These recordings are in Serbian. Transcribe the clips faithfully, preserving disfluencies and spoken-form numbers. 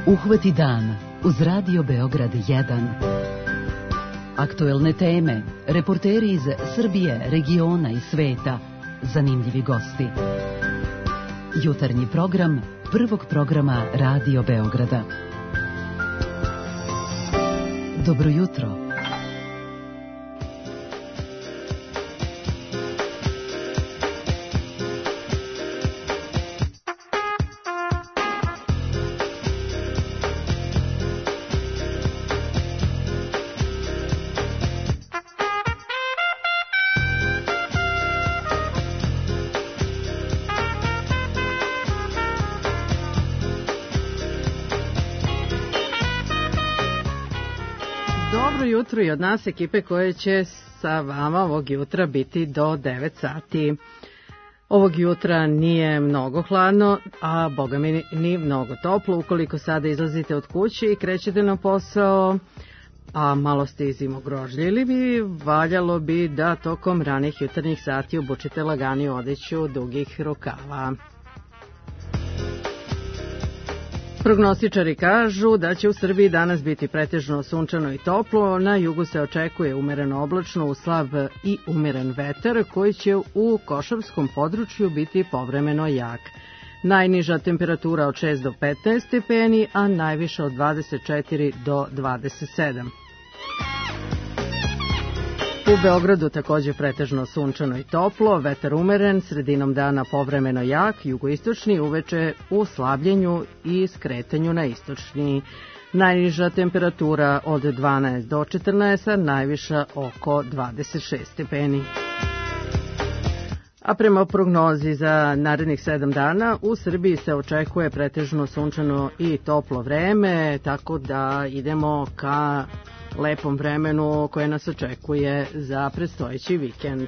Uhvati dan uz Radio Beograd jedan. Aktuelne teme, reporteri iz Srbije, regiona i sveta, zanimljivi gosti. Jutarnji program prvog programa Radio Beograda. Dobro jutro. Jutro i od nas ekipe koje će sa vama ovog jutra biti do devet sati. Ovog jutra nije mnogo hladno, a boga mi ni mnogo toplo. Ukoliko sada izlazite od kuće i krećete na posao, a malo ste i zimogrožljili bi, valjalo bi da tokom ranih jutarnjih sati obučite laganiju odeću dugih rukava. Prognostičari kažu da će u Srbiji danas biti pretežno sunčano i toplo, na jugu se očekuje umereno oblačno uz slab i umeren vetar koji će u košavskom području biti povremeno jak. Najniža temperatura od šest do petnaest stepeni, a najviša od dvadeset četiri do dvadeset sedam. U Beogradu takođe pretežno sunčano i toplo, vetar umeren, sredinom dana povremeno jak, jugoistočni, uveče u slabljenju i skretanju na istočni. Najniža temperatura od dvanaest do četrnaest, a najviša oko dvadeset šest stepeni. A prema prognozi za narednih sedam dana u Srbiji se očekuje pretežno sunčano i toplo vreme, tako da idemo ka lepom vremenu koje nas očekuje za predstojeći vikend.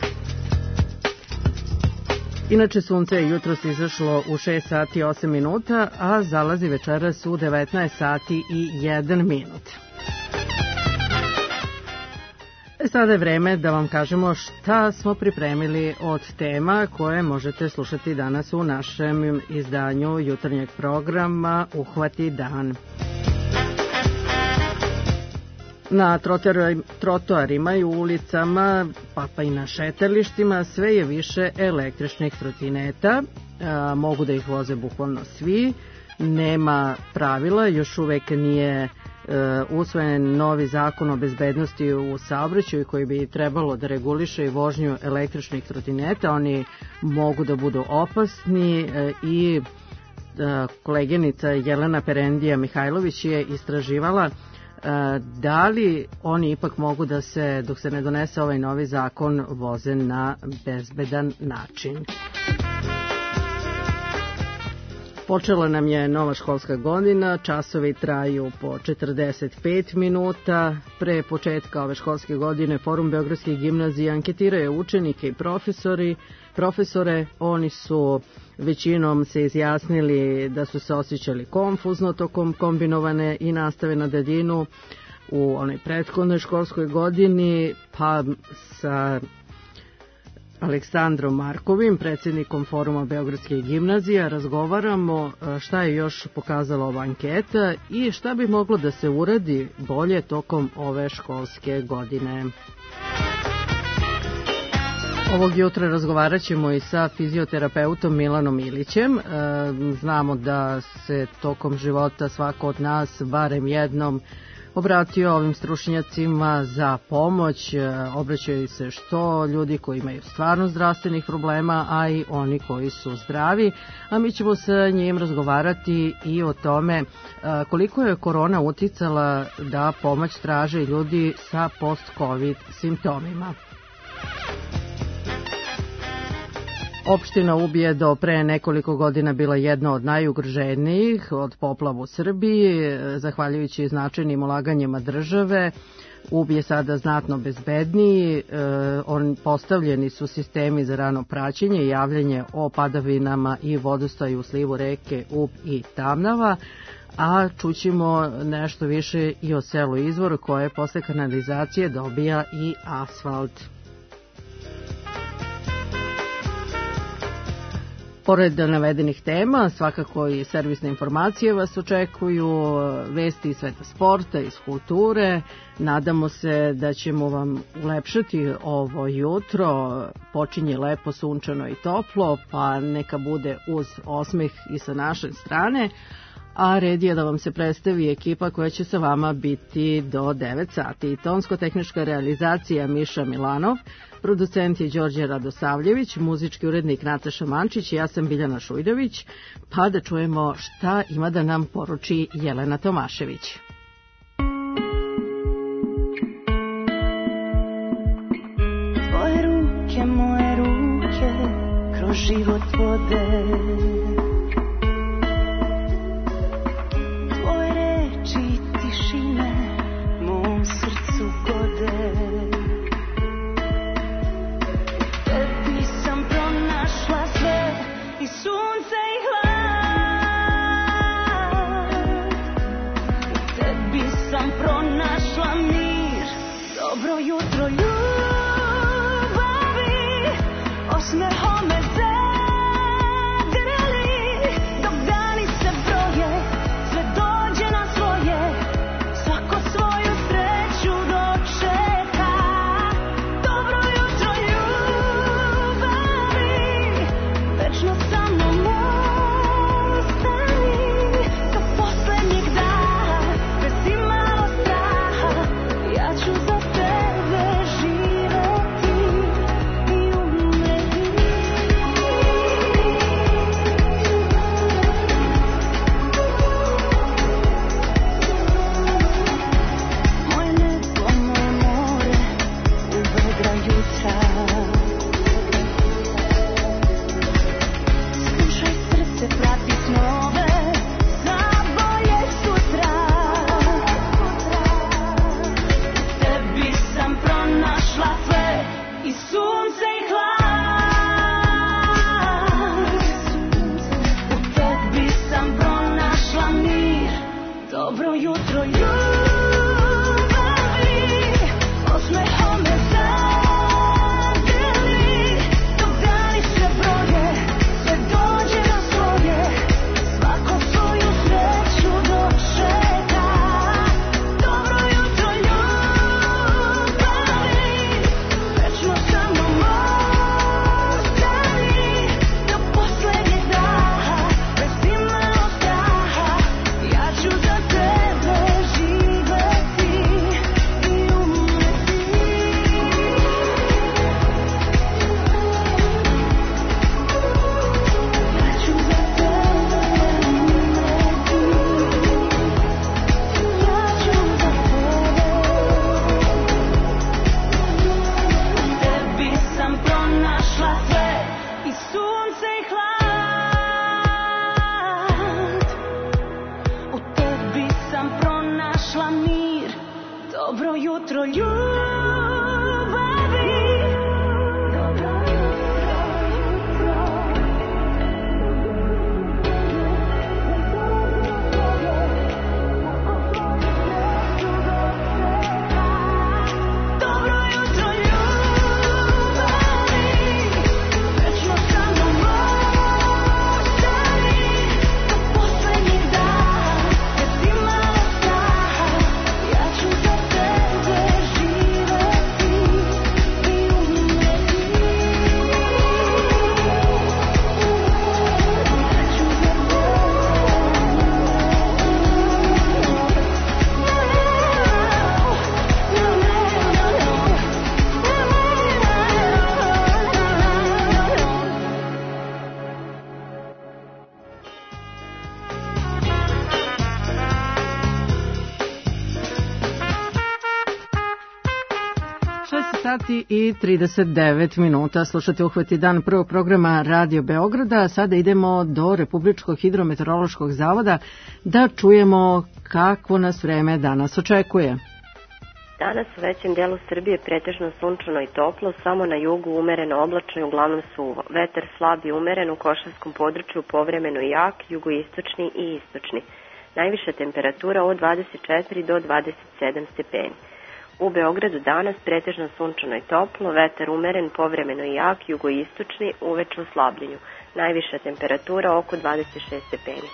Inače, sunce je jutros izašlo u šest sati i osam minuta, a zalazi večeras u devetnaest sati i jedan minut. E sada je vreme da vam kažemo šta smo pripremili od tema koje možete slušati danas u našem izdanju jutarnjeg programa Uhvati dan. Na trotoarima i ulicama, pa pa i na šetalištima sve je više električnih trotineta, a, mogu da ih voze bukvalno svi, nema pravila, još uvek nije e, usvojen novi zakon o bezbednosti u saobraćaju koji bi trebalo da reguliše i vožnju električnih trotineta, oni mogu da budu opasni e, i e, koleginica Jelena Perendija Mihajlović je istraživala da li oni ipak mogu da se, dok se ne donese ovaj novi zakon, voze na bezbedan način. Počela nam je nova školska godina, časovi traju po četrdeset pet minuta. Pre početka ove školske godine Forum Beogradskih gimnazija anketirao je učenike i profesori, profesore. Oni su većinom se izjasnili da su se osjećali konfuzno tokom kombinovane i nastave na daljinu u onoj prethodnoj školskoj godini, pa sa Aleksandrom Markovim, predsjednikom Foruma Beogradskih gimnazija, razgovaramo šta je još pokazala ova anketa i šta bi moglo da se uradi bolje tokom ove školske godine. Ovog jutra razgovarat ćemo i sa fizioterapeutom Milanom Ilićem. Znamo da se tokom života svako od nas barem jednom obratio ovim stručnjacima za pomoć, obraćaju se što ljudi koji imaju stvarno zdravstvenih problema, a i oni koji su zdravi, a mi ćemo sa njim razgovarati i o tome koliko je korona uticala da pomoć traže ljudi sa post-covid simptomima. Opština Ubije do pre nekoliko godina bila jedna od najugroženijih od poplava u Srbiji, zahvaljujući značajnim ulaganjima države. Ub je sada znatno bezbedniji, on postavljeni su sistemi za rano praćenje i javljanje o padavinama i vodostaju u slivu reke Ub i Tamnava, a čućemo nešto više i o selu Izvor koje posle kanalizacije dobija i asfalt. Pored navedenih tema, svakako i servisne informacije vas očekuju, vesti iz sveta sporta, iz kulture. Nadamo se da ćemo vam ulepšati ovo jutro. Počinje lepo, sunčano i toplo, pa neka bude uz osmeh i sa naše strane. A red je da vam se predstavi ekipa koja će sa vama biti do devet sati. Tonsko-tehnička realizacija Miša Milanov, producent je Đorđe Radosavljević, muzički urednik Nataša Mančić i ja sam Biljana Šujdović, pa da čujemo šta ima da nam poruči Jelena Tomašević. Tvoje ruke, moje ruke, kroz život vode. I trideset devet minuta. Slušate Uhvati dan prvog programa Radio Beograda. Sada idemo do Republičkog hidrometeorološkog zavoda da čujemo kako nas vreme danas očekuje. Danas u većem delu Srbije pretežno sunčano i toplo, samo na jugu umereno oblačno i uglavnom suvo. Vetar slab i umeren, u Košavskom području povremeno jak, jugoistočni i istočni. Najviša temperatura od dvadeset četiri do dvadeset sedam stepeni. U Beogradu danas pretežno sunčano i toplo, vetar umeren, povremeno i jak, jugoistočni, uveče u slabljenju. najviša temperatura oko dvadeset šest stepeni.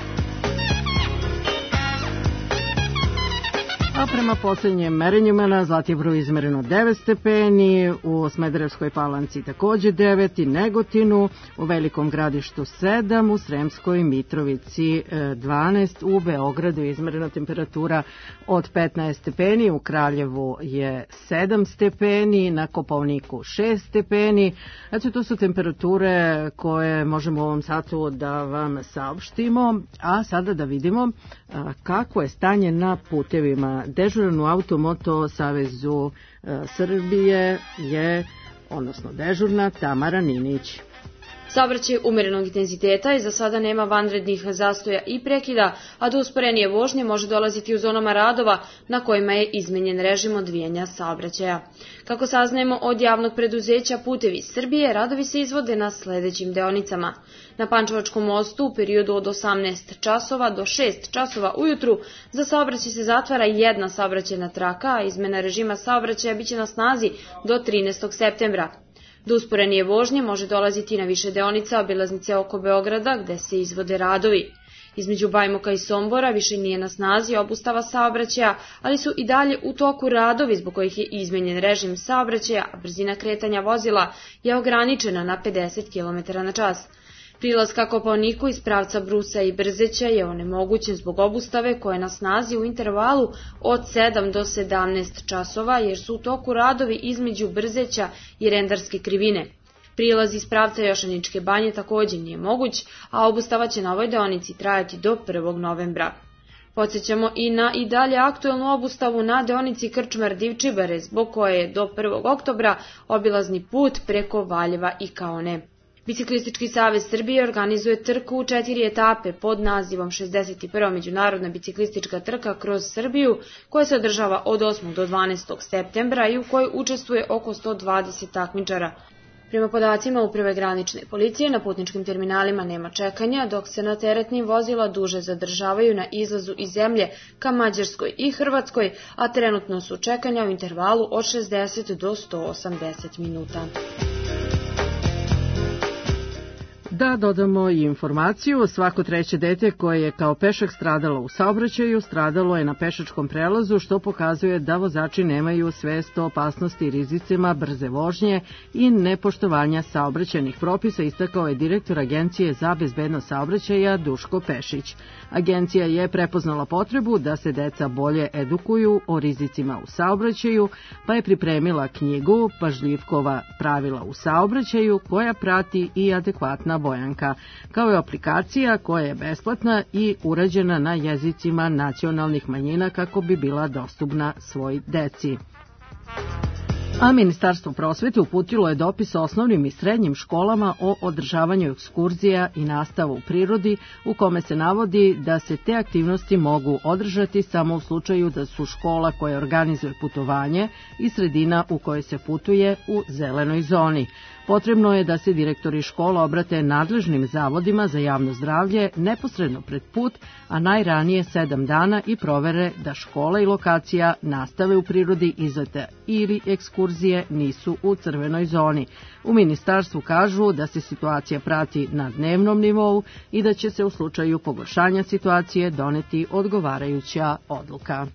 A prema posljednjim merenjima na Zlatibru izmereno devet stepeni, u Smederevskoj Palanci takođe devet i Negotinu, u Velikom Gradištu sedam, u Sremskoj Mitrovici dvanaest, u Beogradu izmerena temperatura od petnaest stepeni, u Kraljevu je sedam stepeni, na Kopaoniku šest stepeni. Znači, to su temperature koje možemo u ovom satu da vam saopštimo, a sada da vidimo kako je stanje na putevima. Dežuran u Automoto Savezu Srbije je, odnosno dežurna, Tamara Ninić. Saobraćaj umerenog intenziteta i za sada nema vanrednih zastoja i prekida, a do usporenije vožnje može dolaziti u zonama radova na kojima je izmenjen režim odvijanja saobraćaja. Kako saznajemo od javnog preduzeća Putevi Srbije, radovi se izvode na sledećim deonicama. Na Pančevačkom mostu u periodu od osamnaest časova do šest časova ujutru za saobraćaj se zatvara jedna saobraćajna traka, a izmena režima saobraćaja biće na snazi do trinaestog septembra. Do usporenije vožnje može dolaziti na više deonica obilaznice oko Beograda gde se izvode radovi. Između Bajmoka i Sombora više nije na snazi obustava saobraćaja, ali su i dalje u toku radovi zbog kojih je izmenjen režim saobraćaja, a brzina kretanja vozila je ograničena na pedeset kilometara na čas. Prilaz ka Kopaoniku iz pravca Brusa i Brzeća je onemogućen zbog obustave koja je na snazi u intervalu od sedam do sedamnaest časova jer su u toku radovi između Brzeća i Rendarske krivine. Prilaz iz pravca Jošaničke banje također nije moguć, a obustava će na ovoj deonici trajati do prvog novembra. Podsjećamo i na i dalje aktuelnu obustavu na deonici Krčmar-Divčibare, zbog koje je do prvog oktobra obilazni put preko Valjeva i Kaone. Biciklistički savez Srbije organizuje trku u četiri etape pod nazivom šezdeset prva međunarodna biciklistička trka kroz Srbiju, koja se održava od osmog do dvanaestog septembra i u kojoj učestvuje oko sto dvadeset takmičara. Prema podacima Uprave granične policije, na putničkim terminalima nema čekanja, dok se na teretnim vozila duže zadržavaju na izlazu iz zemlje ka Mađarskoj i Hrvatskoj, a trenutno su čekanja u intervalu od šezdeset do sto osamdeset minuta. Da dodamo i informaciju, svako treće dete koje je kao pešak stradalo u saobraćaju, stradalo je na pešačkom prelazu, što pokazuje da vozači nemaju svest o opasnosti i rizicima brze vožnje i nepoštovanja saobraćajnih propisa, istakao je direktor Agencije za bezbednost saobraćaja Duško Pešić. Agencija je prepoznala potrebu da se deca bolje edukuju o rizicima u saobraćaju, pa je pripremila knjigu Pažljivkova pravila u saobraćaju, koja prati i adekvatna Bojanka, kao je aplikacija koja je besplatna i urađena na jezicima nacionalnih manjina kako bi bila dostupna svoj deci. A Ministarstvo prosvete uputilo je dopis osnovnim i srednjim školama o održavanju ekskurzija i nastavu u prirodi, u kome se navodi da se te aktivnosti mogu održati samo u slučaju da su škola koja organizuje putovanje i sredina u kojoj se putuje u zelenoj zoni. Potrebno je da se direktori škola obrate nadležnim zavodima za javno zdravlje neposredno pred put, a najranije sedam dana i provere da škola i lokacija nastave u prirodi izleta ili ekskurzije nisu u crvenoj zoni. U ministarstvu kažu da se situacija prati na dnevnom nivou i da će se u slučaju pogoršanja situacije doneti odgovarajuća odluka.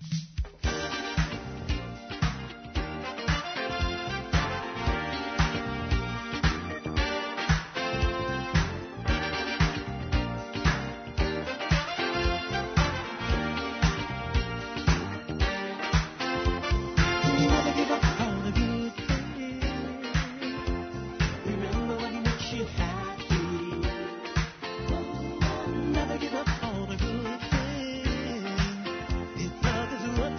Never give up all the good things. If love is what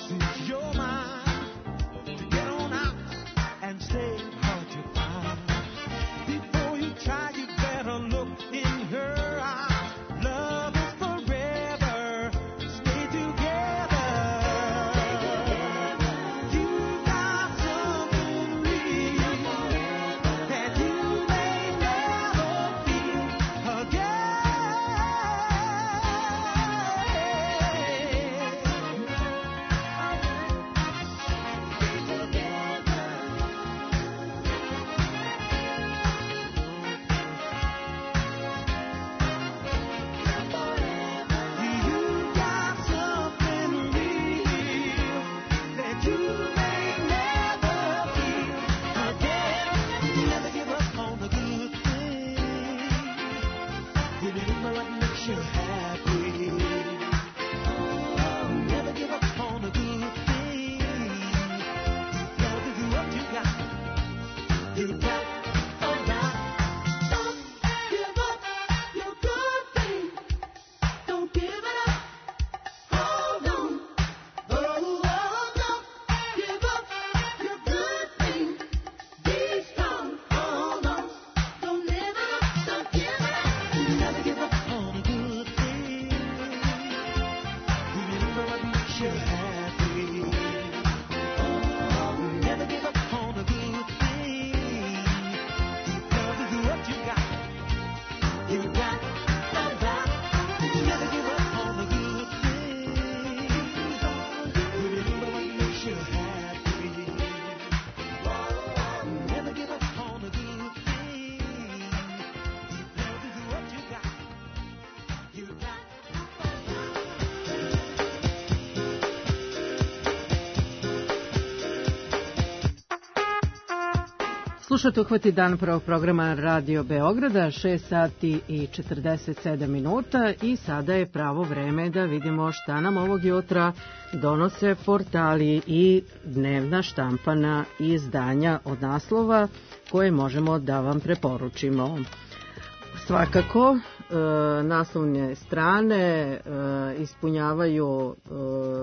Slušate Uhvati dan prvog programa Radio Beograda, šest sati i četrdeset sedam minuta i sada je pravo vreme da vidimo šta nam ovog jutra donose portali i dnevna štampana izdanja od naslova koje možemo da vam preporučimo. Svakako, e, naslovne strane e, ispunjavaju e,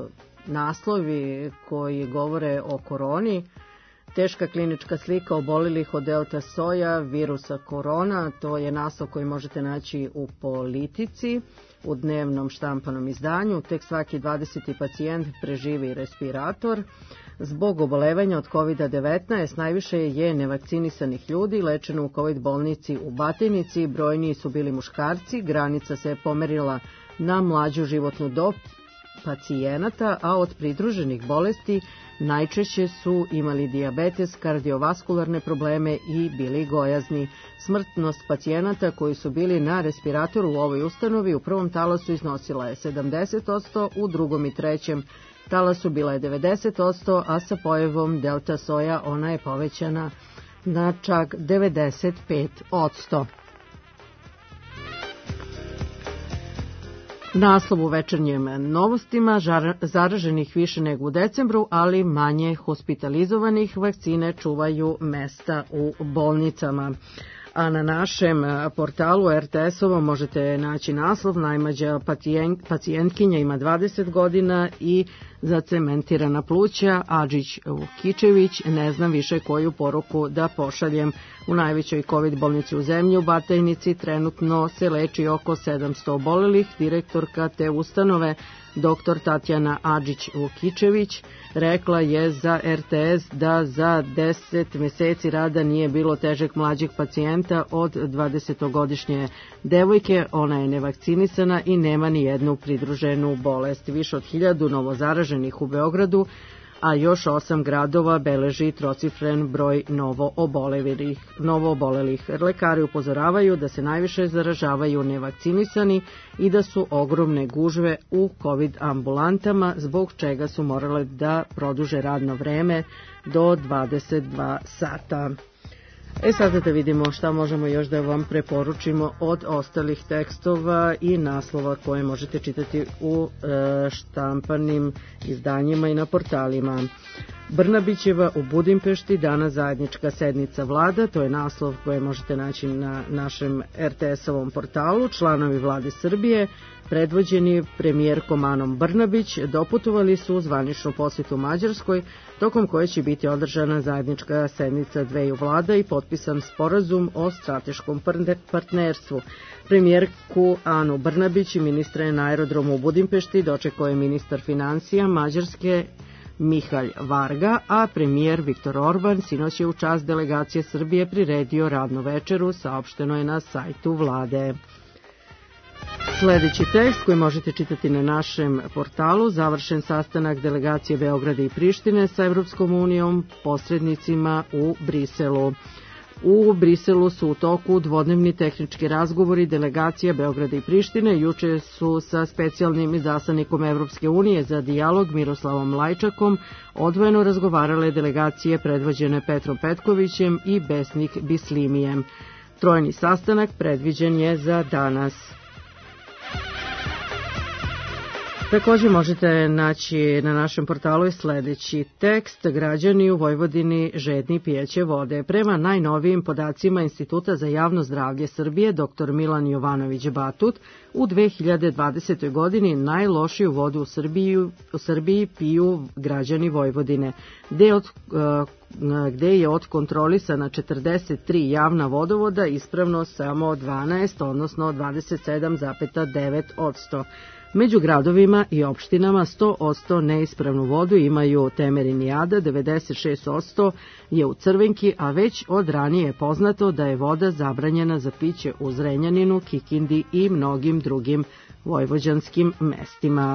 naslovi koji govore o koroni. Teška klinička slika obolelih od delta soja virusa korona, to je naslov koji možete naći u Politici, u dnevnom štampanom izdanju. Tek svaki dvadeseti pacijent preživi respirator. Zbog obolevanja od kovid devetnaest najviše je nevakcinisanih ljudi, lečeno u COVID bolnici u Batajnici, brojniji su bili muškarci, granica se pomerila na mlađu životnu dob pacijenata, a od pridruženih bolesti najčešće su imali dijabetes, kardiovaskularne probleme i bili gojazni. Smrtnost pacijenata koji su bili na respiratoru u ovoj ustanovi u prvom talasu iznosila je sedamdeset posto, u drugom i trećem talasu bila je devedeset posto, a sa pojavom delta soja ona je povećana na čak devedeset pet posto. Naslov u Večernjim novostima: zaraženih više nego u decembru, ali manje hospitalizovanih, vakcine čuvaju mesta u bolnicama. A na našem portalu er te es-ovom možete naći naslov: najmlađa pacijentkinja ima dvadeset godina i zacementirana pluća, Adžić Vukičević, ne znam više koju poruku da pošaljem. U najvećoj COVID bolnici u zemlji u Batajnici trenutno se leči oko sedamsto obolelih. Direktorka te ustanove, doktor Tatjana Adžić Vukičević, rekla je za er te es da za deset meseci rada nije bilo težeg mlađeg pacijenta od dvadesetogodišnje devojke. Ona je nevakcinisana i nema ni jednu pridruženu bolest. Više od hiljadu novozaraženih u Beogradu, a još osam gradova beleži trocifren broj novoobolelih. novoobolelih. Lekari upozoravaju da se najviše zaražavaju nevakcinisani i da su ogromne gužve u COVID ambulantama, zbog čega su morale da produže radno vreme do dvadeset dva sata. E sada da vidimo šta možemo još da vam preporučimo od ostalih tekstova i naslova koje možete čitati u e, štampanim izdanjima i na portalima. Brnabićeva u Budimpešti, danas zajednička sednica vlada, to je naslov koje možete naći na našem er te es-ovom portalu. Članovi vlade Srbije, predvođeni premijerkom Anom Brnabić, doputovali su u zvaničnu posjetu Mađarskoj, tokom koje će biti održana zajednička sednica dveju vlada i potpisan sporazum o strateškom partnerstvu. Premijerku Anu Brnabić i ministra na aerodromu u Budimpešti dočekao je ministar financija Mađarske Mihalj Varga, a premijer Viktor Orban sinoć je u čast delegacije Srbije priredio radnu večeru, saopšteno je na sajtu vlade. Sledeći tekst koji možete čitati na našem portalu: završen sastanak delegacije Beograda i Prištine sa Evropskom unijom, posrednicima u Briselu. U Briselu su u toku dvodnevni tehnički razgovori delegacija Beograda i Prištine. Juče su sa specijalnim izaslanikom Evropske unije za dijalog Miroslavom Lajčakom odvojeno razgovarale delegacije predvođene Petrom Petkovićem i Besnik Bislimijem. Trojni sastanak predviđen je za danas. Također možete naći na našem portalu i sledeći tekst: građani u Vojvodini žedni pijeće vode. Prema najnovijim podacima Instituta za javno zdravlje Srbije, dr Milan Jovanović Batut, u dve hiljade dvadesetoj. godini najlošiju vodu u Srbiji, u Srbiji piju građani Vojvodine, gde, od, gde je od kontrolisana četrdeset tri javna vodovoda ispravno samo dvanaest, odnosno dvadeset sedam zarez devet posto. Među gradovima i opštinama sto posto neispravnu vodu imaju Temerin i Ada, devedeset šest posto je u Crvenki, a već od ranije je poznato da je voda zabranjena za piće u Zrenjaninu, Kikindi i mnogim drugim vojvođanskim mestima.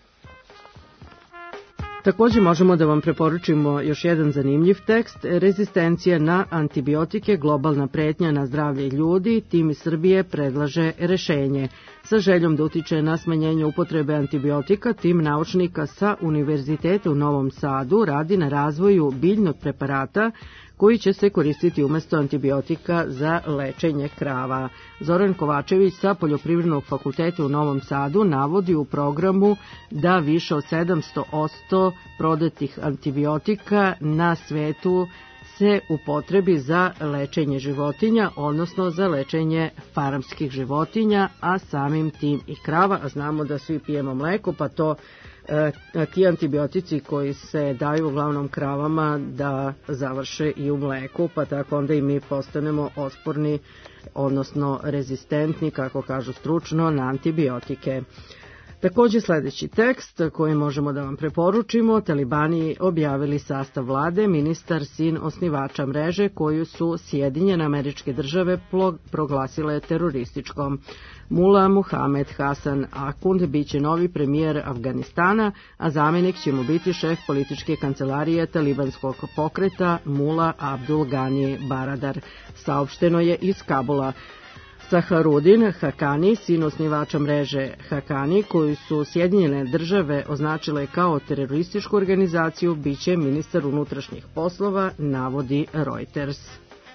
Također možemo da vam preporučimo još jedan zanimljiv tekst: rezistencija na antibiotike, globalna pretnja na zdravlje ljudi, tim iz Srbije predlaže rešenje. Sa željom da utiče na smanjenje upotrebe antibiotika, tim naučnika sa Univerziteta u Novom Sadu radi na razvoju biljnog preparata koji će se koristiti umesto antibiotika za lečenje krava. Zoran Kovačević sa Poljoprivrednog fakulteta u Novom Sadu navodi u programu da više od sedamsto posto prodatih antibiotika na svetu se upotrebi za lečenje životinja, odnosno za lečenje farmskih životinja, a samim tim i krava, a znamo da svi pijemo mleko, pa to e, ti antibiotici koji se daju uglavnom kravama da završe i u mleku, pa tako onda i mi postanemo otporni, odnosno rezistentni, kako kažu stručno, na antibiotike. Također sledeći tekst koji možemo da vam preporučimo: talibani objavili sastav vlade, ministar sin osnivača mreže koju su Sjedinjene Američke Države proglasile terorističkom. Mula Muhamed Hasan Akund biće novi premijer Afganistana, a zamjenik će mu biti šef političke kancelarije talibanskog pokreta Mula Abdul Gani Baradar, saopšteno je iz Kabula. Saharudin Hakani, sin osnivača mreže Hakani, koju su Sjedinjene Države označile kao terorističku organizaciju, biće ministar unutrašnjih poslova, navodi Reuters.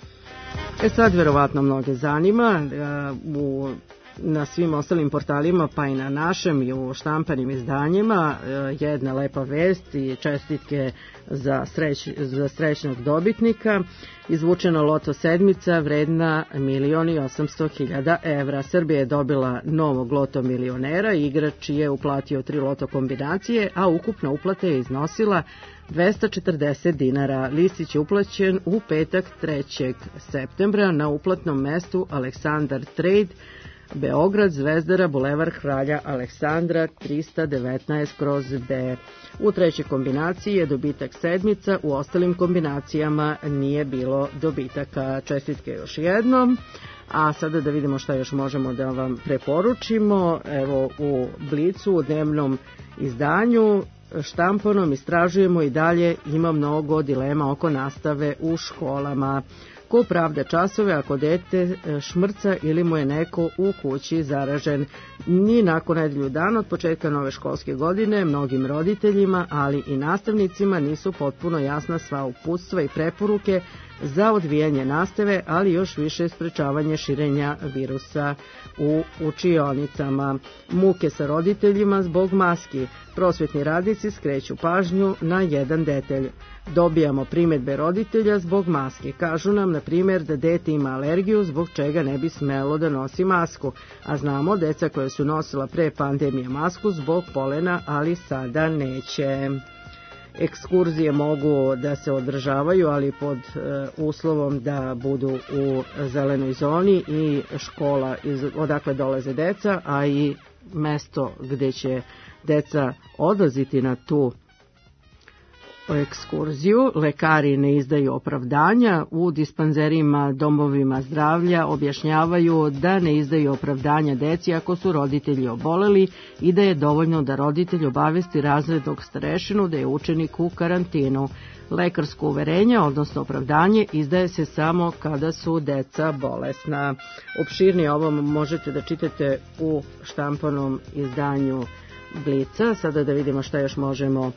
E sad, verovatno mnoge zanima, u na svim ostalim portalima, pa i na našem i u štampanim izdanjima, jedna lepa vest i čestitke za, sreć, za srećnog dobitnika. Izvučena loto sedmica vredna milion i osamsto hiljada evra. Srbija je dobila novog loto milionera, igrač je uplatio tri loto kombinacije, a ukupna uplata je iznosila dvesta četrdeset dinara. Listić je uplaćen u petak trećeg septembra na uplatnom mestu Aleksandar Trade, Beograd, Zvezdara, Bulevar Kralja Aleksandra trista devetnaest kroz D. U trećoj kombinaciji je dobitak sedmica, u ostalim kombinacijama nije bilo dobitaka. Čestitke još jednom. A sada da vidimo šta još možemo da vam preporučimo. Evo, u Blicu, u dnevnom izdanju štampanom istražujemo i dalje, ima mnogo dilema oko nastave u školama. Ko pravda časove ako dete šmrca ili mu je neko u kući zaražen? Ni nakon nedelju dana od početka nove školske godine mnogim roditeljima, ali i nastavnicima nisu potpuno jasna sva uputstva i preporuke za odvijanje nastave, ali još više sprečavanje širenja virusa u učionicama. Muke sa roditeljima zbog maski. Prosvetni radnici skreću pažnju na jedan detalj. Dobijamo primedbe roditelja zbog maske. Kažu nam, na primjer, da dete ima alergiju zbog čega ne bi smelo da nosi masku. A znamo deca koja su nosila pre pandemije masku zbog polena, ali sada neće. Ekskurzije mogu da se održavaju, ali pod e, uslovom da budu u zelenoj zoni i škola iz, odakle dolaze deca, a i mesto gde će deca odlaziti na tu ekskurziju. Lekari ne izdaju opravdanja. U dispanzerima, domovima zdravlja objašnjavaju da ne izdaju opravdanja deci ako su roditelji oboleli i da je dovoljno da roditelj obavesti razrednog starešinu da je učenik u karantinu. Lekarsko uverenje, odnosno opravdanje, izdaje se samo kada su deca bolesna. Opširnije ovo možete da čitate u štampanom izdanju Blica. Sada da vidimo šta još možemo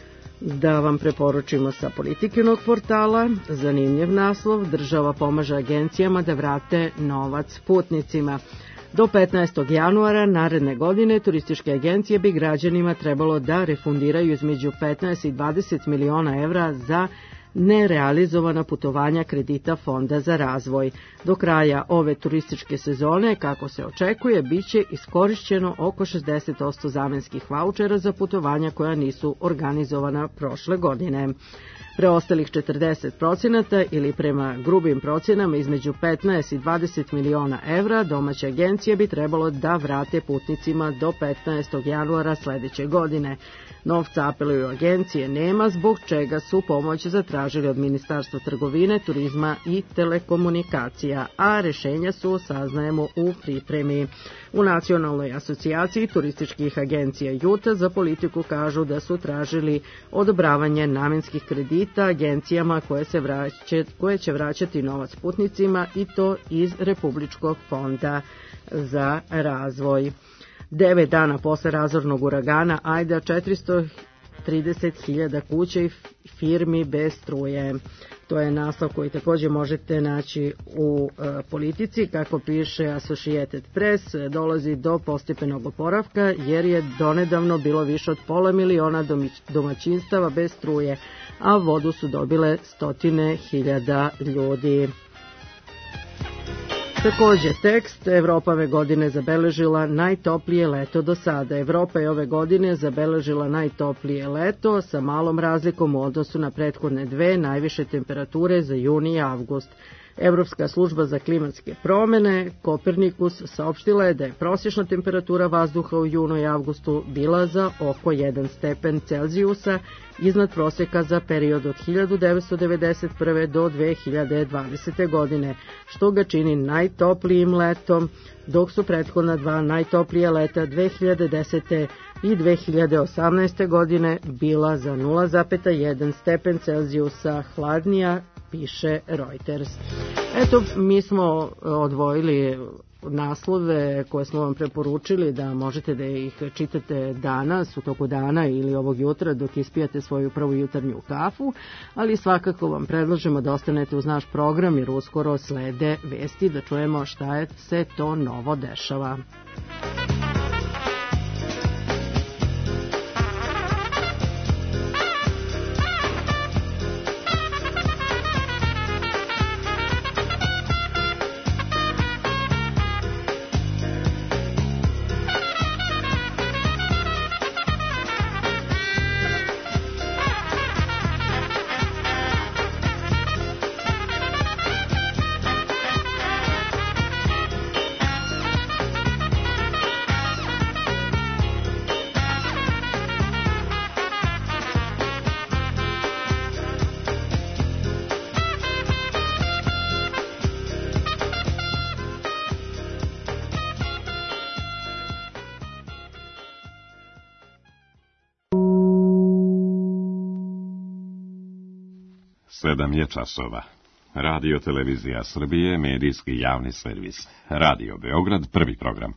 da vam preporučimo sa Politikinog portala. Zanimljiv naslov: država pomaže agencijama da vrate novac putnicima. Do petnaestog januara naredne godine turističke agencije bi građanima trebalo da refundiraju između petnaest i dvadeset miliona evra za nerealizovana putovanja kredita Fonda za razvoj. Do kraja ove turističke sezone, kako se očekuje, biće iskorišćeno oko šezdeset posto zamenskih vaučera za putovanja koja nisu organizovana prošle godine. Preostalih četrdeset procenata ili prema grubim procenama između petnaest i dvadeset miliona evra domaće agencije bi trebalo da vrate putnicima do petnaestog januara sledeće godine. Novca, apeluju agencije, nema, zbog čega su pomoć zatražili od Ministarstva trgovine, turizma i telekomunikacija, a rešenja su, saznajemo, u pripremi. U Nacionalnoj asocijaciji turističkih agencija Juta za Politiku kažu da su tražili odobravanje namenskih kredita agencijama koje, se vraća, koje će vraćati novac putnicima, i to iz Republičkog fonda za razvoj. Devet dana posle razornog uragana Aida, četiristo trideset hiljada kuća i firmi bez struje. To je naslov koji takođe možete naći u e, Politici. Kako piše Associated Press, dolazi do postepenog oporavka jer je donedavno bilo više od pola miliona domaćinstava bez struje, a vodu su dobile stotine hiljada ljudi. Takođe tekst: Evropa ove godine zabeležila najtoplije leto do sada. Evropa je ove godine zabeležila najtoplije leto sa malom razlikom u odnosu na prethodne dve najviše temperature za juni i avgust. Evropska služba za klimatske promene Kopernikus saopštila je da je prosječna temperatura vazduha u junu i avgustu bila za oko jedan stepen Celzijusa iznad proseka za period od hiljadu devetsto devedeset prve do dve hiljade dvadesete godine, što ga čini najtoplijim letom, dok su prethodna dva najtoplija leta dve hiljade desete i dve hiljade osamnaeste godine bila za nula zarez jedan stepen Celzijusa hladnija, piše Reuters. Eto, mi smo odvojili naslove koje smo vam preporučili da možete da ih čitate danas, u toku dana ili ovog jutra dok ispijate svoju prvu jutarnju kafu, ali svakako vam predlažemo da ostanete uz naš program jer uskoro slede vesti, da čujemo šta je se to novo dešava. Sedam je časova. Radio Televizija Srbije, medijski javni servis. Radio Beograd, prvi program.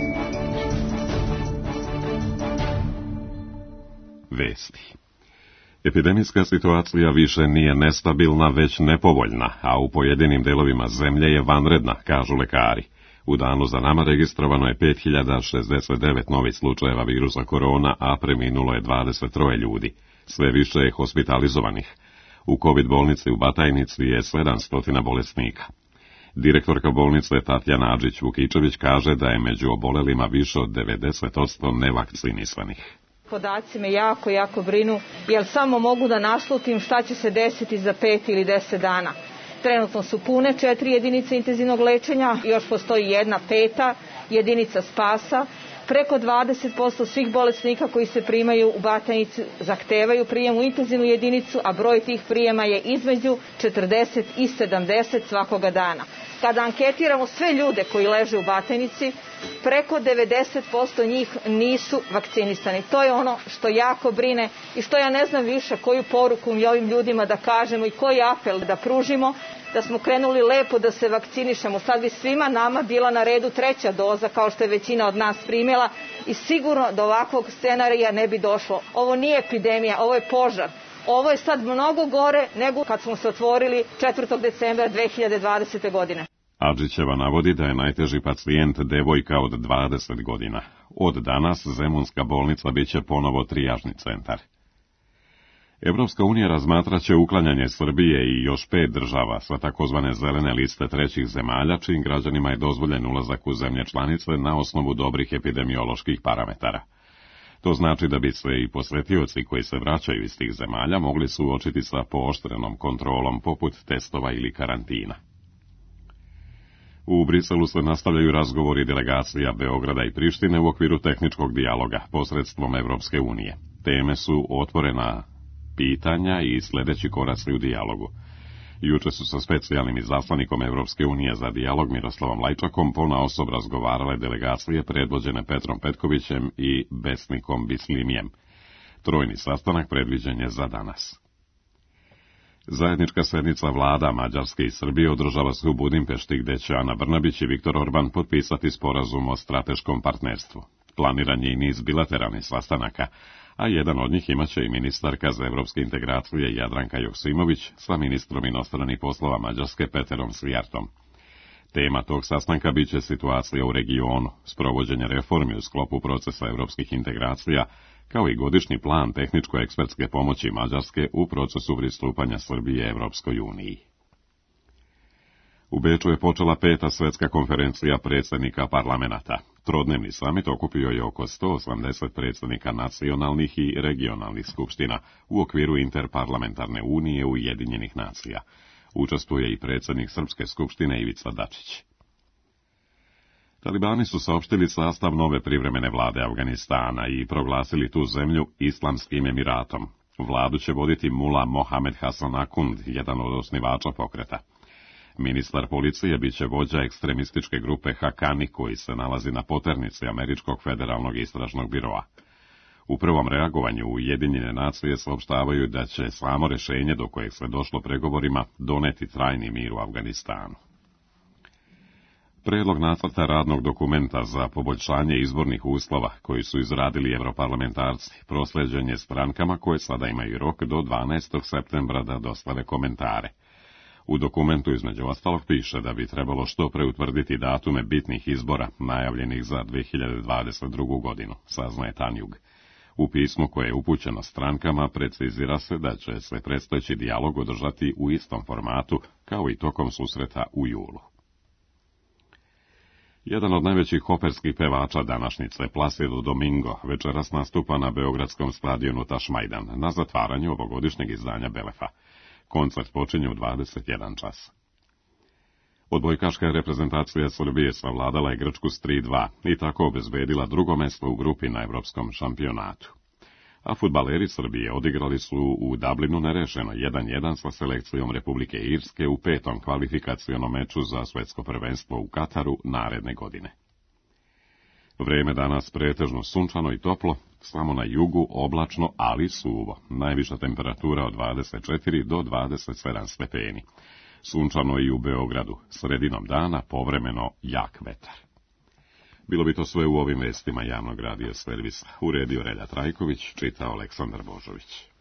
Vesti. Epidemijska situacija više nije nestabilna, već nepovoljna, a u pojedinim delovima zemlje je vanredna, kažu lekari. U danu za nama registrovano je pet hiljada šezdeset devet novih slučajeva virusa korona, a preminulo je dvadeset troje ljudi. Sve više je hospitalizovanih. U COVID bolnici u Batajnici je sedamsto bolesnika. Direktorka bolnice Tatjana Adžić-Vukičević kaže da je među obolelima više od devedeset posto nevakcinisanih. Podaci me jako, jako brinu, jer samo mogu da naslutim šta će se desiti za pet ili deset dana. Trenutno su pune četiri jedinice intenzivnog lečenja, još postoji jedna peta jedinica spasa. Preko dvadeset posto svih bolesnika koji se primaju u Batajnici zahtevaju prijem u intenzivnu jedinicu, a broj tih prijema je između četrdeset i sedamdeset svakoga dana. Kada anketiramo sve ljude koji leže u Batajnici, preko devedeset posto njih nisu vakcinisani. To je ono što jako brine i što ja ne znam više koju poruku mi ovim ljudima da kažemo i koji apel da pružimo, da smo krenuli lepo da se vakcinišemo. Sad bi svima nama bila na redu treća doza, kao što je većina od nas primjela, i sigurno do ovakvog scenarija ne bi došlo. Ovo nije epidemija, ovo je požar. Ovo je sad mnogo gore nego kad smo se otvorili četvrtog decembra dve hiljade dvadesete. godine. Adžićeva navodi da je najteži pacijent devojka od dvadeset godina. Od danas Zemunska bolnica biće ponovo trijažni centar. Evropska unija razmatraće uklanjanje Srbije i još pet država sa takozvane zelene liste trećih zemalja, čijim građanima je dozvoljen ulazak u zemlje članice na osnovu dobrih epidemioloških parametara. To znači da bi se i posjetioci koji se vraćaju iz tih zemalja mogli suočiti sa pooštrenom kontrolom poput testova ili karantina. U Briselu se nastavljaju razgovori delegacija Beograda i Prištine u okviru tehničkog dijaloga posredstvom Evropske unije. Teme su otvorena pitanja i sljedeći koraci u dijalogu. Juče su sa specijalnim izaslanikom Evropske unije za dijalog Miroslavom Lajčakom ponaosob razgovarale delegacije predvođene Petrom Petkovićem i Besnikom Bislimijem. Trojni sastanak predviđen je za danas. Zajednička sednica vlada Mađarske i Srbije održava se u Budimpešti, gde će Ana Brnabić i Viktor Orban potpisati sporazum o strateškom partnerstvu. Planiran je i niz bilateralnih sastanaka, a jedan od njih imaće i ministarka za evropske integracije Jadranka Joksimović sa ministrom inostranih poslova Mađarske Peterom Svijartom. Tema tog sastanka biće situacija u regionu, sprovođenje reformi u sklopu procesa evropskih integracija, kao i godišnji plan tehničko-ekspertske pomoći Mađarske u procesu pristupanja Srbije Evropskoj uniji. U Beču je počela peta svetska konferencija predsjednika parlamenata. Trodnevni samit okupio je oko sto osamdeset predsjednika nacionalnih i regionalnih skupština u okviru Interparlamentarne unije Ujedinjenih nacija. Učestvuje i predsjednik Srpske skupštine Ivica Dačić. Talibani su saopštili sastav nove privremene vlade Afganistana i proglasili tu zemlju Islamskim Emiratom. Vladu će voditi Mula Mohamed Hasan Akund, jedan od osnivača pokreta. Ministar policije biće vođa ekstremističke grupe Hakani, koji se nalazi na poternici Američkog federalnog istražnog biroa. U prvom reagovanju Ujedinjene nacije saopštavaju da će samo rješenje do kojeg se došlo pregovorima doneti trajni mir u Afganistanu. Predlog nacrta radnog dokumenta za poboljšanje izbornih uslova, koji su izradili europarlamentarci, prosleđen je strankama koje sada imaju rok do dvanaestog septembra da dostave komentare. U dokumentu između ostalog piše da bi trebalo što pre utvrditi datume bitnih izbora najavljenih za dve hiljade dvadeset drugu. godinu, saznaje Tanjug. U pismu koje je upućeno strankama precizira se da će se predstojeći dijalog održati u istom formatu kao i tokom susreta u julu. Jedan od najvećih operskih pevača današnjice, Placido Domingo, večeras nastupa na beogradskom stadionu Tašmajdan na zatvaranju ovogodišnjeg izdanja Belefa. Koncert počinje u dvadeset jedan čas. Odbojkaška reprezentacija Srbije savladala je Grčku s tri dva i tako obezbedila drugo mesto u grupi na evropskom šampionatu. A fudbaleri Srbije odigrali su u Dublinu nerešeno jedan jedan sa selekcijom Republike Irske u petom kvalifikacionom meču za svetsko prvenstvo u Kataru naredne godine. Vreme danas pretežno sunčano i toplo, samo na jugu oblačno, ali suvo. Najviša temperatura od dvadeset četiri do dvadeset sedam stepeni. Sunčano i u Beogradu, sredinom dana povremeno jak vetar. Bilo bi to sve u ovim vestima javnog radija servisa. Uredio Relja Trajković, čitao Aleksandar Božović.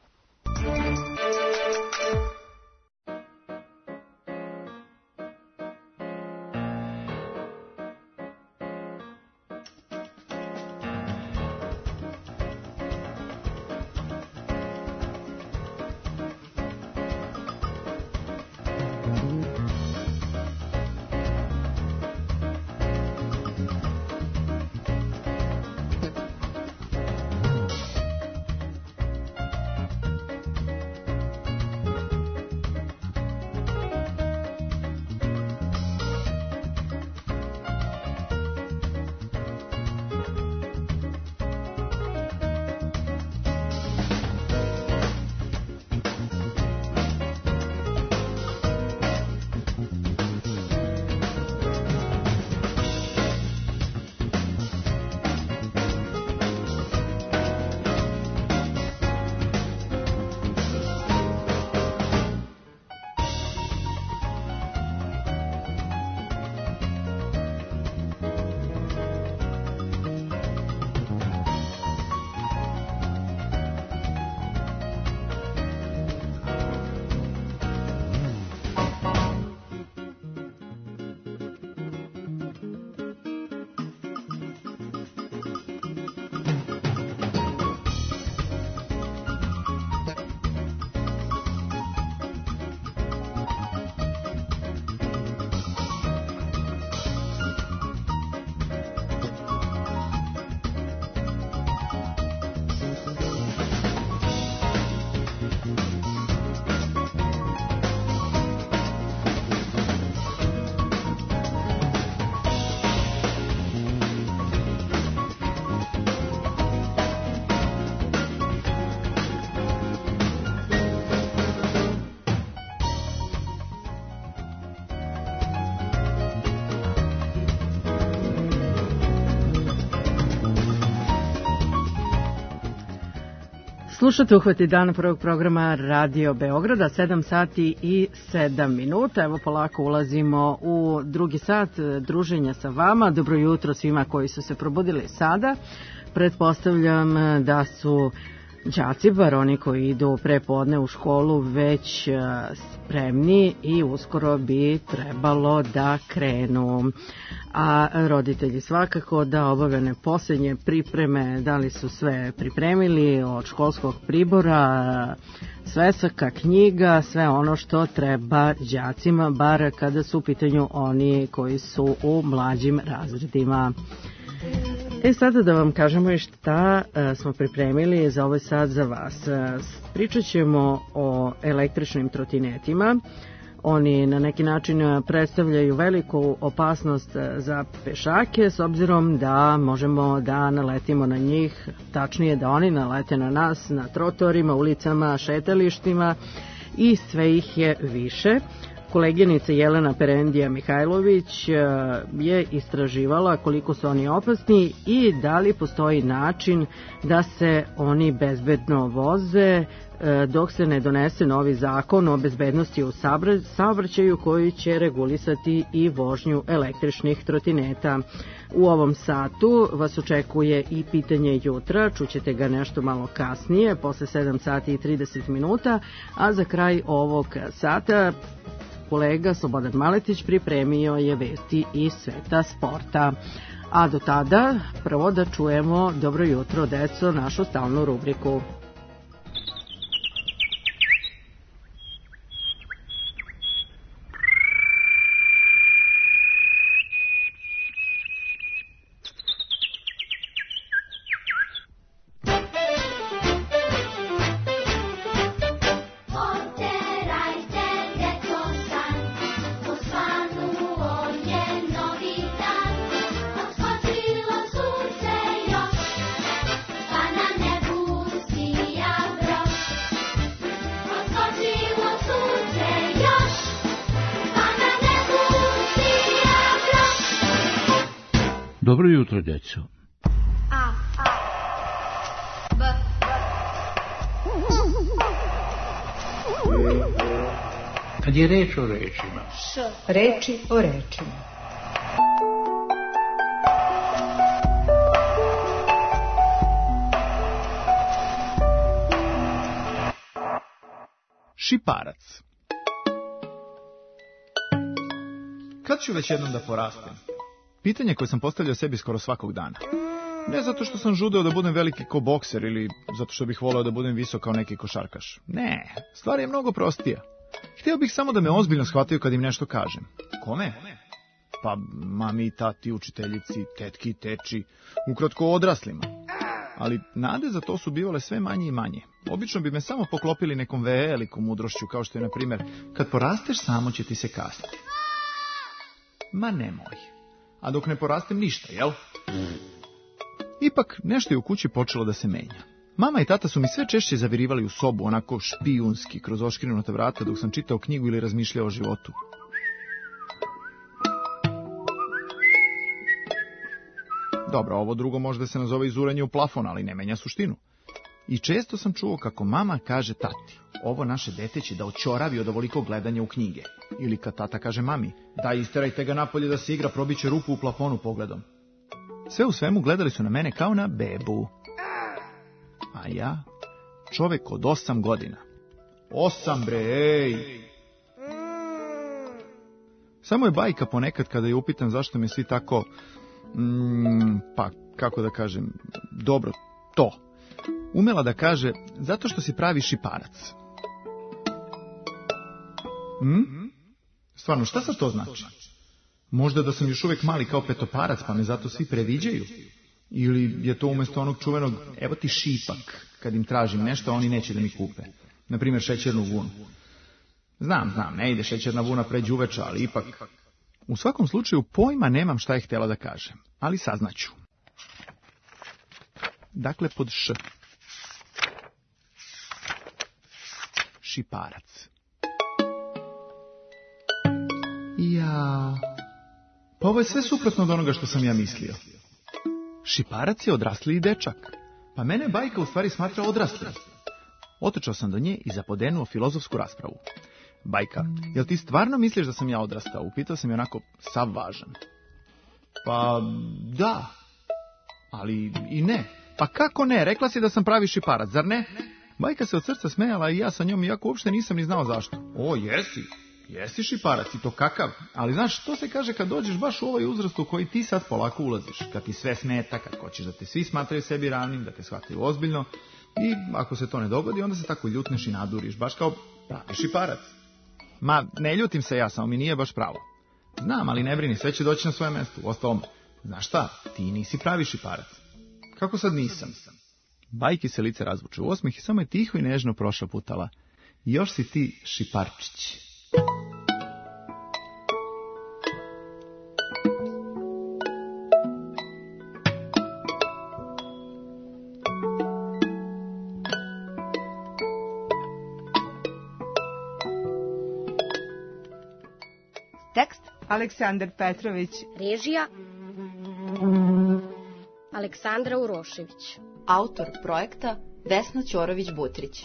Slušate Uhvati dan prvog programa Radio Beograda, sedam sati i sedam minuta. Evo polako ulazimo u drugi sat druženja sa vama. Dobro jutro svima koji su se probudili sada. Pretpostavljam da su đaci, bar oni koji idu pre podne u školu, već spremni i uskoro bi trebalo da krenu. A roditelji svakako da obavljene posljednje pripreme, da li su sve pripremili od školskog pribora, svesaka, knjiga, sve ono što treba đacima, bar kada su u pitanju oni koji su u mlađim razredima. E sada da vam kažemo i šta a, smo pripremili za ovaj sat za vas. Pričat ćemo o električnim trotinetima. Oni na neki način predstavljaju veliku opasnost za pešake, s obzirom da možemo da naletimo na njih, tačnije da oni nalete na nas na trotoarima, ulicama, šetalištima i sve ih je više. Koleginica Jelena Perendija Mihajlović je istraživala koliko su oni opasni i da li postoji način da se oni bezbedno voze dok se ne donese novi zakon o bezbednosti u saobraćaju koji će regulisati i vožnju električnih trotineta. U ovom satu vas očekuje i pitanje jutra, čućete ga nešto malo kasnije, posle sedam sati i trideset minuta, a za kraj ovog sata kolega Slobodan Maletić pripremio je vesti iz sveta sporta. A do tada, prvo da čujemo Dobro jutro, deco, našu stalnu rubriku. Dobro jutro, djeco. A, A, B, B. Kad je reč o rečima. Š. Reči o rečima. Šiparac. Kad ću već jednom da porastem? Pitanje koje sam postavljao sebi skoro svakog dana. Ne zato što sam žudeo da budem veliki ko bokser ili zato što bih voleo da budem visok kao neki košarkaš. Ne, stvar je mnogo prostija. Htio bih samo da me ozbiljno shvataju kad im nešto kažem. Kome? Pa mami, tati, učiteljici, tetki, teči, ukratko odraslima. Ali nade za to su bivale sve manje i manje. Obično bi me samo poklopili nekom velikom mudrošću, kao što je, na primjer, kad porasteš samo će ti se kasniti. Ma nemoj. A dok ne porastem ništa, jel? Ipak nešto je u kući počelo da se menja. Mama i tata su mi sve češće zavirivali u sobu, onako špijunski, kroz oškrinuta vrata dok sam čitao knjigu ili razmišljao o životu. Dobro, ovo drugo može da se nazove izuranje u plafon, ali ne menja suštinu. I često sam čuo kako mama kaže tati, ovo naše dete će da očoravi od ovoliko gledanja u knjige. Ili kad tata kaže mami, daj isterajte ga napolje da se igra, probiće rupu u plafonu pogledom. Sve u svemu gledali su na mene kao na bebu. A ja, čovek od osam godina. Osam bre, ej! Samo je bajka ponekad kada je upitam zašto me svi tako, mm, pa kako da kažem, dobro, to. Umela da kaže, zato što si pravi šiparac. Hm? Stvarno, šta sad to znači? Možda da sam još uvijek mali kao petoparac, pa me zato svi previđaju? Ili je to umjesto onog čuvenog, evo ti šipak, kad im tražim nešto, oni neće da mi kupe. Naprimjer, šećernu vunu. Znam, znam, ne ide šećerna vuna pređu uveča, ali ipak. U svakom slučaju, pojma nemam šta je htjela da kažem, ali saznaću. Dakle, pod š. Šiparac. Ja... Pa ovo je sve suprotno od onoga što sam ja mislio. Šiparac je odrasliji dečak. Pa mene bajka u stvari smatra odraslim. Otrčao sam do nje i zapodenuo filozofsku raspravu. Bajka, jel ti stvarno misliš da sam ja odrastao? Upitao sam je onako sav važan. Pa da. Ali i ne. Pa kako ne? Rekla si da sam pravi šiparac, zar ne? Bajka se od srca smejala i ja sa njom, iako uopšte nisam ni znao zašto. O, jesi. Jesi šiparac i to kakav, ali znaš, to se kaže kad dođeš baš u ovaj uzrast u koji ti sad polako ulaziš, kad ti sve smeta, kad hoćeš da te svi smatraju sebi ravnim, da te shvataju ozbiljno i ako se to ne dogodi, onda se tako ljutneš i naduriš, baš kao pravi šiparac. Ma, ne ljutim se ja, samo mi nije baš pravo. Znam, ali ne brini, sve će doći na svoje mjesto. Uostalom, znaš šta, ti nisi pravi šiparac. Kako sad nisam? Bajki se lice razvuče u osmih i samo je tiho i nežno prošaputala. Još si ti šiparčić. Tekst Aleksandar Petrović. Režija Aleksandra Urošević. Autor projekta Vesna Ćorović-Butrić.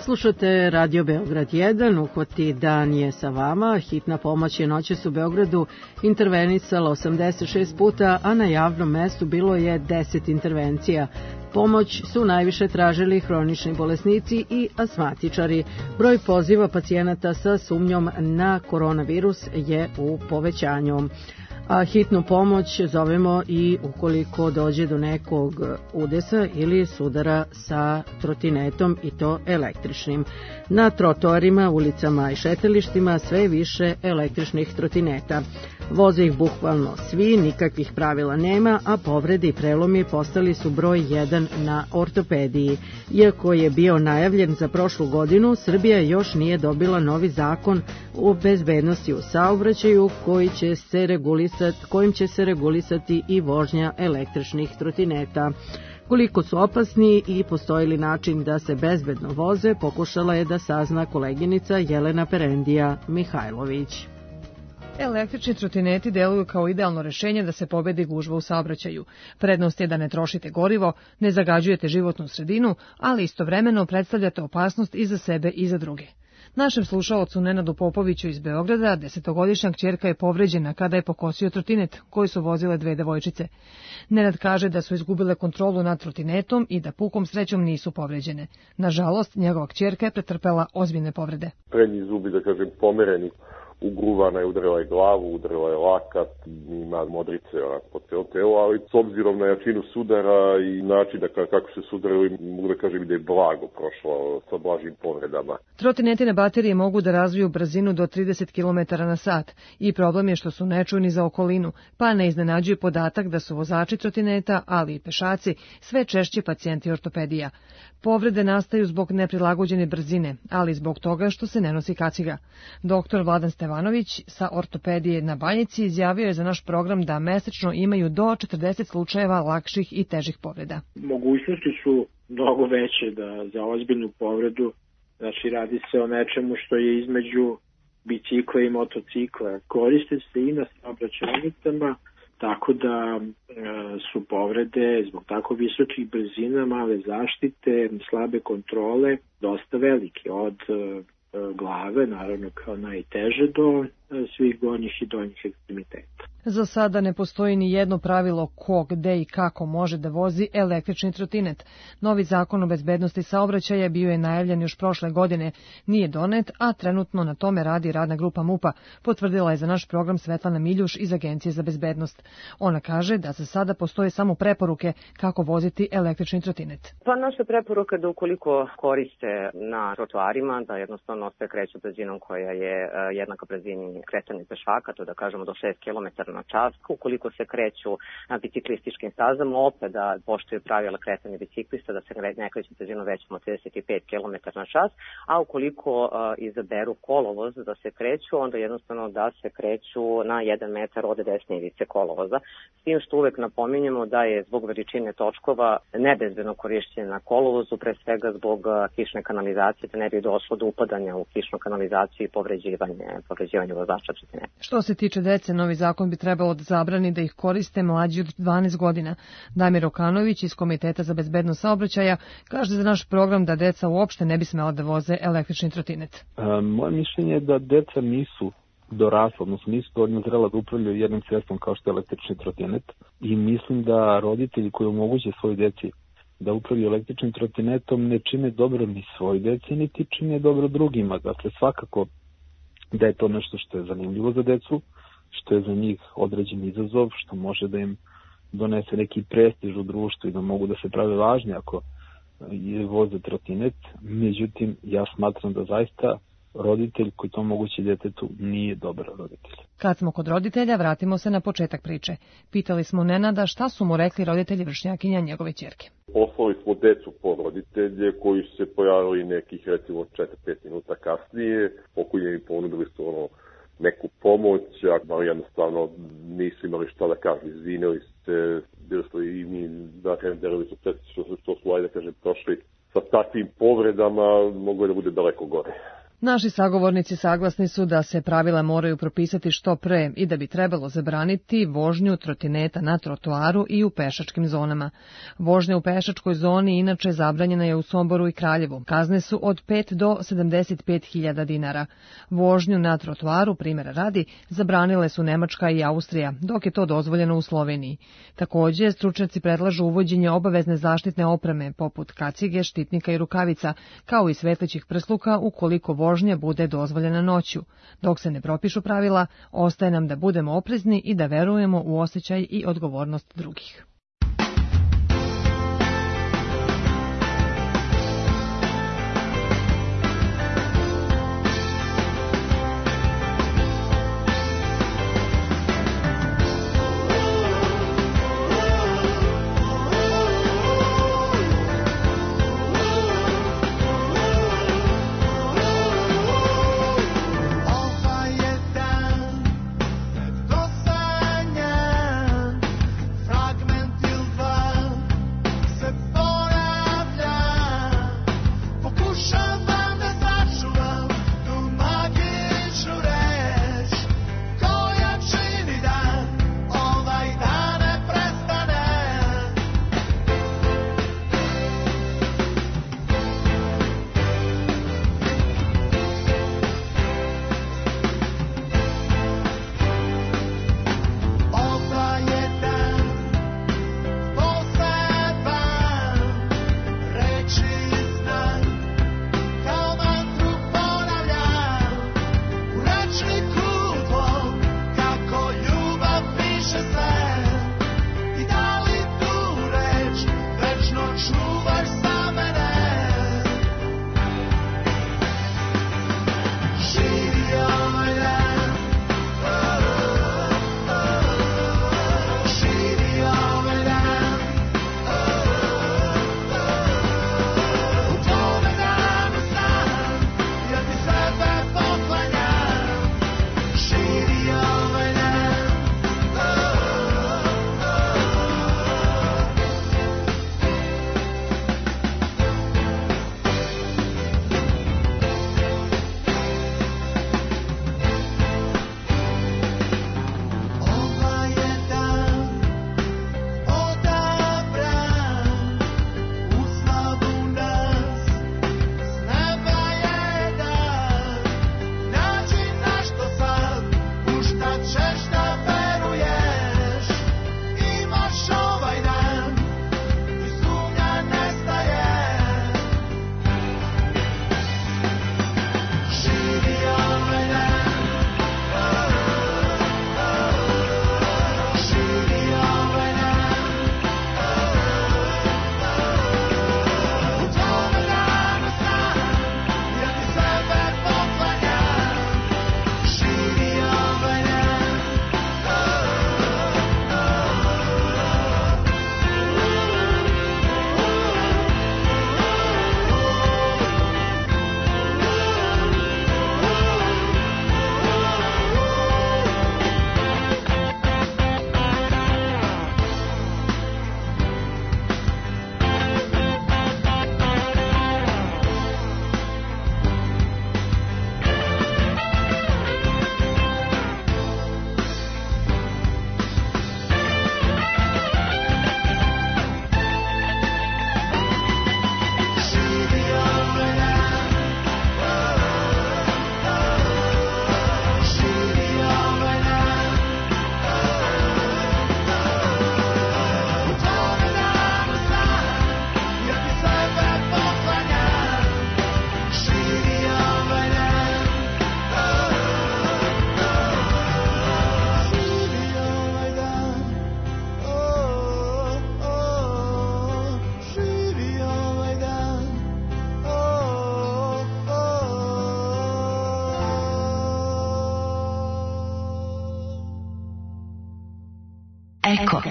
Slušate Radio Beograd jedan, Uhvati dan je sa vama. Hitna pomoć je noćas u Beogradu intervenisala osamdeset šest puta, a na javnom mestu bilo je deset intervencija. Pomoć su najviše tražili hronični bolesnici i astmatičari. Broj poziva pacijenata sa sumnjom na koronavirus je u povećanju. A hitnu pomoć zovemo i ukoliko dođe do nekog udesa ili sudara sa trotinetom, i to električnim. Na trotoarima, ulicama i šetalištima sve više električnih trotineta. Voze ih bukvalno svi, nikakvih pravila nema, a povrede i prelomi postali su broj jedan na ortopediji. Iako je bio najavljen za prošlu godinu, Srbija još nije dobila novi zakon o bezbednosti u saobraćaju koji će se regulisati, kojim će se regulisati i vožnja električnih trotineta. Koliko su opasni i postoji li način da se bezbedno voze, pokušala je da sazna koleginica Jelena Perendija Mihajlović. Električni trotineti deluju kao idealno rešenje da se pobedi gužva u saobraćaju. Prednost je da ne trošite gorivo, ne zagađujete životnu sredinu, ali istovremeno predstavljate opasnost i za sebe i za druge. Našem slušaocu Nenadu Popoviću iz Beograda desetogodišnja kćerka je povređena kada je pokosio trotinet koji su vozile dve devojčice. Nenad kaže da su izgubile kontrolu nad trotinetom i da pukom srećom nisu povređene. Nažalost, njegova kćerka je pretrpela ozbiljne povrede. Prednji zubi, da kažem, pomereni. Ugruvana je, udarila je glavu, udarila je lakat, ima modrice onako po celo telo, ali s obzirom na jačinu sudara i način da kako se sudarili, mogu da kažem da je blago prošlo sa blažim povredama. Trotinetine baterije mogu da razviju brzinu do trideset kilometara na sat i problem je što su nečujni za okolinu, pa ne iznenađuje podatak da su vozači trotineta, ali i pešaci, sve češće pacijenti ortopedija. Povrede nastaju zbog neprilagođene brzine, ali zbog toga što se ne nosi kaciga. Doktor Vladan Stevanović sa ortopedije na Banjici izjavio je za naš program da mesečno imaju do četrdeset slučajeva lakših i težih povreda. Mogućnosti su mnogo veće da za ozbiljnu povredu, znači radi se o nečemu što je između bicikla i motocikla. Koriste se i na saobraćajnicama, tako da e, su povrede zbog tako visokih brzina, male zaštite, slabe kontrole dosta velike, od e, glave, naravno kao najteže, do e, svih gornjih i donjih ekstremiteta. Za sada ne postoji ni jedno pravilo ko, gde i kako može da vozi električni trotinet. Novi zakon o bezbednosti saobraćaja bio je najavljen još prošle godine, nije donet, a trenutno na tome radi radna grupa MUP-a, potvrdila je za naš program Svetlana Miljuš iz Agencije za bezbednost. Ona kaže da za sada postoje samo preporuke kako voziti električni trotinet. Pa naša preporuka da ukoliko koriste na trotoarima, da jednostavno se kreću brzinom koja je jednaka brzini kretanja pešaka, to da kažemo do šest kilometara na čas. Ukoliko se kreću na biciklističkim stazama, opet da poštuju pravila kretanja biciklista, da se ne kreću brzinom većom od trideset pet kilometara na čas, a ukoliko uh, izaberu kolovoz da se kreću, onda jednostavno da se kreću na jedan metar od desne ivice kolovoza. S tim što uvek napominjemo da je zbog veličine točkova nebezbedno korišćenje na kolovozu, pre svega zbog uh, kišne kanalizacije, da ne bi došlo do upadanja u kišnu kanalizaciju i povređivanje, povređivanje vozača trotineta. Što se tiče dece, novi zakon bi trebalo da zabrani da ih koriste mlađi od dvanaest godina. Damir Okanović iz Komiteta za bezbednost saobraćaja kaže za naš program da deca uopšte ne bi smela da voze električni trotinet. E, moje mišljenje je da deca nisu dorasla, odnosno nisu dovoljno zrela da upravljaju jednim sredstvom kao što je električni trotinet, i mislim da roditelji koji omoguće svoj deci da upravljaju električnim trotinetom ne čine dobro ni svoj deci, niti čine dobro drugima. Dakle, svakako da je to nešto što je zanimljivo za decu, što je za njih određen izazov, što može da im donese neki prestiž u društvu i da mogu da se prave važni ako je voze trotinet. Međutim, ja smatram da zaista roditelj koji to omogući djetetu nije dobar roditelj. Kad smo kod roditelja, vratimo se na početak priče. Pitali smo Nenada šta su mu rekli roditelji vršnjakinja njegove ćerke. Poslali smo decu po roditelje koji su se pojavili nekih recimo četiri do pet minuta kasnije, pokoji im ponudili su ono neku pomoć, ali jednostavno nisu imali šta da kažu, izvinili se, bili su i mi, da kažem, delili su što, što su, ajde da kažem, prošli sa takvim povredama, mogu da bude daleko gore. Naši sagovornici saglasni su da se pravila moraju propisati što pre i da bi trebalo zabraniti vožnju trotineta na trotoaru i u pešačkim zonama. Vožnja u pešačkoj zoni inače zabranjena je u Somboru i Kraljevu. Kazne su od pet do sedamdeset pet hiljada dinara. Vožnju na trotoaru, primjera radi, zabranile su Nemačka i Austrija, dok je to dozvoljeno u Sloveniji. Također, stručnjaci predlažu uvođenje obavezne zaštitne opreme, poput kacige, štitnika i rukavica, kao i svetlećih prsluka ukoliko vožnja bude dozvoljena noću. Dok se ne propišu pravila, ostaje nam da budemo oprezni i da verujemo u osjećaj i odgovornost drugih. Eko.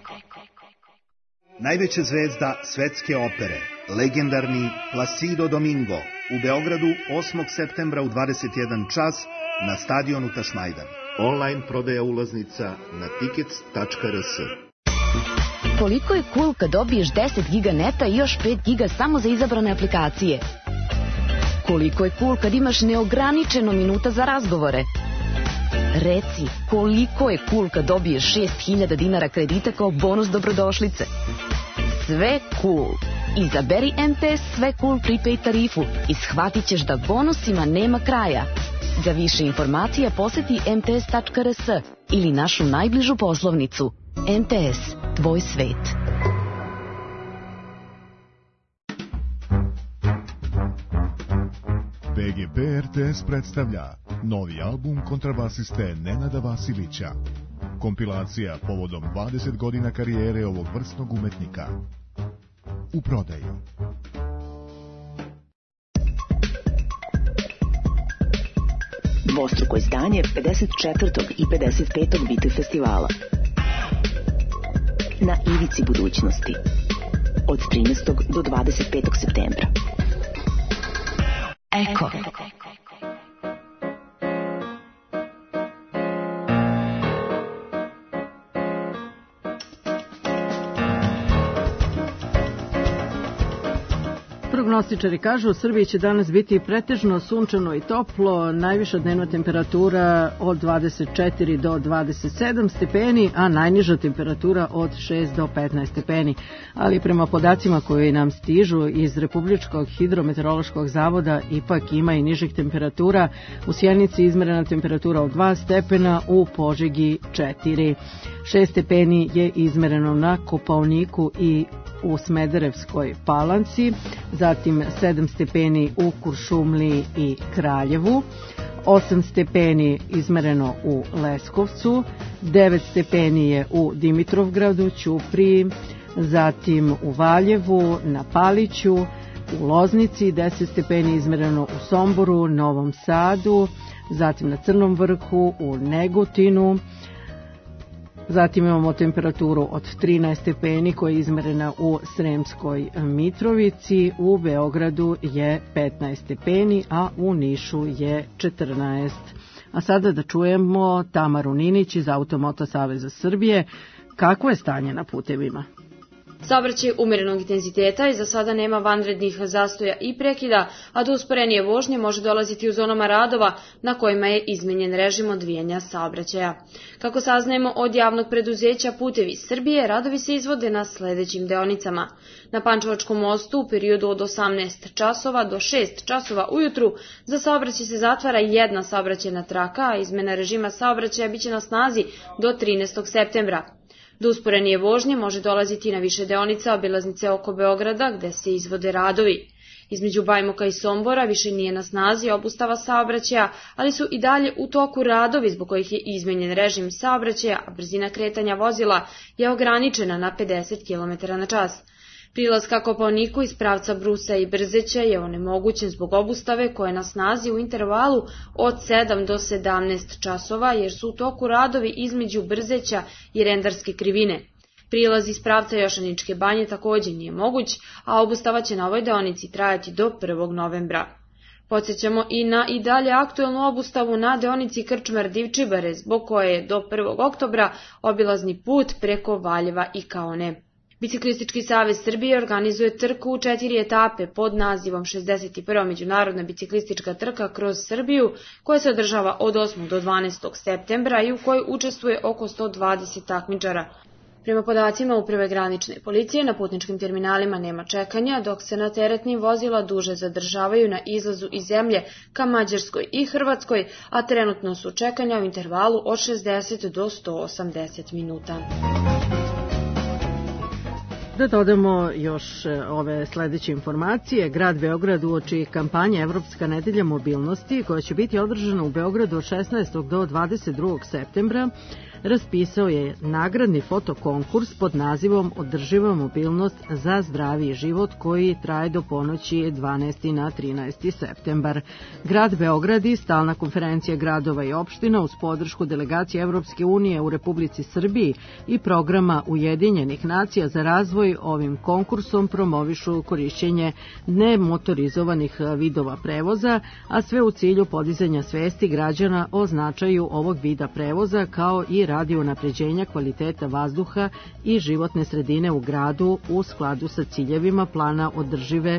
Najveća zvezda svetske opere, legendarni Placido Domingo, u Beogradu osmog septembra u dvadeset jedan čas na stadionu Tašmajdan. Online prodaja ulaznica na tickets tačka r s. Koliko je cool kad dobiješ deset giga neta i još pet giga samo za izabrane aplikacije? koliko je cool kad imaš neograničeno minuta za razgovore. Reci, koliko je cool kad dobiješ šest hiljada dinara kredita kao bonus dobrodošlice. Sve cool. Izaberi M T S Sve cool prepaid tarifu i shvatit ćeš da bonusima nema kraja. Za više informacija poseti em te es tačka er es ili našu najbližu poslovnicu. M T S, tvoj svet. B G P R T S predstavlja novi album kontrabasiste Nenada Vasilića. Kompilacija povodom dvadeset godina karijere ovog vrsnog umetnika. U prodaju. Dvostruko izdanje pedeset četvrtog i pedeset petog Biti festivala. Na ivici budućnosti. Od trinaestog do dvadeset petog septembra. Eko. Prognostičari kažu u Srbiji će danas biti pretežno sunčano i toplo, najviša dnevna temperatura od dvadeset četiri do dvadeset sedam stepeni, a najniža temperatura od šest do petnaest stepeni. Ali prema podacima koji nam stižu iz Republičkog hidrometeorološkog zavoda ipak ima i nižih temperatura. U Sjenici izmerena temperatura od dva stepena, u Požegi četiri. šest stepeni je izmereno na Kopaoniku i u Smederevskoj Palanci, zatim sedam stepeni u Kuršumliji i Kraljevu, osam stepeni izmereno u Leskovcu, devet stepeni je u Dimitrovgradu, Ćupriji, zatim u Valjevu, na Paliću, u Loznici, deset stepeni izmereno u Somboru, Novom Sadu, zatim na Crnom Vrhu, u Negotinu. Zatim imamo temperaturu od trinaest stepeni koja je izmerena u Sremskoj Mitrovici, u Beogradu je petnaest stepeni, a u Nišu je četrnaest. A sada da čujemo Tamaru Ninić iz Automoto Saveza Srbije. Kakvo je stanje na putevima? Saobraćaj umerenog intenziteta i za sada nema vanrednih zastoja i prekida, a do usporenije vožnje može dolaziti u zonama radova na kojima je izmenjen režim odvijanja saobraćaja. Kako saznajemo od javnog preduzeća Putevi Srbije, radovi se izvode na sledećim deonicama. Na Pančevačkom mostu u periodu od osamnaest časova do šest časova ujutru za saobraćaj se zatvara jedna saobraćajna traka, a izmena režima saobraćaja biće na snazi do trinaestog septembra. Do usporenije vožnje može dolaziti na više deonica obilaznice oko Beograda gde se izvode radovi. Između Bajmoka i Sombora više nije na snazi obustava saobraćaja, ali su i dalje u toku radovi zbog kojih je izmenjen režim saobraćaja, a brzina kretanja vozila je ograničena na pedeset kilometara na čas. Prilaz ka Kopaoniku iz pravca Brusa i Brzeća je onemogućen zbog obustave koja je na snazi u intervalu od sedam do sedamnaest časova jer su u toku radovi između Brzeća i Rendarske krivine. Prilaz iz pravca Jošaničke banje također nije moguć, a obustava će na ovoj deonici trajati do prvog novembra. Podsjećamo i na i dalje aktuelnu obustavu na deonici Krčmar-Divčibare, zbog koje je do prvog oktobra obilazni put preko Valjeva i Kaone. Biciklistički savez Srbije organizuje trku u četiri etape pod nazivom šezdeset prva međunarodna biciklistička trka kroz Srbiju, koja se održava od osmog do dvanaestog septembra i u kojoj učestvuje oko sto dvadeset takmičara. Prema podacima Uprave granične policije, na putničkim terminalima nema čekanja, dok se na teretnim vozila duže zadržavaju na izlazu iz zemlje ka Mađarskoj i Hrvatskoj, a trenutno su čekanja u intervalu od šezdeset do sto osamdeset minuta. Da dodamo još ove sledeće informacije. Grad Beograd uoči kampanje Evropska nedelja mobilnosti, koja će biti održana u Beogradu od šesnaestog do dvadeset drugog septembra, raspisao je nagradni fotokonkurs pod nazivom Održiva mobilnost za zdraviji život, koji traje do ponoći dvanaestog na trinaesti septembar. Grad Beograd i Stalna konferencija gradova i opština uz podršku delegacije Evropske unije u Republici Srbiji i programa Ujedinjenih nacija za razvoj ovim konkursom promovišu korišćenje nemotorizovanih vidova prevoza, a sve u cilju podizanja svesti građana o značaju ovog vida prevoza, kao i radi unapređenja kvaliteta vazduha i životne sredine u gradu u skladu sa ciljevima plana održive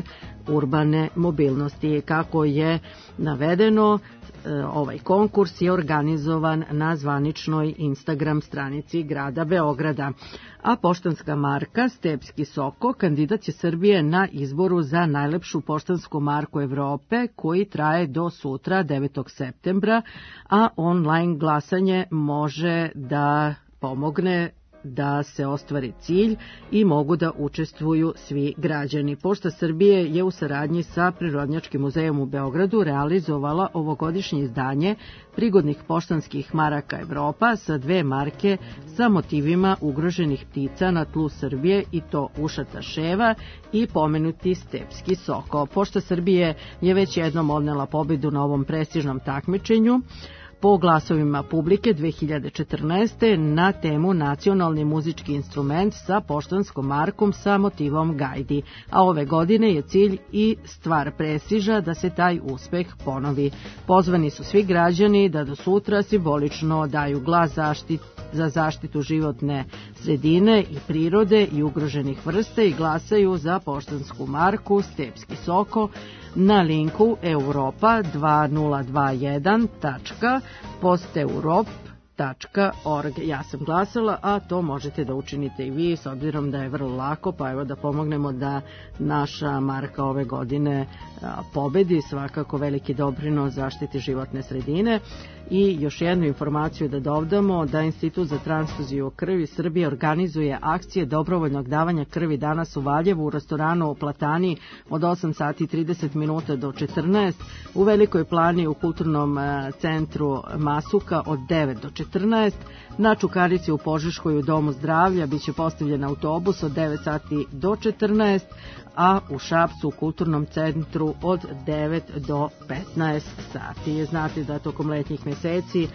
urbane mobilnosti. Kako je navedeno, ovaj konkurs je organizovan na zvaničnoj Instagram stranici grada Beograda. A poštanska marka Stepski Soko kandidat je Srbije na izboru za najlepšu poštansku marku Evrope, koji traje do sutra devetog septembra, a online glasanje može da pomogne da se ostvari cilj i mogu da učestvuju svi građani. Pošta Srbije je u saradnji sa Prirodnjačkim muzejom u Beogradu realizovala ovogodišnje izdanje prigodnih poštanskih maraka Evropa sa dve marke sa motivima ugroženih ptica na tlu Srbije, i to ušata ševa i pomenuti Stepski Soko. Pošta Srbije je već jednom odnela pobedu na ovom prestižnom takmičenju po glasovima publike dve hiljade četrnaeste. na temu nacionalni muzički instrument sa poštanskom markom sa motivom gajdi, a ove godine je cilj i stvar prestiža da se taj uspeh ponovi. Pozvani su svi građani da do sutra simbolično daju glas zaštit, za zaštitu životne sredine i prirode i ugroženih vrsta i glasaju za poštansku marku Stepski Soko na linku europa dva nula dva jedan tačka posteurope tačka org. Ja sam glasala, a to možete da učinite i vi, s obzirom da je vrlo lako, pa evo da pomognemo da naša marka ove godine pobedi, svakako veliki doprinos zaštiti životne sredine. I još jednu informaciju da dodamo, da Institut za transfuziju krvi Srbije organizuje akcije dobrovoljnog davanja krvi danas u Valjevu u restoranu Platani od osam sati i trideset minuta do četrnaest, u Velikoj Plani u kulturnom centru Masuka od devet do četrnaest, na Čukarici u Požeškoj u Domu zdravlja biće postavljen autobus od devet sati do četrnaest, a u Šapcu u kulturnom centru od devet do petnaest sati. Znate da tokom letnjih meseci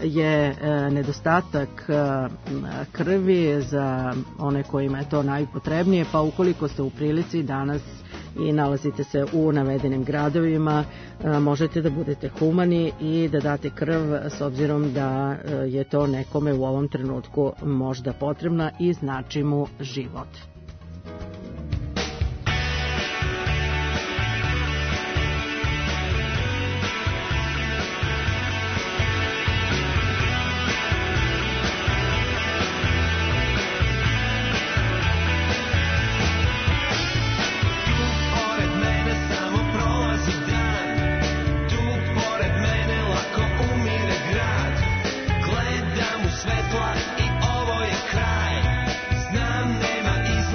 je nedostatak krvi za one kojima je to najpotrebnije, pa ukoliko ste u prilici danas i nalazite se u navedenim gradovima, možete da budete humani i da date krv, s obzirom da je to nekome u ovom trenutku možda potrebna i znači mu život. Svetla i ovo je kraj. Znam nema izlaza.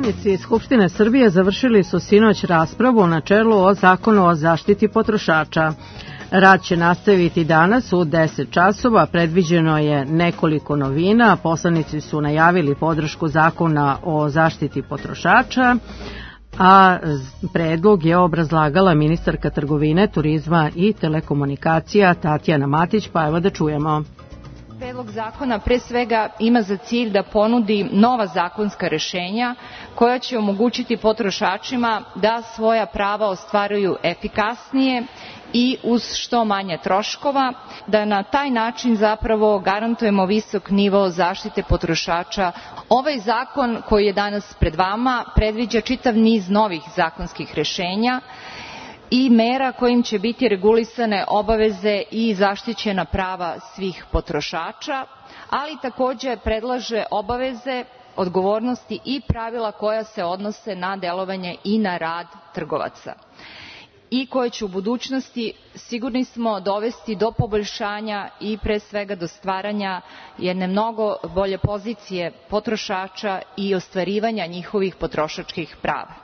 Poslanici Skupštine Srbije završili su sinoć raspravu u načelu o zakonu o zaštiti potrošača. Rad će nastaviti danas u deset časova, predviđeno je nekoliko novina, poslanici su najavili podršku zakona o zaštiti potrošača, a predlog je obrazlagala ministarka trgovine, turizma i telekomunikacija Tatjana Matić, pa evo da čujemo. Predlog zakona pre svega ima za cilj da ponudi nova zakonska rešenja koja će omogućiti potrošačima da svoja prava ostvaruju efikasnije i uz što manje troškova, da na taj način zapravo garantujemo visok nivo zaštite potrošača. Ovaj zakon koji je danas pred vama predviđa čitav niz novih zakonskih rešenja i mera kojim će biti regulisane obaveze i zaštićena prava svih potrošača, ali takođe predlaže obaveze, odgovornosti i pravila koja se odnose na delovanje i na rad trgovaca i koje će u budućnosti, sigurni smo, dovesti do poboljšanja i pre svega do stvaranja jedne mnogo bolje pozicije potrošača i ostvarivanja njihovih potrošačkih prava.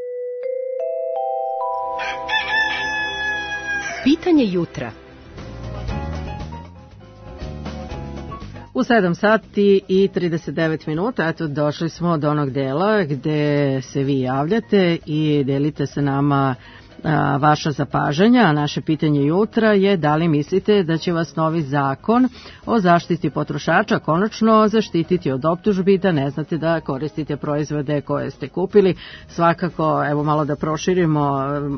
Pitanje jutra. U sedam sati i trideset devet minuta, eto, došli smo do onog dela gde se vi javljate i delite se nama a, vaša zapažanja. Naše pitanje jutra je da li mislite da će vas novi zakon o zaštiti potrošača konačno zaštititi od optužbi da ne znate da koristite proizvode koje ste kupili. Svakako, evo malo da proširimo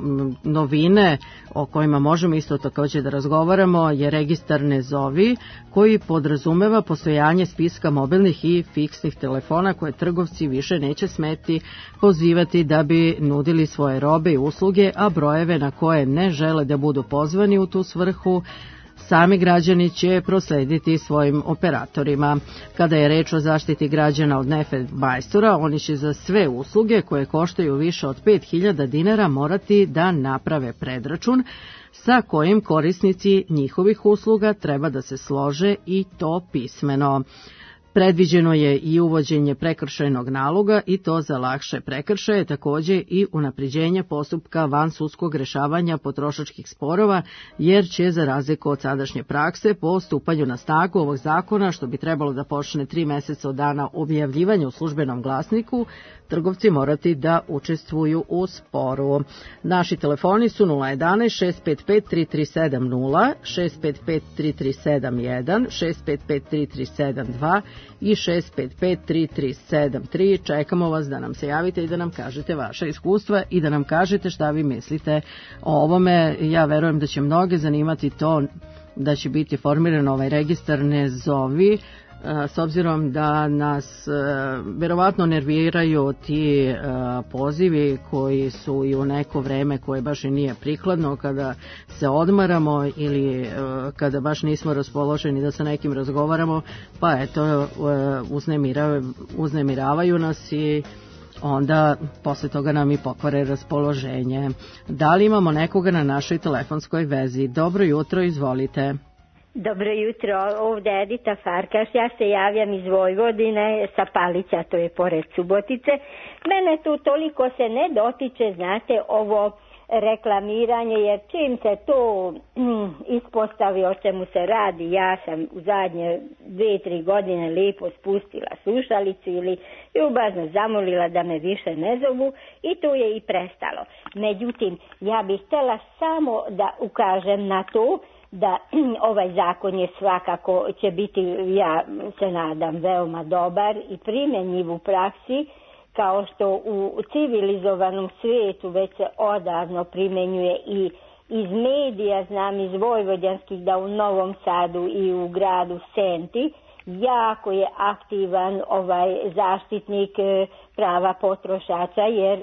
novine o kojima možemo isto takođe da razgovaramo, je registar Ne zovi, koji podrazumeva postojanje spiska mobilnih i fiksnih telefona koje trgovci više neće smeti pozivati da bi nudili svoje robe i usluge, a brojeve na koje ne žele da budu pozvani u tu svrhu sami građani će proslediti svojim operatorima. Kada je reč o zaštiti građana od nefe majstora, oni će za sve usluge koje koštaju više od pet hiljada dinara morati da naprave predračun sa kojim korisnici njihovih usluga treba da se slože i to pismeno. Predviđeno je i uvođenje prekršajnog naloga i to za lakše prekršaje, takođe i unapređenje postupka vansudskog rešavanja potrošačkih sporova, jer će za razliku od sadašnje prakse po stupanju na snagu ovog zakona, što bi trebalo da počne tri meseca od dana objavljivanja u službenom glasniku, trgovci morati da učestvuju u sporu. Naši telefoni su nula jedanaest šest pet pet tri tri sedam nula, šest pet pet tri tri sedam jedan, šest pet pet tri tri sedam dva i šest pet pet tri tri sedam tri. Čekamo vas da nam se javite i da nam kažete vaše iskustva i da nam kažete šta vi mislite o ovome. Ja verujem da će mnoge zanimati to da će biti formiran ovaj registar Ne zovi, s obzirom da nas verovatno nerviraju ti pozivi koji su i u neko vreme koje baš i nije prikladno, kada se odmaramo ili kada baš nismo raspoloženi da sa nekim razgovaramo, pa eto uznemiravaju, uznemiravaju nas i onda posle toga nam i pokvare raspoloženje. Da li imamo nekoga na našoj telefonskoj vezi? Dobro jutro, izvolite. Dobro jutro, ovde Edita Farkaš, ja se javljam iz Vojvodine sa Palića, to je pored Subotice. Mene tu toliko se ne dotiče, znate, ovo reklamiranje, jer čim se to mm, ispostavi o čemu se radi, ja sam u zadnje dve, tri godine lijepo spustila slušalicu ili ljubazno zamolila da me više ne zovu i tu je i prestalo. Međutim, ja bih htjela samo da ukažem na to da ovaj zakon je svakako će biti, ja se nadam, veoma dobar i primjenjiv u praksi, kao što u civilizovanom svijetu već se odavno primjenjuje i iz medija, znam iz vojvođanskih da u Novom Sadu i u gradu Senti jako je aktivan ovaj zaštitnik prava potrošača, jer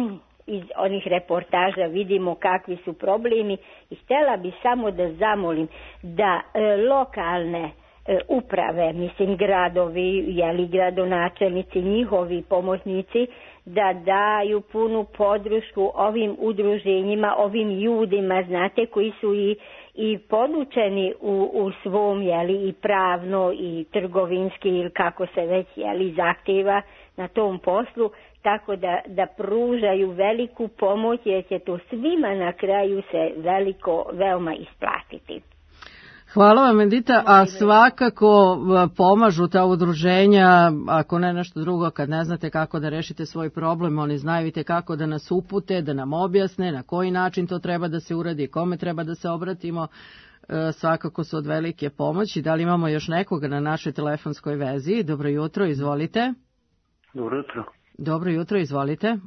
iz onih reportaža vidimo kakvi su problemi i htjela bi samo da zamolim da e, lokalne e, uprave, mislim gradovi, jeli gradonačelnici, njihovi pomoćnici, da daju punu podršku ovim udruženjima, ovim ljudima, znate, koji su i, i podučeni u, u svom, jeli, i pravno i trgovinski ili kako se već, jeli, zahtjeva na tom poslu, tako da, da pružaju veliku pomoć jer će to svima na kraju se veliko, veoma isplatiti. Hvala vam, Edita, a svakako pomažu ta udruženja, ako ne nešto drugo, kad ne znate kako da rešite svoj problem, oni znaju i kako da nas upute, da nam objasne na koji način to treba da se uradi, kome treba da se obratimo, svakako su od velike pomoći. Da li imamo još nekoga na našoj telefonskoj vezi? Dobro jutro, izvolite. Dobro jutro. Dobro jutro, izvolite.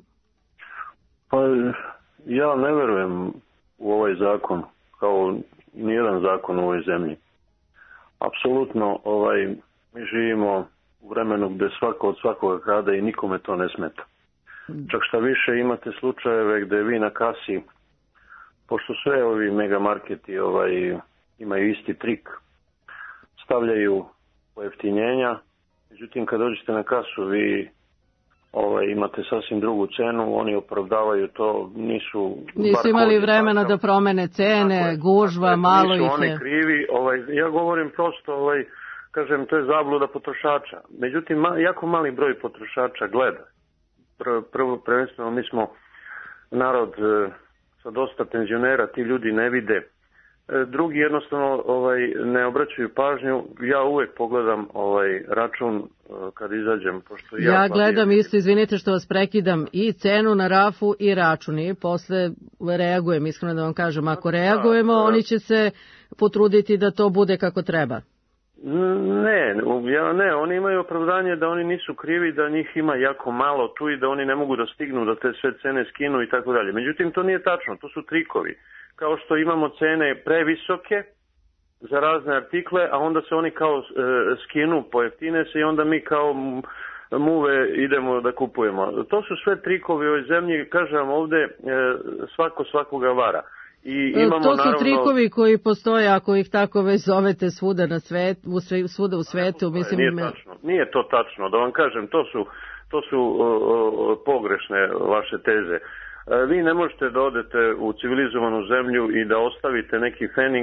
Pa ja ne verujem u ovaj zakon kao nijedan zakon u ovoj zemlji. Apsolutno ovaj, mi živimo u vremenu gde svako od svakoga krade i nikome to ne smeta. Čak šta više imate slučajeve gde vi na kasi, pošto sve ovi megamarketi ovaj, imaju isti trik, stavljaju pojeftinjenja, međutim kad dođete na kasu vi ovaj, imate sasvim drugu cenu, oni opravdavaju to, nisu... Nisu imali vremena da promene cene, tako gužva, tako malo ih je. Nisu oni krivi, ovaj, ja govorim prosto, ovaj, kažem, to je zabluda potrošača. Međutim, ma, jako mali broj potrošača gleda. Prvo, prvo prvenstveno, mi smo narod e, sa dosta penzionera, ti ljudi ne vide. Drugi jednostavno ovaj, ne obraćaju pažnju. Ja uvek pogledam ovaj račun kad izađem. Pošto ja, ja gledam isto, izvinite što vas prekidam, i cenu na rafu i račun i posle reagujem, iskreno da vam kažem. Ako reagujemo, da, da. Oni će se potruditi da to bude kako treba. Ne, ja, ne, oni imaju opravdanje da oni nisu krivi, da njih ima jako malo tu i da oni ne mogu da stignu da te sve cene skinu i tako dalje. Međutim, to nije tačno, to su trikovi. Kao što imamo cene previsoke za razne artikle, a onda se oni kao e, skinu, pojeftine se i onda mi kao muve idemo da kupujemo. To su sve trikovi u ovoj zemlji, kažem ovde, e, svako svakoga vara. I imamo, to su naravno, trikovi koji postoje, ako ih tako već zovete svuda na svetu, u sve, svuda u svetu. Mislim, nije tačno, nije to tačno, da vam kažem, to su, to su o, o, pogrešne vaše teze. Vi ne možete da odete u civilizovanu zemlju i da ostavite neki fening,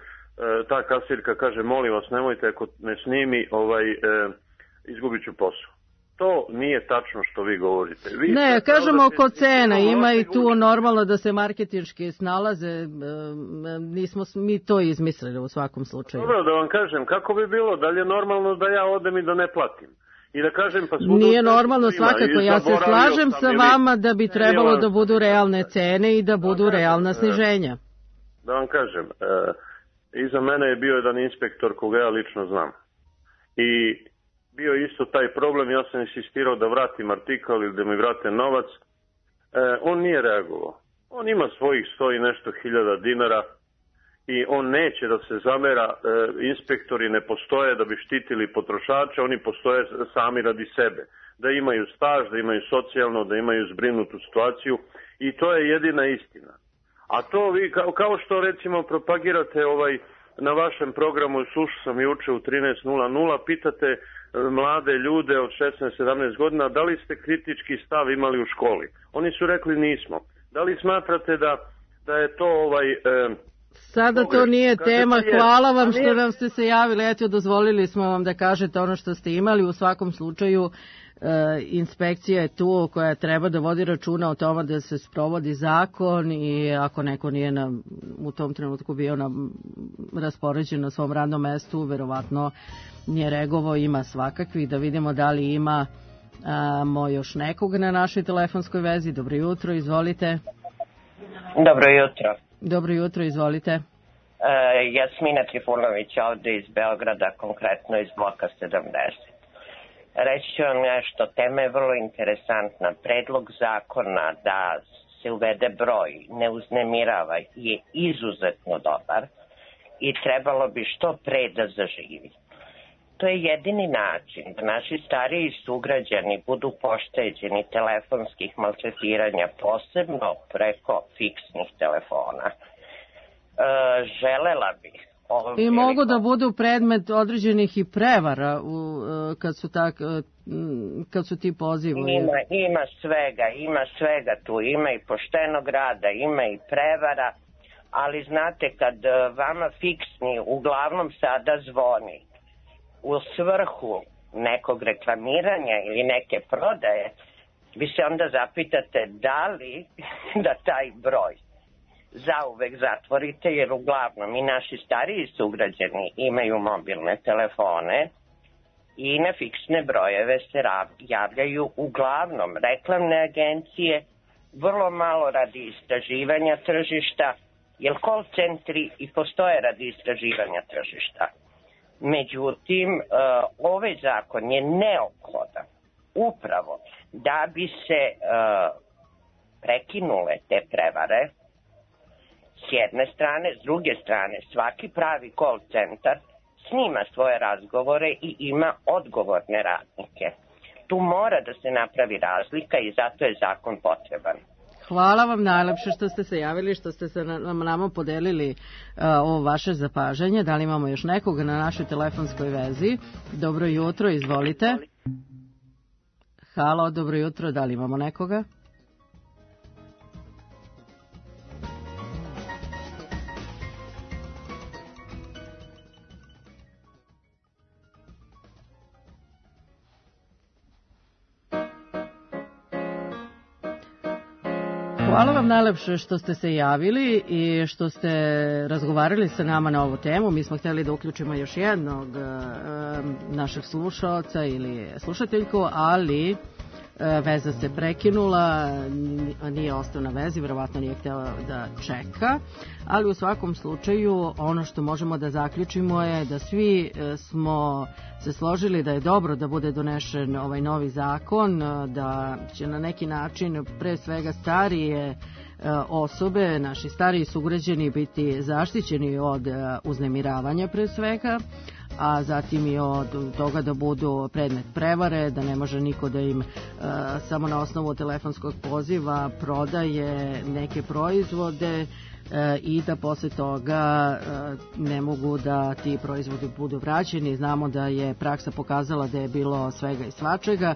ta kasirka kaže molim vas nemojte ako ne snimi ovaj, izgubit ću posao. To nije tačno što vi govorite. Vi ne, kažemo oko cena, ima i tu normalno da se marketinški snalaze, nismo mi to izmislili u svakom slučaju. Dobro, da vam kažem, kako bi bilo, da li je normalno da ja odem i da ne platim? I da kažem, pa nije normalno svakako, ja se slažem sa vama da bi trebalo da budu realne cene i da budu realna sniženja. Da vam kažem, e, iza mene je bio jedan inspektor koga ja lično znam. I bio isto taj problem, ja sam insistirao da vratim artikal ili da mi vrate novac. E, on nije reagovao. On ima svojih sto i nešto hiljada dinara i on neće da se zamera, e, inspektori ne postoje da bi štitili potrošače, oni postoje sami radi sebe. Da imaju staž, da imaju socijalno, da imaju zbrinutu situaciju i to je jedina istina. A to vi, kao, kao što recimo propagirate ovaj, na vašem programu, slušao sam juče u trinaest nula nula, pitate mlade ljude od šesnaest sedamnaest godina da li ste kritički stav imali u školi. Oni su rekli nismo. Da li smatrate da, da je to ovaj... E, Sada to nije tema, hvala vam što nam ste se javili, eto dozvolili smo vam da kažete ono što ste imali, u svakom slučaju e, inspekcija je tu koja treba da vodi računa o tome da se sprovodi zakon i ako neko nije na, u tom trenutku bio na, raspoređen na svom radnom mestu, verovatno nije reagovao, ima svakakvih, da vidimo da li ima a, još nekog na našoj telefonskoj vezi. Dobro jutro, izvolite. Dobro jutro. Dobro jutro, izvolite. E, Jasmina Trifunović ovde iz Beograda, konkretno iz bloka sedamdeset. Reći ću vam nešto, tema je vrlo interesantna. Predlog zakona da se uvede broj ne uznemirava je izuzetno dobar i trebalo bi što pre da zaživi. To je jedini način da naši stariji sugrađani budu pošteđeni telefonskih maltretiranja, posebno preko fiksnih telefona. E, želela bih... I mogu da budu predmet određenih i prevara u, kad, su tak, kad su ti pozivi. Ima, ima svega, ima svega tu, ima i poštenog rada, ima i prevara, ali znate kad vama fiksni uglavnom sada zvoni u svrhu nekog reklamiranja ili neke prodaje, vi se onda zapitate da li da taj broj zauvek zatvorite, jer uglavnom i naši stariji sugrađani imaju mobilne telefone i na fiksne brojeve se javljaju uglavnom reklamne agencije, vrlo malo radi istraživanja tržišta, jer call centri i postoje radi istraživanja tržišta. Međutim, ovaj zakon je neophodan upravo da bi se prekinule te prevare s jedne strane, s druge strane svaki pravi call centar snima svoje razgovore i ima odgovorne radnike. Tu mora da se napravi razlika i zato je zakon potreban. Hvala vam najlepše što ste se javili, što ste se nam, nama podelili uh, ovo vaše zapažanje. Da li imamo još nekoga na našoj telefonskoj vezi? Dobro jutro, izvolite. Halo, dobro jutro, da li imamo nekoga? Hvala vam najlepše što ste se javili i što ste razgovarali sa nama na ovu temu. Mi smo htjeli da uključimo još jednog e, našeg slušaoca ili slušateljku, ali e, veza se prekinula, nije ostao na vezi, verovatno nije htjela da čeka, ali u svakom slučaju ono što možemo da zaključimo je da svi smo se složili da je dobro da bude donešen ovaj novi zakon, da će na neki način pre svega starije osobe, naši stariji sugrađani biti zaštićeni od uznemiravanja pre svega, a zatim i od toga da budu predmet prevare, da ne može niko da im samo na osnovu telefonskog poziva prodaje neke proizvode i da posle toga ne mogu da ti proizvodi budu vraćeni. Znamo da je praksa pokazala da je bilo svega i svačega.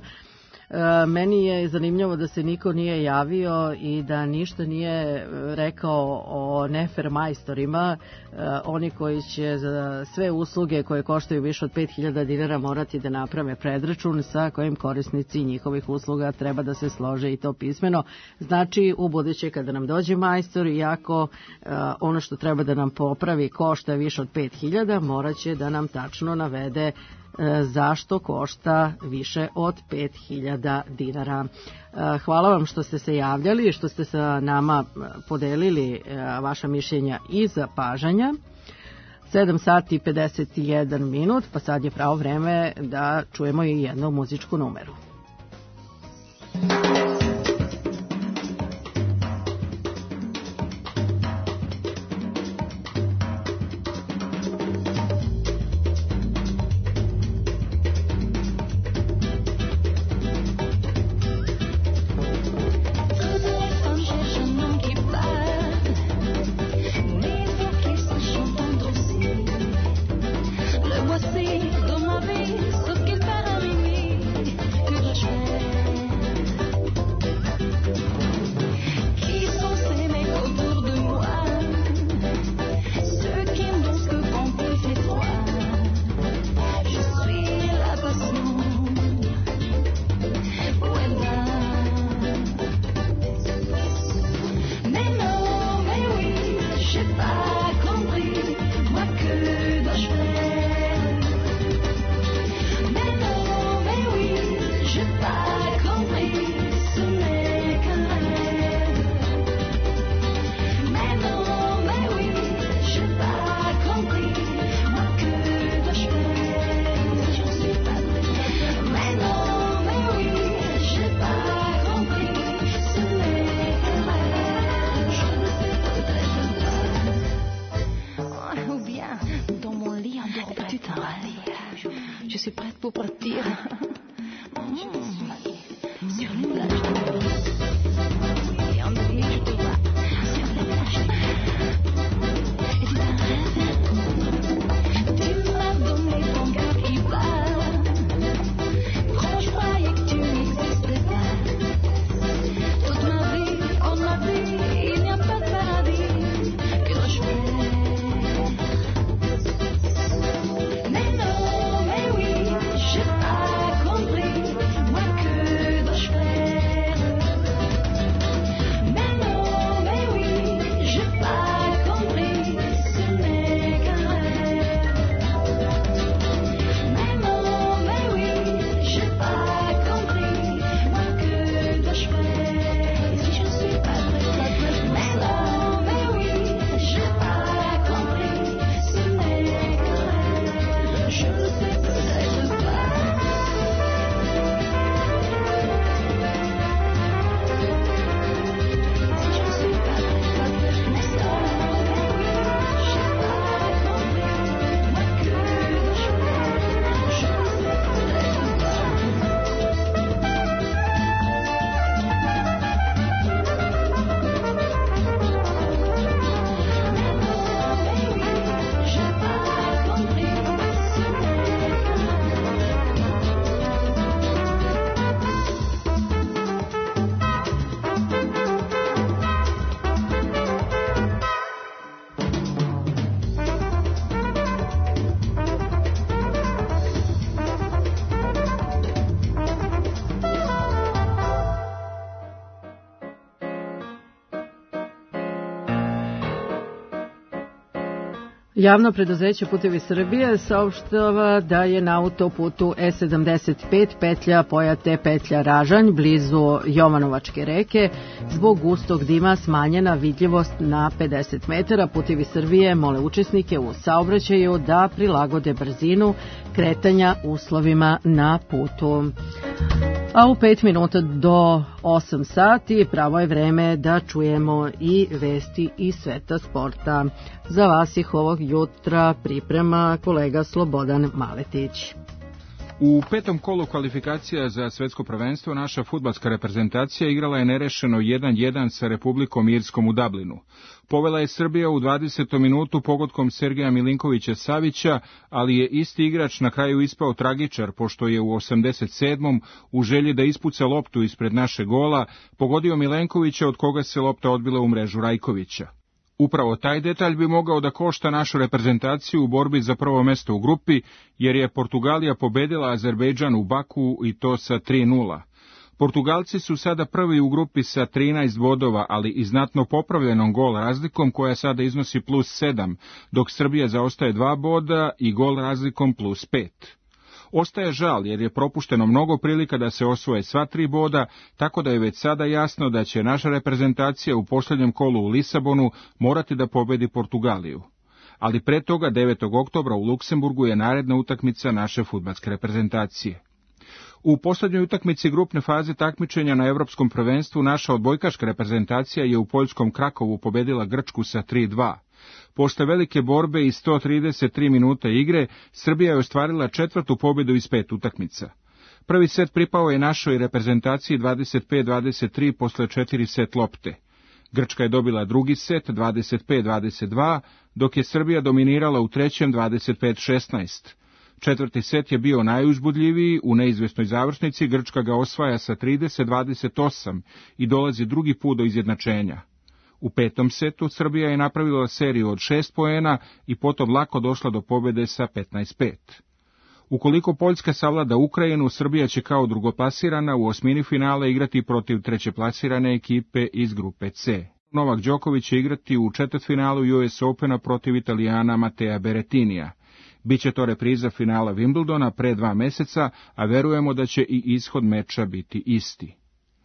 Meni je zanimljivo da se niko nije javio i da ništa nije rekao o nefer majstorima, oni koji će za sve usluge koje koštaju više od pet hiljada dinara morati da naprave predračun sa kojim korisnici njihovih usluga treba da se slože i to pismeno. Znači, u buduće kada nam dođe majstor, iako ono što treba da nam popravi košta više od pet hiljada, morat će da nam tačno navede zašto košta više od pet hiljada dinara. Hvala vam što ste se javljali i što ste sa nama podelili vaša mišljenja i zapažanja. sedam sati i pedeset jedan minut, pa sad je pravo vreme da čujemo i jednu muzičku numeru. Mais non, mais oui, j'ai pas Javno preduzeće Putevi Srbije saopštava da je na autoputu E sedamdeset pet petlja Pojate petlja Ražanj blizu Jovanovačke reke zbog gustog dima smanjena vidljivost na pedeset metara. Putevi Srbije mole učesnike u saobraćaju da prilagode brzinu kretanja uslovima na putu. A u pet minuta do osam sati pravo je vreme da čujemo i vesti iz sveta sporta. Za vas ih ovog jutra priprema kolega Slobodan Maletić. U petom kolu kvalifikacija za svetsko prvenstvo naša fudbalska reprezentacija igrala je nerešeno jedan jedan sa Republikom Irskom u Dublinu. Povela je Srbija u dvadesetom minutu pogodkom Sergeja Milinkovića Savića, ali je isti igrač na kraju ispao tragičar, pošto je u osamdeset sedmom u želji da ispuca loptu ispred naše gola pogodio Milenkovića, od koga se lopta odbila u mrežu Rajkovića. Upravo taj detalj bi mogao da košta našu reprezentaciju u borbi za prvo mesto u grupi, jer je Portugalija pobedila Azerbejdžan u Baku i to sa tri nula. Portugalci su sada prvi u grupi sa trinaest bodova, ali i znatno popravljenom gol razlikom koja sada iznosi plus sedam, dok Srbija zaostaje dva boda i gol razlikom plus pet. Ostaje žal jer je propušteno mnogo prilika da se osvoje sva tri boda, tako da je već sada jasno da će naša reprezentacija u posljednjem kolu u Lisabonu morati da pobedi Portugaliju. Ali pre toga devetog oktobra u Luksemburgu je naredna utakmica naše fudbalske reprezentacije. U posljednjoj utakmici grupne faze takmičenja na Evropskom prvenstvu naša odbojkaška reprezentacija je u poljskom Krakovu pobedila Grčku sa tri dva. Posle velike borbe i sto trideset tri minuta igre, Srbija je ostvarila četvrtu pobjedu iz pet utakmica. Prvi set pripao je našoj reprezentaciji dvadeset pet dvadeset tri posle četiri set lopte. Grčka je dobila drugi set dvadeset pet dvadeset dva, dok je Srbija dominirala u trećem dvadeset pet šesnaest. Četvrti set je bio najuzbudljiviji, u neizvesnoj završnici Grčka ga osvaja sa trideset dvadeset osam i dolazi drugi put do izjednačenja. U petom setu Srbija je napravila seriju od šest poena i potom lako došla do pobjede sa petnaest pet. Ukoliko Poljska savlada Ukrajinu, Srbija će kao drugoplasirana u osmini finala igrati protiv trećeplasirane ekipe iz grupe C. Novak Đoković će igrati u četvrtfinalu U S Opena protiv Italijana Matea Berettinija. Biće to repriza finala Wimbledona pre dva meseca, a verujemo da će i ishod meča biti isti.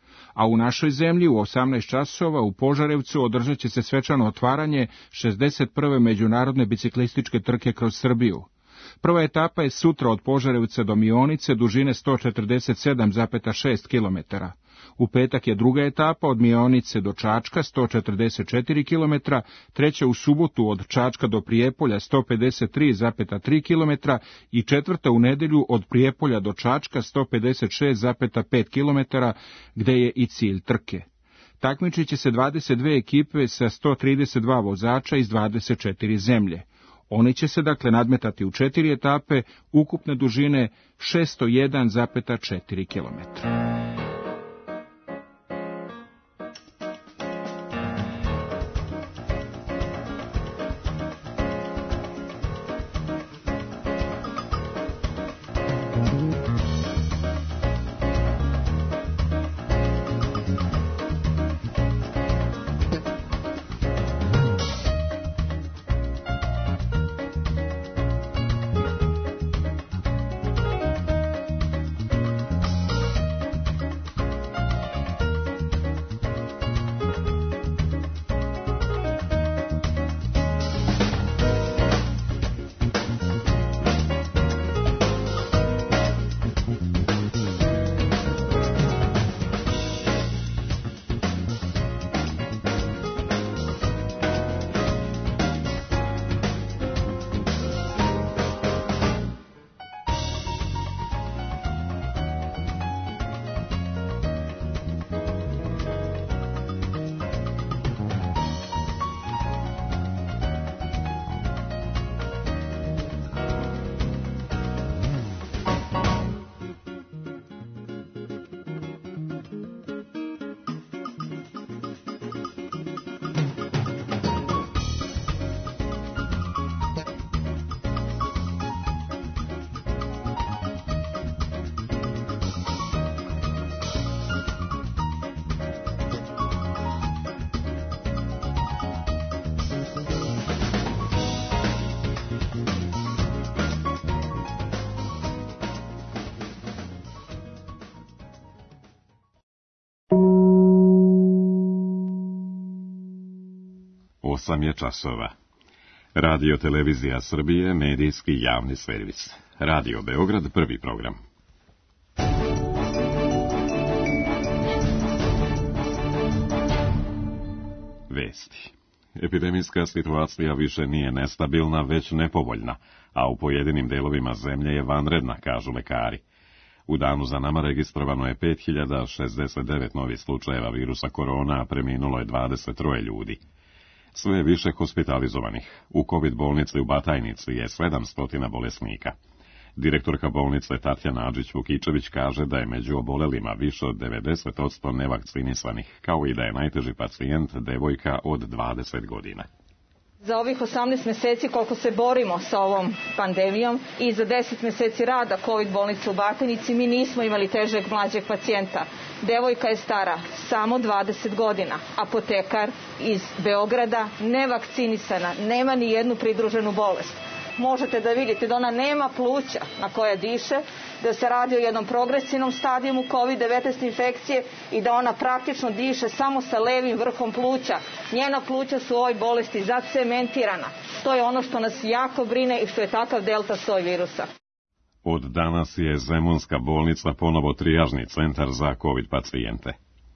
A u našoj zemlji u osamnaest časova u Požarevcu održat će se svečano otvaranje šezdeset prve međunarodne biciklističke trke kroz Srbiju. Prva etapa je sutra od Požarevca do Mionice dužine sto četrdeset sedam zarez šest kilometara. U petak je druga etapa od Mionice do Čačka sto četrdeset četiri kilometra, treća u subotu od Čačka do Prijepolja sto pedeset tri zarez tri kilometra i četvrta u nedelju od Prijepolja do Čačka sto pedeset šest zarez pet kilometara, gde je i cilj trke. Takmičit će se dvadeset dve ekipe sa sto trideset dva vozača iz dvadeset četiri zemlje. Oni će se dakle nadmetati u četiri etape ukupne dužine šesto jedan zarez četiri kilometra. Osam je časova. Radio Televizija Srbije, medijski javni servis. Radio Beograd, prvi program. Vesti. Epidemijska situacija više nije nestabilna, već nepovoljna, a u pojedinim delovima zemlje je vanredna, kažu lekari. U danu za nama registrovano je pet hiljada šezdeset devet novih slučajeva virusa korona, a preminulo je dvadeset tri ljudi. Sve je više hospitalizovanih. U COVID bolnici u Batajnici je sedamsto bolesnika. Direktorka bolnice Tatjana Adžić-Vukičević kaže da je među obolelima više od devedeset posto nevakcinisanih, kao i da je najteži pacijent devojka od dvadeset godina. Za ovih osamnaest mjeseci koliko se borimo sa ovom pandemijom i za deset mjeseci rada COVID bolnice u Batajnici mi nismo imali težeg mlađeg pacijenta. Devojka je stara samo dvadeset godina, apotekar iz Beograda, nevakcinisana, nema ni jednu pridruženu bolest. Možete da vidite da ona nema pluća na koja diše, da se radi o jednom progresivnom stadijumu COVID devetnaest infekcije i da ona praktično diše samo sa levim vrhom pluća. Njena pluća su u ovoj bolesti zacementirana. To je ono što nas jako brine i što je takav delta soj virusa. Od danas je Zemunska bolnica ponovo trijažni centar za COVID pacijente.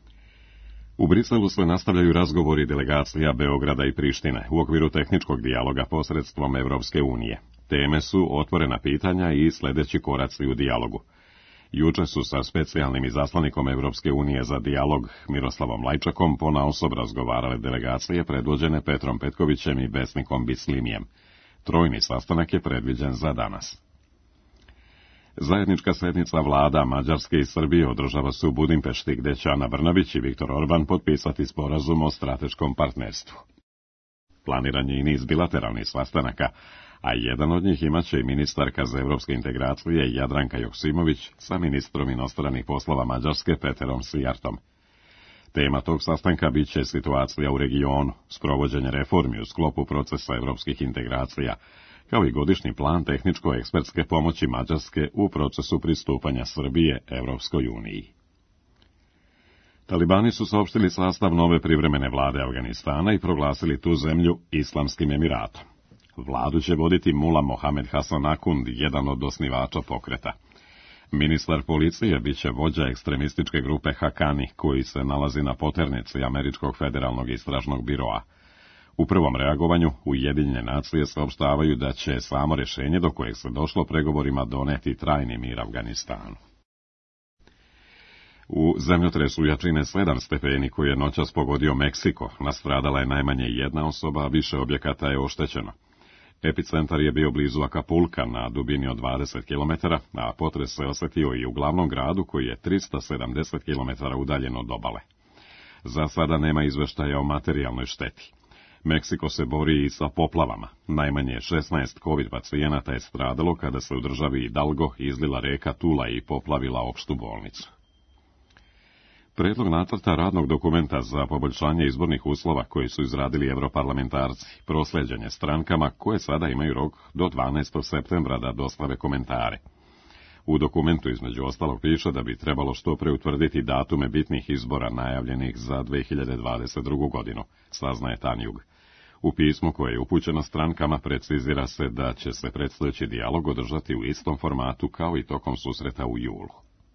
U Briselu se nastavljaju razgovori delegacija Beograda i Prištine u okviru tehničkog dijaloga posredstvom Evropske unije. Teme su otvorena pitanja i sljedeći koraci u dijalogu. Juče su sa specijalnim izaslanikom Evropske unije za dijalog Miroslavom Lajčakom ponaosob razgovarale delegacije predvođene Petrom Petkovićem i Besnikom Bislimijem. Trojni sastanak je predviđen za danas. Zajednička sjednica vlada Mađarske i Srbije održava se u Budimpešti, gdje će Ana Brnabić i Viktor Orban potpisati sporazum o strateškom partnerstvu. Planiran je i niz bilateralnih sastanaka, a jedan od njih imaće i ministarka za evropske integracije Jadranka Joksimović sa ministrom inostranih poslova Mađarske Peterom Sijartom. Tema tog sastanka bit će situacija u regionu, sprovođenje reformi u sklopu procesa evropskih integracija, kao i godišnji plan tehničko-ekspertske pomoći Mađarske u procesu pristupanja Srbije Evropskoj uniji. Talibani su saopštili sastav nove privremene vlade Afganistana i proglasili tu zemlju Islamskim Emiratom. Vladu će voditi Mula Mohamed Hasan Akund, jedan od osnivača pokreta. Ministar policije biće vođa ekstremističke grupe Hakani, koji se nalazi na poternici Američkog federalnog istražnog biroa. U prvom reagovanju Ujedinjene nacije saopštavaju da će samo rješenje do kojeg se došlo pregovorima doneti trajni mir Afganistanu. U zemljotresu jačine sedam stepeni koji je noćas pogodio Meksiko, nastradala je najmanje jedna osoba, a više objekata je oštećeno. Epicentar je bio blizu Acapulca na dubini od dvadeset kilometara, a potres se osjetio i u glavnom gradu koji je trista sedamdeset kilometara udaljen od obale. Za sada nema izveštaja o materijalnoj šteti. Meksiko se bori i sa poplavama. Najmanje šesnaest COVID pacijenata je stradalo kada se u državi Hidalgo izlila reka Tula i poplavila opštu bolnicu. Predlog nacrta radnog dokumenta za poboljšanje izbornih uslova koji su izradili europarlamentarci proslijeđen je strankama koje sada imaju rok do dvanaestog septembra da dostave komentare. U dokumentu između ostalog piše da bi trebalo što pre utvrditi datume bitnih izbora najavljenih za dve hiljade dvadeset drugu godinu, saznaje Tanjug. U pismu koje je upućeno strankama precizira se da će se predstojeći dijalog održati u istom formatu kao i tokom susreta u julu.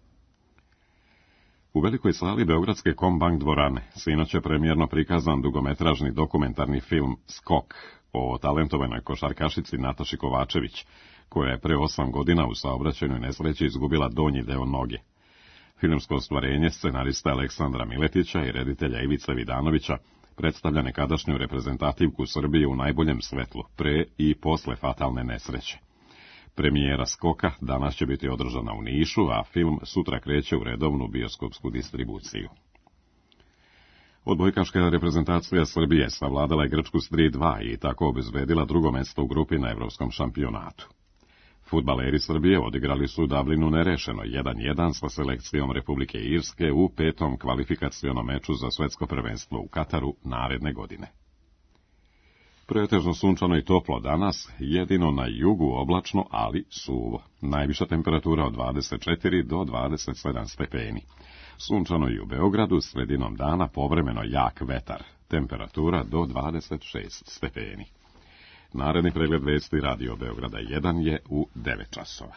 U velikoj sali Beogradske Kombank dvorane sinoć je premijerno prikazan dugometražni dokumentarni film Skok o talentovanoj košarkašici Nataši Kovačević, koja je pre osam godina u saobraćajnoj nesreći izgubila donji deo noge. Filmsko ostvarenje scenarista Aleksandra Miletića i reditelja Ivice Vidanovića predstavlja nekadašnju reprezentativku Srbije u najboljem svetlu, pre i posle fatalne nesreće. Premijera Skoka danas će biti održana u Nišu, a film sutra kreće u redovnu bioskopsku distribuciju. Odbojkaška reprezentacija Srbije savladala je Grčku s tri dva i tako obezbedila drugo mesto u grupi na evropskom šampionatu. Fudbaleri Srbije odigrali su u Dublinu nerešeno jedan jedan sa selekcijom Republike Irske u petom kvalifikacionom meču za svetsko prvenstvo u Kataru naredne godine. Pretežno sunčano i toplo danas, jedino na jugu oblačno, ali suvo. Najviša temperatura od dvadeset četiri do dvadeset sedam stepeni. Sunčano i u Beogradu, sredinom dana povremeno jak vetar. temperatura do dvadeset šest stepeni. Naredni pregled vesti Radio Beograda jedan je u devet časova.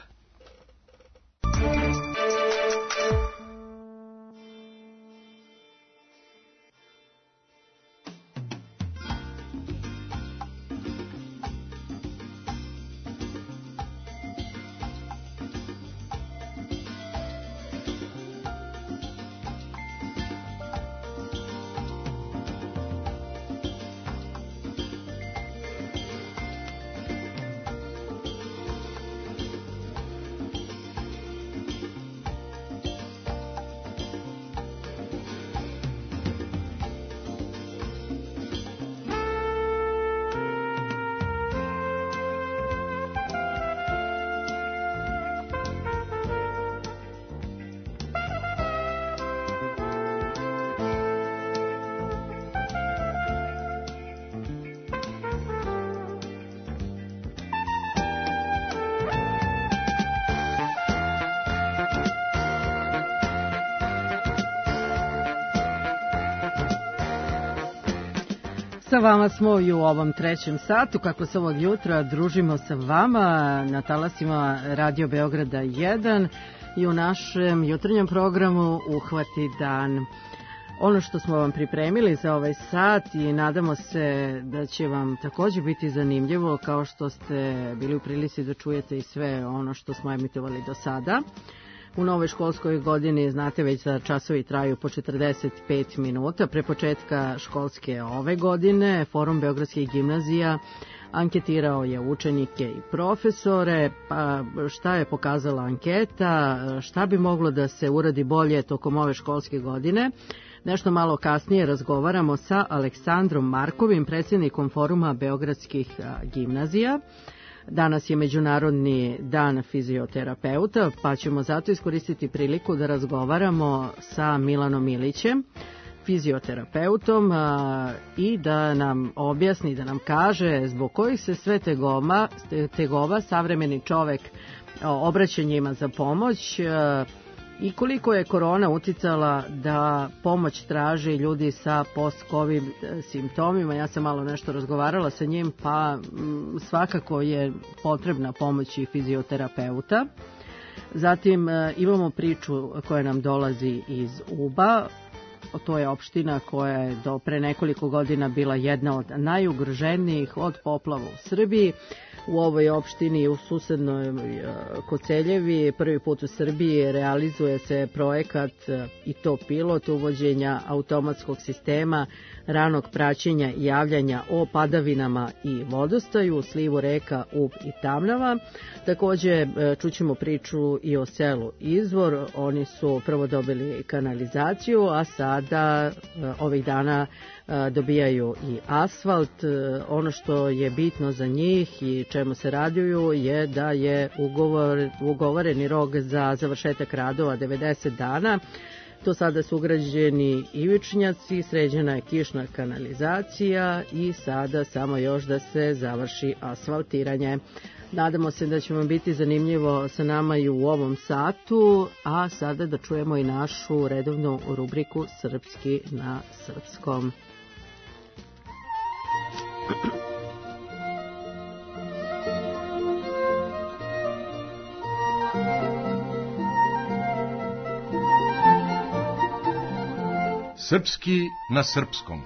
Sa vama smo i u ovom trećem satu, kako se ovog jutra družimo sa vama na talasima Radio Beograda jedan i u našem jutarnjem programu Uhvati dan. Ono što smo vam pripremili za ovaj sat i nadamo se da će vam također biti zanimljivo, kao što ste bili u prilici da čujete i sve ono što smo emitovali do sada. U novoj školskoj godini znate već da časovi traju po četrdeset pet minuta. Pre početka školske ove godine Forum Beogradskih gimnazija anketirao je učenike i profesore. Pa šta je pokazala anketa, šta bi moglo da se uradi bolje tokom ove školske godine? Nešto malo kasnije razgovaramo sa Aleksandrom Markovim, predsjednikom Foruma Beogradskih gimnazija. Danas je Međunarodni dan fizioterapeuta, pa ćemo zato iskoristiti priliku da razgovaramo sa Milanom Milićem, fizioterapeutom, i da nam objasni, da nam kaže zbog kojih se sve tegoma, tegova savremeni čovek obraćanjima za pomoć i koliko je korona uticala da pomoć traže ljudi sa post-covid simptomima. Ja sam malo nešto razgovarala sa njim, pa svakako je potrebna pomoć i fizioterapeuta. Zatim imamo priču koja nam dolazi iz Uba. To je opština koja je do pre nekoliko godina bila jedna od najugroženijih od poplava u Srbiji. U ovoj opštini u susednoj Koceljevi prvi put u Srbiji realizuje se projekat i to pilot uvođenja automatskog sistema ranog praćenja i javljanja o padavinama i vodostaju u slivu reka Ub i Tamnava. Također čućemo priču i o selu Izvor. Oni su prvo dobili kanalizaciju, a sada ovih dana dobijaju i asfalt. Ono što je bitno za njih i čemu se raduju je da je ugovor, ugovoreni rok za završetak radova devedeset dana. To sada su ugrađeni ivičnjaci, sređena je kišna kanalizacija i sada samo još da se završi asfaltiranje. Nadamo se da će vam biti zanimljivo sa nama i u ovom satu, a sada da čujemo i našu redovnu rubriku Srpski na srpskom. Srpski na srpskom.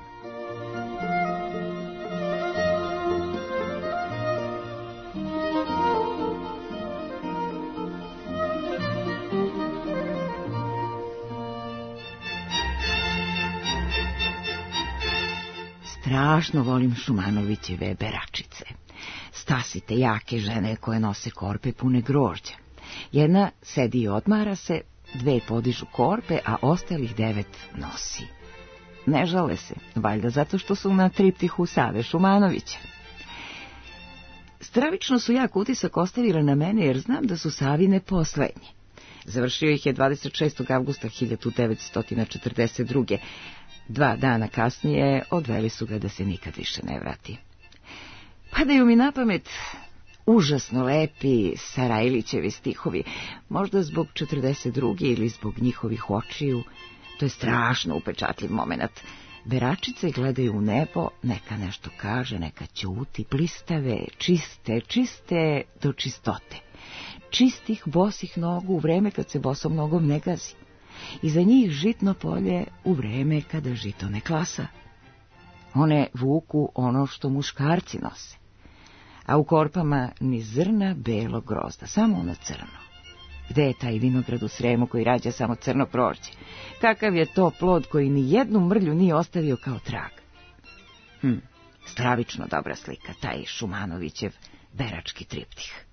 Strašno volim Šumanovićeve beračice. Stasite jake žene koje nose korpe pune grožđa. Jedna sedi i odmara se, dve podižu korpe, a ostalih devet nosi. Ne žale se, valjda zato što su na triptihu Save Šumanovića. Stravično su jak utisak ostavile na mene, jer znam da su Savine poslednje. Završio ih je dvadeset šestog avgusta hiljadu devetsto četrdeset druge. Dva dana kasnije odveli su ga da se nikad više ne vrati. Padaju mi na pamet užasno lepi Sarajlićevi stihovi, možda zbog četrdeset druge ili zbog njihovih očiju. To je strašno upečatljiv moment. Beračice gledaju u nebo, neka nešto kaže, neka ćuti, blistave, čiste, čiste do čistote. Čistih bosih nogu u vreme kad se bosom nogom ne gazi. Iza njih žitno polje u vreme kada žito ne klasa. One vuku ono što muškarci nose, a u korpama ni zrna belog grozda, samo ono crno. Gde je taj vinograd u Sremu koji rađa samo crno prođe? Kakav je to plod koji ni jednu mrlju nije ostavio kao trag? Hm, stravično dobra slika, taj Šumanovićev berački triptih.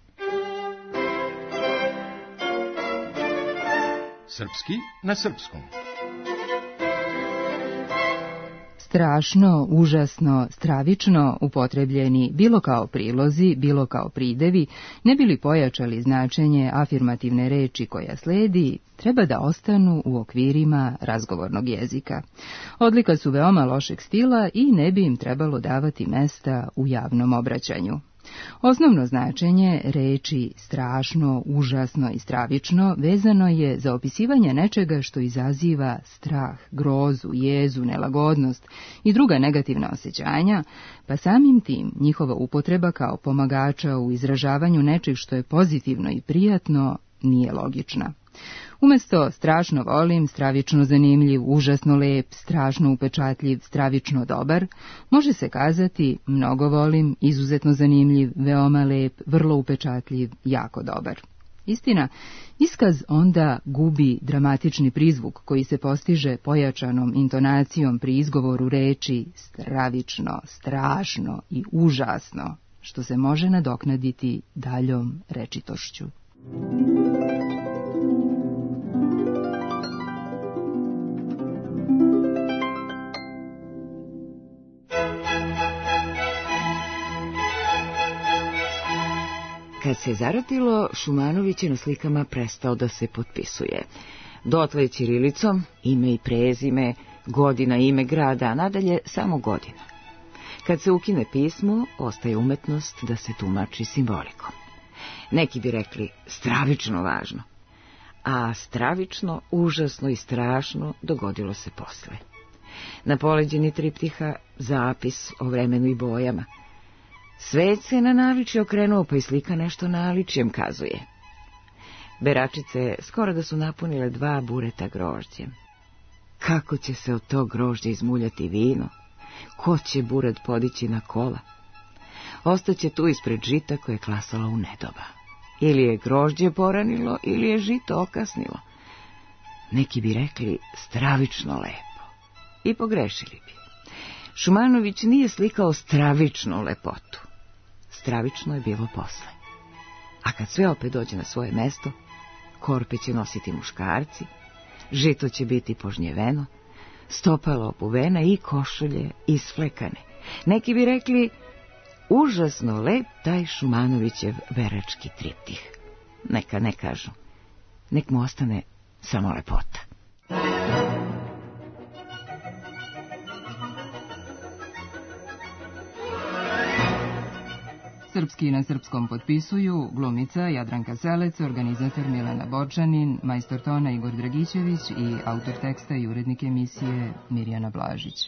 Srpski na srpskom. Strašno, užasno, stravično upotrebljeni bilo kao prilozi, bilo kao pridevi, ne bi li pojačali značenje afirmativne reči koja sledi, treba da ostanu u okvirima razgovornog jezika. Odlika su veoma lošeg stila i ne bi im trebalo davati mesta u javnom obraćanju. Osnovno značenje reči strašno, užasno i stravično vezano je za opisivanje nečega što izaziva strah, grozu, jezu, nelagodnost i druga negativna osjećanja, pa samim tim njihova upotreba kao pomagača u izražavanju nečeg što je pozitivno i prijatno nije logična. Umjesto strašno volim, stravično zanimljiv, užasno lep, strašno upečatljiv, stravično dobar, može se kazati mnogo volim, izuzetno zanimljiv, veoma lep, vrlo upečatljiv, jako dobar. Istina, iskaz onda gubi dramatični prizvuk koji se postiže pojačanom intonacijom pri izgovoru reči stravično, strašno i užasno, što se može nadoknaditi daljom rečitošću. Kad se zaratilo, Šumanović je na slikama prestao da se potpisuje. Dotle ćirilicom, ime i prezime, godina, ime grada, a nadalje samo godina. Kad se ukine pismo, ostaje umetnost da se tumači simbolikom. Neki bi rekli stravično važno, a stravično, užasno i strašno dogodilo se posle. Na poleđini triptiha zapis o vremenu i bojama. Svet se na naličje okrenuo, pa i slika nešto naličjem kazuje. Beračice skoro da su napunile dva bureta grožđem. Kako će se od tog grožđa izmuljati vino? Ko će buret podići na kola? Ostaće tu ispred žita koje je klasalo u nedoba. Ili je grožđe poranilo, ili je žito okasnilo. Neki bi rekli stravično lepo. I pogrešili bi. Šumanović nije slikao stravičnu lepotu. Stravično je bilo posle. A kad sve opet dođe na svoje mesto, korpe će nositi muškarci, žito će biti požnjeveno, stopalo opuvena i košulje isflekane. Neki bi rekli užasno lep taj Šumanovićev berački triptih. Neka ne kažu, nek mu ostane samo lepota. Srpski na srpskom potpisuju glumica Jadranka Selec, organizator Milena Bočanin, majstor tona Igor Dragićević i autor teksta i urednik emisije Mirjana Blažić.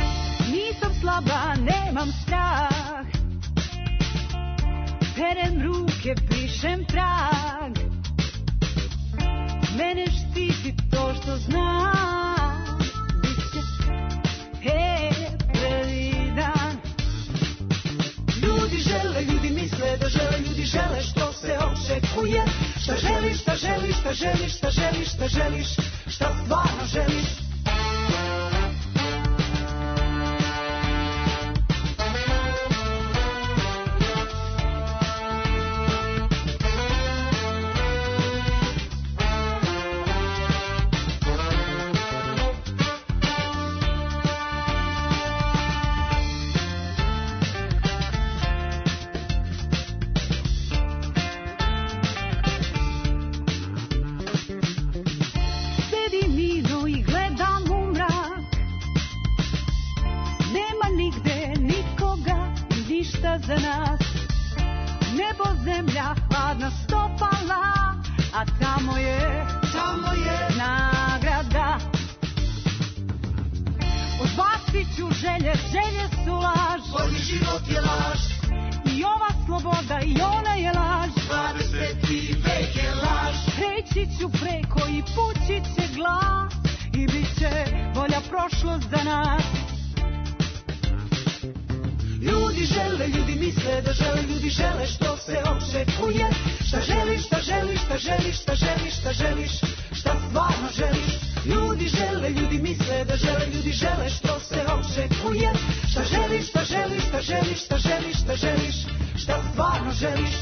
Nemam strah, perem ruku brišem trag. Mene štiti to što znam, biće he, prvi dan. Ljudi žele, ljudi misle da žele, ljudi žele što se očekuje. Šta želiš, šta želiš, šta želiš, šta želiš, šta želiš, šta stvarno želiš. Za nas nebo, zemlja, hladna stopala, a tamo je, tamo je nagrada. Odbacit ću želje, želje su laž, bolji život je laž, i ova sloboda i ona je laž, dvadeseti vek je laž. Preći ću preko i pući će glas, i bit će bolja prošlost za nas. Ljudi žele, ljudi misle da žele, ljudi žele što se očekuje. Šta želiš, šta želiš, šta želiš, šta želiš, šta želiš, šta stvarno želiš. Ljudi žele, ljudi misle da žele, ljudi žele što se očekuje. Šta želiš, šta želiš, šta želiš, šta želiš, šta želiš, šta stvarno želiš.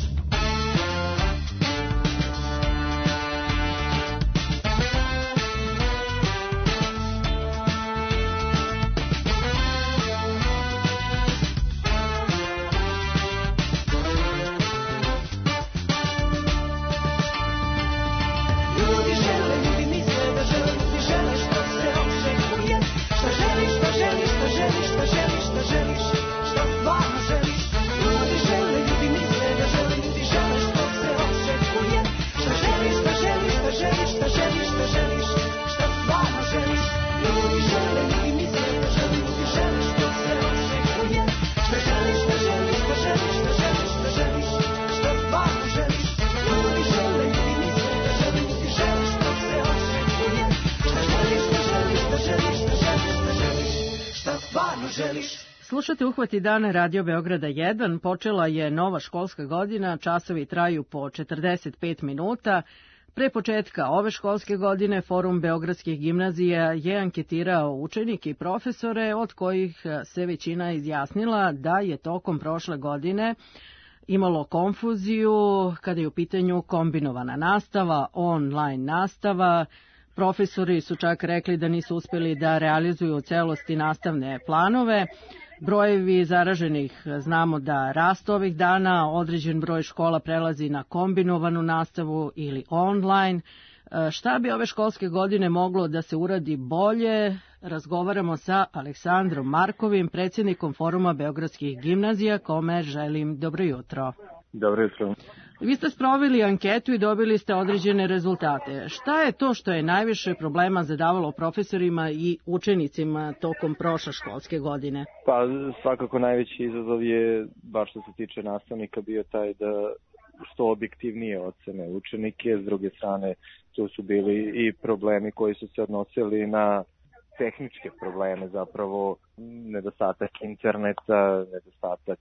Slušate Uhvati dana Radio Beograda jedan, počela je nova školska godina, časovi traju po četrdeset pet minuta. Pre početka ove školske godine Forum Beogradskih gimnazija je anketirao učenike i profesore, od kojih se većina izjasnila da je tokom prošle godine imalo konfuziju kada je u pitanju kombinovana nastava, online nastava. Profesori su čak rekli da nisu uspeli da realizuju u celosti nastavne planove. Brojevi zaraženih znamo da rastu ovih dana, određen broj škola prelazi na kombinovanu nastavu ili online. Šta bi ove školske godine moglo da se uradi bolje? Razgovaramo sa Aleksandrom Markovim, predsjednikom Foruma Beogradskih gimnazija, kome želim dobro jutro. Dobro jutro. Vi ste sproveli anketu i dobili ste određene rezultate. Šta je to što je najviše problema zadavalo profesorima i učenicima tokom prošle školske godine? Pa svakako najveći izazov je, baš što se tiče nastavnika, bio taj da što objektivnije ocene učenike. S druge strane, tu su bili i problemi koji su se odnosili na tehničke probleme, zapravo nedostatak interneta, nedostatak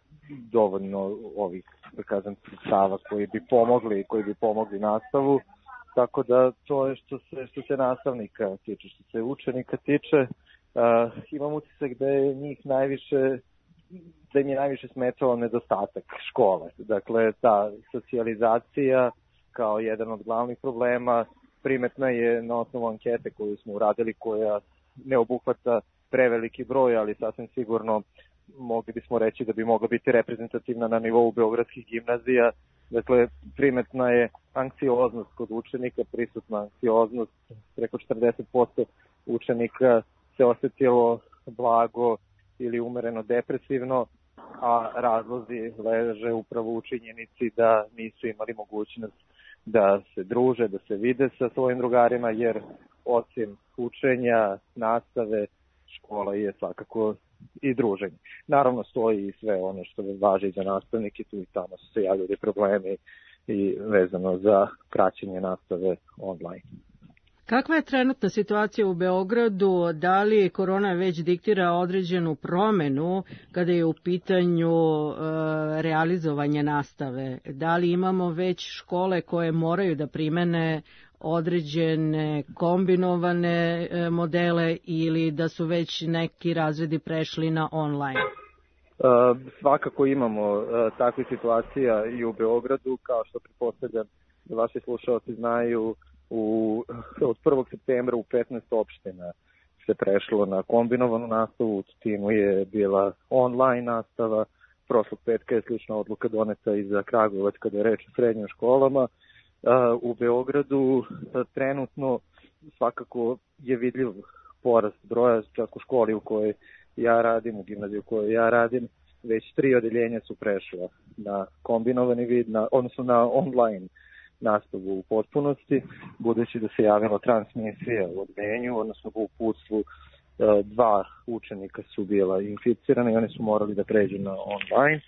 dovoljno ovih, da kažem, sredstava koji bi pomogli, koji bi pomogli nastavu. Tako da to je što se, što se nastavnika tiče. Što se učenika tiče, uh, imam utisak da je njih najviše, da im je najviše smetao nedostatak škole. Dakle, ta socijalizacija kao jedan od glavnih problema primetna je na osnovu ankete koju smo uradili, koja ne obuhvata preveliki broj, ali sasvim sigurno mogli bismo reći da bi mogla biti reprezentativna na nivou beogradskih gimnazija. Dakle, primetna je anksioznost kod učenika, prisutna anksioznost, preko četrdeset posto učenika se osjetilo blago ili umereno depresivno, a razlozi leže upravo u činjenici da nisu imali mogućnost da se druže, da se vide sa svojim drugarima, jer osim učenja, nastave, škola je svakako i druženje. Naravno stoji i sve ono što važi za nastavnike, tu i tamo su se javljali problemi i vezano za praćenje nastave online. Kakva je trenutna situacija u Beogradu? Da li korona već diktira određenu promenu kada je u pitanju e, realizovanje nastave? Da li imamo već škole koje moraju da primene određene kombinovane e, modele ili da su već neki razredi prešli na online? Uh, svakako imamo uh, takve situacija i u Beogradu, kao što pretpostavljam da vaši slušalci znaju, u, od prvog septembra u petnaest opština se prešlo na kombinovanu nastavu, u Tutinu je bila online nastava, prošlog petka je slična odluka doneta i za Kragujevac kada je reč o srednjim školama. Uh, u Beogradu uh, trenutno svakako je vidljiv porast broja, čak u školi u kojoj ja radim, u gimnaziji u kojoj ja radim, već tri odeljenja su prešla na kombinovani vid, na, odnosno na online nastavu u potpunosti, budući da se javila transmisija u odeljenju, odnosno u uputstvu dva učenika su bila inficirana i oni su morali da pređu na online.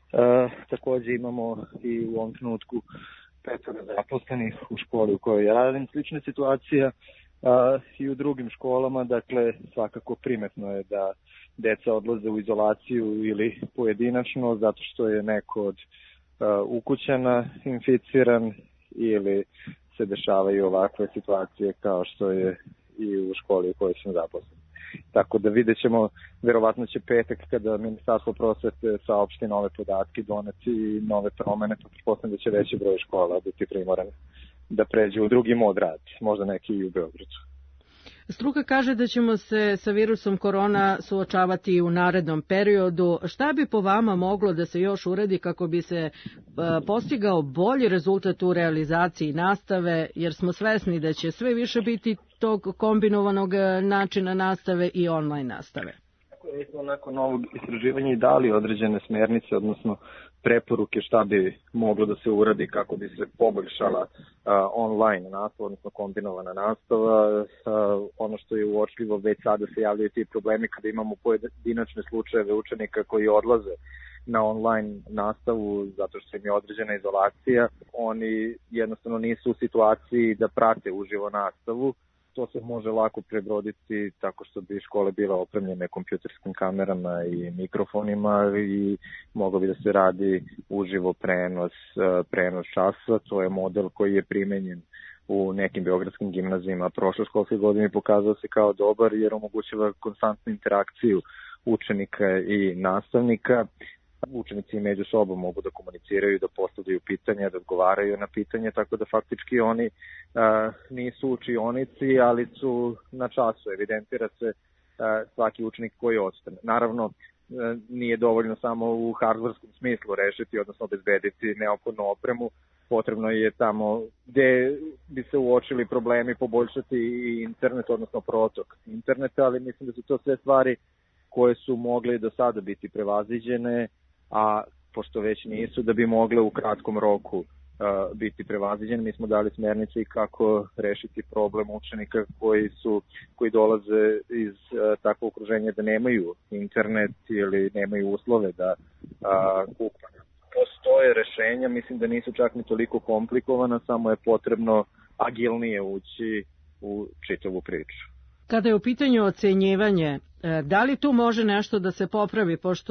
E, takođe imamo i u ovom trenutku petora zaposlenih u školi u kojoj ja radim. Slična situacija a, i u drugim školama, dakle svakako primetno je da deca odlaze u izolaciju ili pojedinačno zato što je neko od a, ukućana inficiran ili se dešavaju ovakve situacije kao što je i u školi u kojoj sam zaposlen. Tako da vidjet ćemo, verovatno će petak kada Ministarstvo prosvete saopšti nove podatke, doneti i nove promene, pa pretpostavljam da će veći broj škola biti primoran da pređe u drugi mod rad, možda neki i u Beogradu. Struka kaže da ćemo se sa virusom korona suočavati u narednom periodu. Šta bi po vama moglo da se još uradi kako bi se postigao bolji rezultat u realizaciji nastave, jer smo svesni da će sve više biti tog kombinovanog načina nastave i online nastave? Mi smo nakon ovog istraživanja i dali određene smernice, odnosno preporuke šta bi moglo da se uradi kako bi se poboljšala uh, online nastava, odnosno kombinovana nastava. Uh, ono što je uočljivo, već sada se javljaju ti problemi kada imamo pojedinačne slučajeve učenika koji odlaze na online nastavu zato što im je određena izolacija. Oni jednostavno nisu u situaciji da prate uživo nastavu. To se može lako prebroditi tako što bi škole bile opremljene kompjuterskim kamerama i mikrofonima i moglo bi da se radi uživo prenos, prenos časa. To je model koji je primenjen u nekim beogradskim gimnazijima prošle školske godine, pokazao se kao dobar jer omogućava konstantnu interakciju učenika i nastavnika. Učenici među sobom mogu da komuniciraju, da postavljaju pitanja, da odgovaraju na pitanje, tako da faktički oni a, nisu u učionici, ali su na času. Evidentira se a, svaki učenik koji ostane. Naravno, a, nije dovoljno samo u hardwareskom smislu rešiti, odnosno obezbediti neophodnu opremu. Potrebno je tamo gde bi se uočili problemi poboljšati i internet, odnosno protok interneta, ali mislim da su to sve stvari koje su mogle do sada biti prevaziđene, a pošto već nisu, da bi mogle u kratkom roku uh, biti prevaziđene. Mi smo dali smernice i kako rešiti problem učenika koji su koji dolaze iz uh, takvog okruženja da nemaju internet ili nemaju uslove da uh, kupe. Postoje rešenja, mislim da nisu čak ni toliko komplikovana, samo je potrebno agilnije ući u čitavu priču. Kada je u pitanju ocenjivanje, da li tu može nešto da se popravi, pošto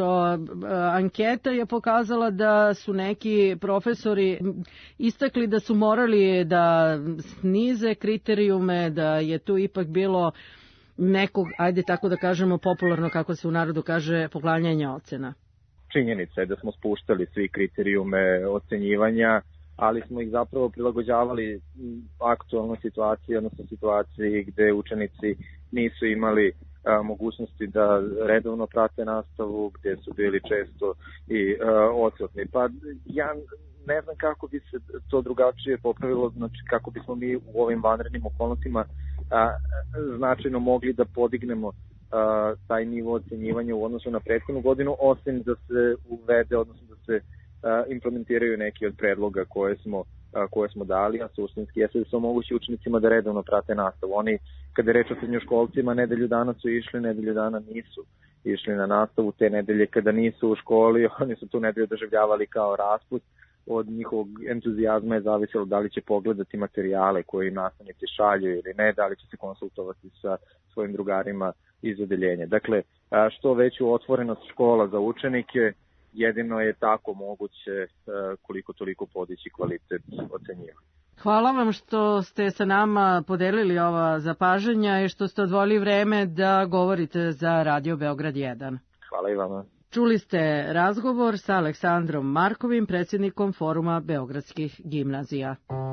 anketa je pokazala da su neki profesori istakli da su morali da snize kriterijume, da je tu ipak bilo nekog, ajde tako da kažemo popularno kako se u narodu kaže, poklanjanja ocena? Činjenica je da smo spuštali svi kriterijume ocenjivanja, ali smo ih zapravo prilagođavali aktualnoj situaciji, odnosno situaciji gde učenici nisu imali a, mogućnosti da redovno prate nastavu, gde su bili često i a, odsutni. Pa ja ne znam kako bi se to drugačije popravilo, znači kako bismo mi u ovim vanrednim okolnostima a, značajno mogli da podignemo a, taj nivo ocenjivanja u odnosu na prethodnu godinu, osim da se uvede, odnosno da se implementiraju neki od predloga koje smo, koje smo dali, a suštinski jesu da se omogući učenicima da redovno prate nastavu. Oni, kada je reč o srednjoškolcima, nedelju dana su išli, nedelju dana nisu išli na nastavu. Te nedelje kada nisu u školi, oni su tu nedelju doživljavali kao raspust, od njihovog entuzijazma je zavisilo da li će pogledati materijale koje im nastavnici šalju ili ne, da li će se konsultovati sa svojim drugarima iz odeljenja. Dakle, što veću otvorenost škola za učenike, jedino je tako moguće koliko toliko podići kvalitet ocenjivanja. Hvala vam što ste sa nama podelili ova zapažanja i što ste odvojili vreme da govorite za Radio Beograd jedan. Hvala i vama. Čuli ste razgovor sa Aleksandrom Markovim, predsjednikom Foruma Beogradskih gimnazija.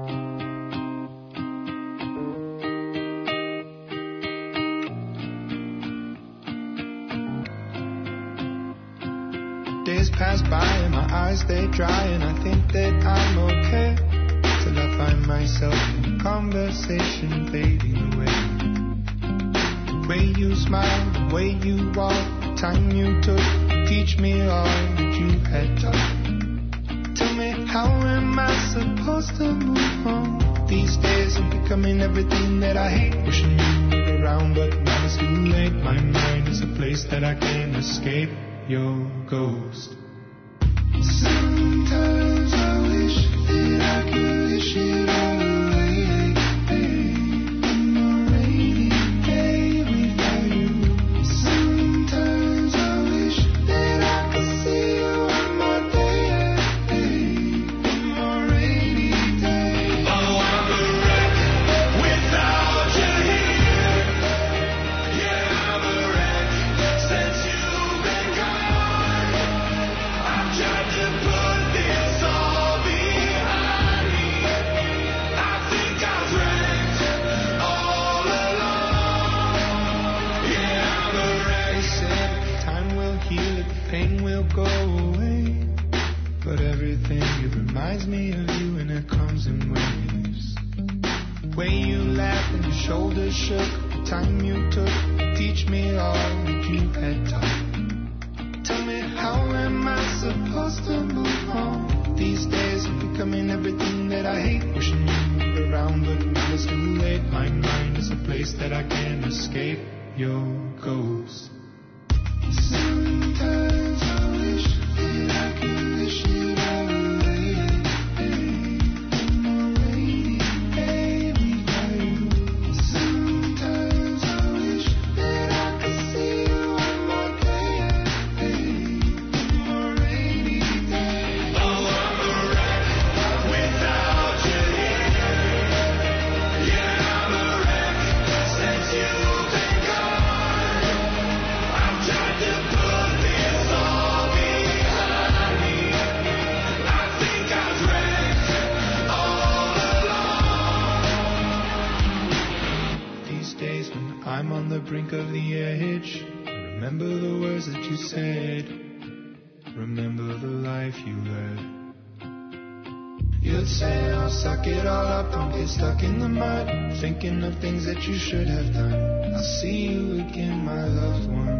Days pass by and my eyes they dry and I think that I'm okay till I find myself in conversation fading away. The way you smile, the way you walk, the time you took to teach me all that you had taught. Tell me, how am I supposed to move on? These days I'm becoming everything that I hate, wishing you were around, but now it's too late. My mind is a place that I can't escape your ghost. Sometimes I wish that I could wish it all away. On a rainy day without you. Sometimes I wish that I could see you one more day. On a rainy day. Oh, I'm a wreck without you here. Yeah, I'm a wreck since you've been gone. I've tried to put this all behind me. I think I was wrecked all along. Yeah, I'm a wreck. They said time will heal it, the pain will go away. But everything, it reminds me of you and it comes in waves. The way you laughed and your shoulders shook, the time you took to teach me all that you had taught. Tell me, how am I supposed to move on? These days I'm becoming everything that I hate, wishing you were around, but now it's too late. My mind is a place that I can't escape your ghost. Sometimes I wish that I could wish it all away. On a rainy day without you. Sometimes I wish that I could see you one more day. On a rainy day. Oh, I'm a wreck without you here. Yeah, I'm a wreck since you've been gone. I've tried to put this all behind me. I think I was wrecked all along. These days when I'm on the brink of the edge, remember the words that you said. Remember the life you led. You'd say, oh, suck it all up, don't get stuck in the mud, thinking of things that you should have done. I'll see you again, my loved one.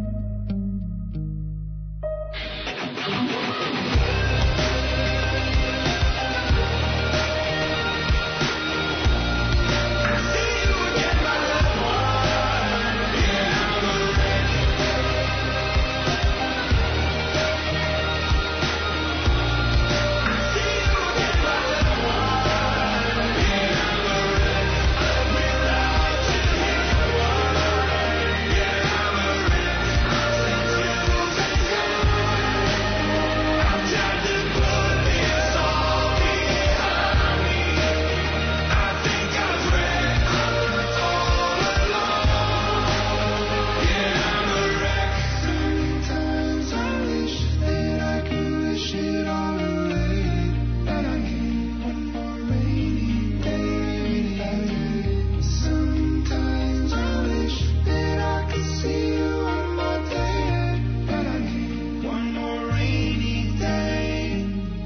Sometimes I wish that I could wish it all away, but I can't. One more rainy day without you. Sometimes I wish that I could see you one more day, but I can't. One more rainy day.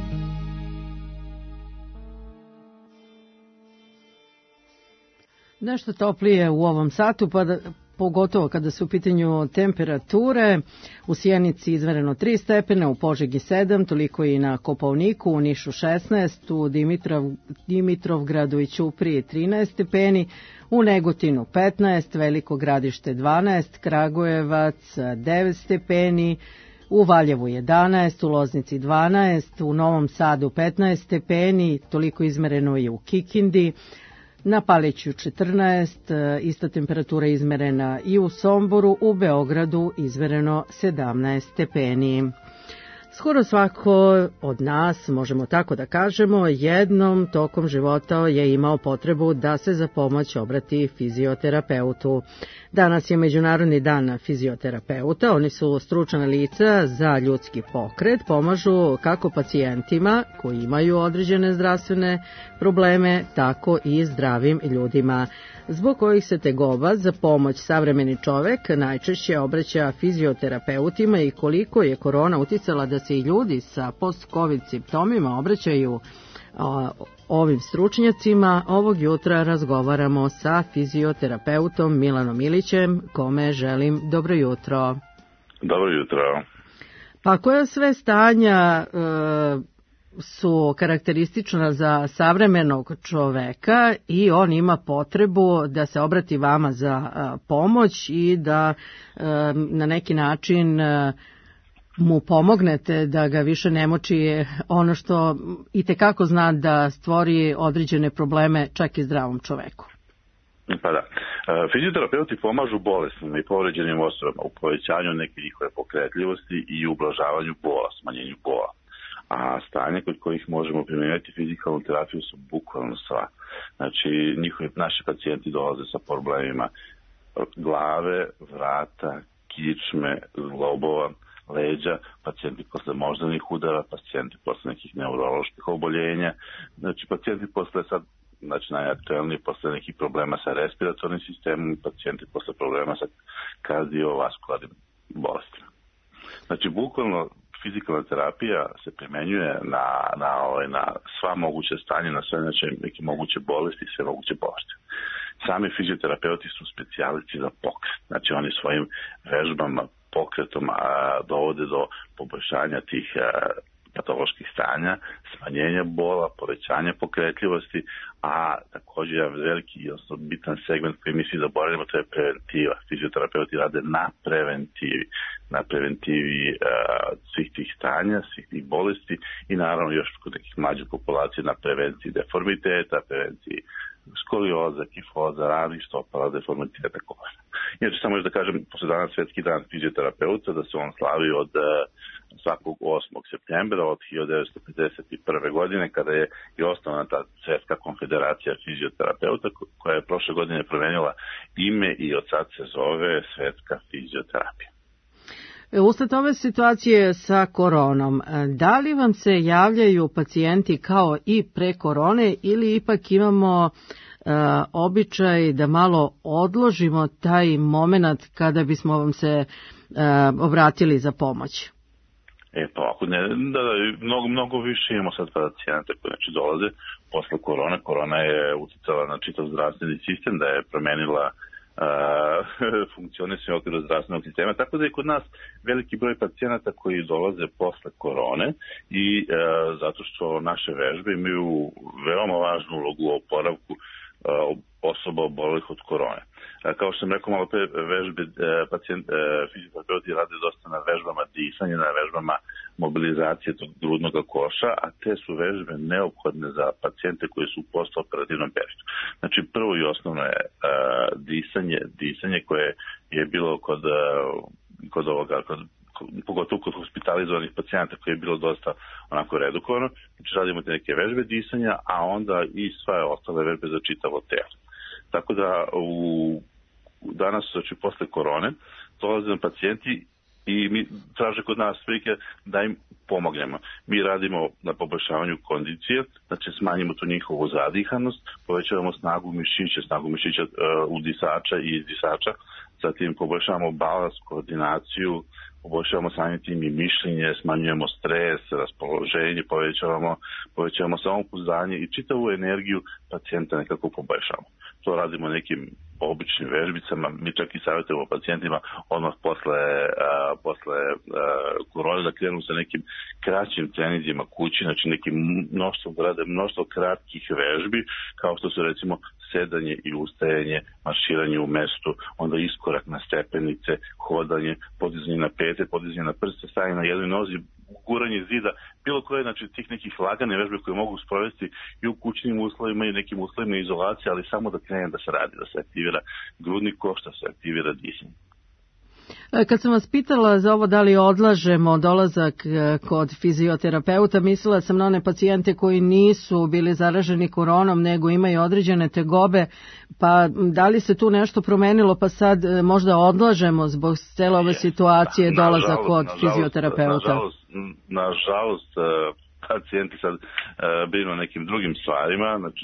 Nešto toplije u ovom satu, pa da, pogotovo kada su u pitanju temperature. U Sjenici izmereno tri stepena, u Požegi sedam, toliko i na Kopaoniku, u Nišu šesnaest, u Dimitrov, Dimitrovgradu i Ćupriji trinaest stepeni, u Negotinu petnaest, Veliko Gradište dvanaest, Kragujevac devet stepeni, u Valjevu jedanaest, u Loznici dvanaest, u Novom Sadu petnaest stepeni, toliko izmereno je u Kikindi, na Paliću četrnaest, ista temperatura izmerena i u Somboru, u Beogradu izmereno sedamnaest stepeni. Skoro svako od nas, možemo tako da kažemo, jednom tokom života je imao potrebu da se za pomoć obrati fizioterapeutu. Danas je Međunarodni dan fizioterapeuta, oni su stručna lica za ljudski pokret, pomažu kako pacijentima koji imaju određene zdravstvene probleme, tako i zdravim ljudima, zbog kojih se tegoba za pomoć savremeni čovek najčešće obraća fizioterapeutima i koliko je korona uticala da se i ljudi sa post-covid simptomima obraćaju a, ovim stručnjacima. Ovog jutra razgovaramo sa fizioterapeutom Milanom Ilićem, kome želim dobro jutro. Dobro jutro. Pa koja sve stanja e, su karakteristična za savremenog čoveka i on ima potrebu da se obrati vama za a, pomoć i da a, na neki način a, mu pomognete da ga više ne muči ono što itekako zna da stvori određene probleme čak i zdravom čoveku. Pa da. Fizioterapeuti pomažu bolesnim i povređenim osobama u povećanju neke njihove pokretljivosti i ublažavanju bola, smanjenju bola. A stanje kod kojih možemo primijeniti fizikalnu terapiju su bukvalno sva. Znači, njihovi, naši pacijenti dolaze sa problemima glave, vrata, kičme, zglobova, leđa, pacijenti posle moždanih udara, pacijenti posle nekih neuroloških oboljenja, znači pacijenti posle sad, znači najaktuelniji posle nekih problema sa respiratornim sistemom, pacijenti posle problema sa kardiovaskularnim bolestima. Znači, bukvalno fizikalna terapija se primenjuje na, na, ovaj, na sva moguće stanje, na sve znači, neke moguće bolesti i sve moguće bolesti. Sami fizioterapeuti su specijalisti za pokret, znači oni svojim vežbama, pokretom a, dovode do poboljšanja tih a, patoloških stanja, smanjenja bola, povećanja pokretljivosti, a također je veliki i bitan segment koji mi svi zaboravimo, to je preventiva. Fizioterapeuti rade na preventivi, na preventivi a, svih tih stanja, svih tih bolesti i naravno još kod nekih mlađih populacija na prevenciji deformiteta, prevenciji skolioza, kifoza, radnih stopala, deformiteta kolena. Inače, samo još da kažem, posle dana Svetski dan fizioterapeuta, da se on slavi od uh, svakog osmog septembra od hiljadu devetsto pedeset prve. godine, kada je i osnovana ta Svetska konfederacija fizioterapeuta, koja je prošle godine promenila ime i od sad se zove Svetska fizioterapija. Usled ove situacije sa koronom, da li vam se javljaju pacijenti kao i pre korone ili ipak imamo uh, običaj da malo odložimo taj moment kada bismo vam se uh, obratili za pomoć? E pa ovako, ne, da, da, mnogo, mnogo više imamo sad pacijente koji znači, dolaze posle korona. Korona je uticala na čitav zdravstveni sistem, da je promenila funkcionisanje u okviru zdravstvenog sistema, tako da je kod nas veliki broj pacijenata koji dolaze posle korone i e, zato što naše vežbe imaju veoma važnu ulogu u oporavku e, osoba obolelih od korone. E, kao što sam rekao malo pre, vežbe, e, pacijent, e, fizioterapeuti rade dosta na vežbama disanja, na vežbama mobilizacije tog grudnog koša, a te su vežbe neophodne za pacijente koji su u postoperativnom periodu. Znači, prvo i osnovno je uh, disanje, disanje koje je bilo kod, uh, kod ovoga, kod, pogotovo kod hospitalizovanih pacijenta koje je bilo dosta onako redukovano. Znači, radimo te neke vežbe disanja, a onda i sve ostale vežbe za čitavo telo. Tako da u, danas, znači, posle korone, dolaze nam pacijenti i mi traže kod nas prilike da im pomognemo. Mi radimo na poboljšavanju kondicije, znači smanjimo tu njihovu zadihanost, povećavamo snagu mišića, snagu mišića uh, udisača i izdisača, zatim poboljšavamo balans, koordinaciju, poboljšavamo samim tim i mišljenje, smanjujemo stres, raspoloženje, povećavamo, povećavamo samopouzdanje i čitavu energiju pacijenta nekako poboljšavamo. To radimo nekim običnim vežbicama, mi čak i savjetujemo pacijentima odmah posle, a, posle a, korone da krenu sa nekim kraćim trenizima kući, znači nekim mnoštvo, da rade mnoštvo kratkih vežbi, kao što su recimo sedanje i ustajanje, marširanje u mestu, onda iskorak na stepenice, hodanje, podizanje na pete, podizanje na prste, stajanje na jednoj nozi, guranje zida, bilo koje, znači, tih nekih lagane vežbe koje mogu sprovesti i u kućnim uslovima i nekim uslovima izolacije, ali samo da krene da se radi, da se aktivira grudni koš, da se aktivira disanje. Kad sam vas pitala za ovo da li odlažemo dolazak kod fizioterapeuta, mislila sam na one pacijente koji nisu bili zaraženi koronom, nego imaju određene tegobe, pa da li se tu nešto promenilo, pa sad možda odlažemo zbog cele ove situacije dolazak kod fizioterapeuta? Nažalost, nažalost, pacijenti sad brinu o nekim drugim stvarima, znači,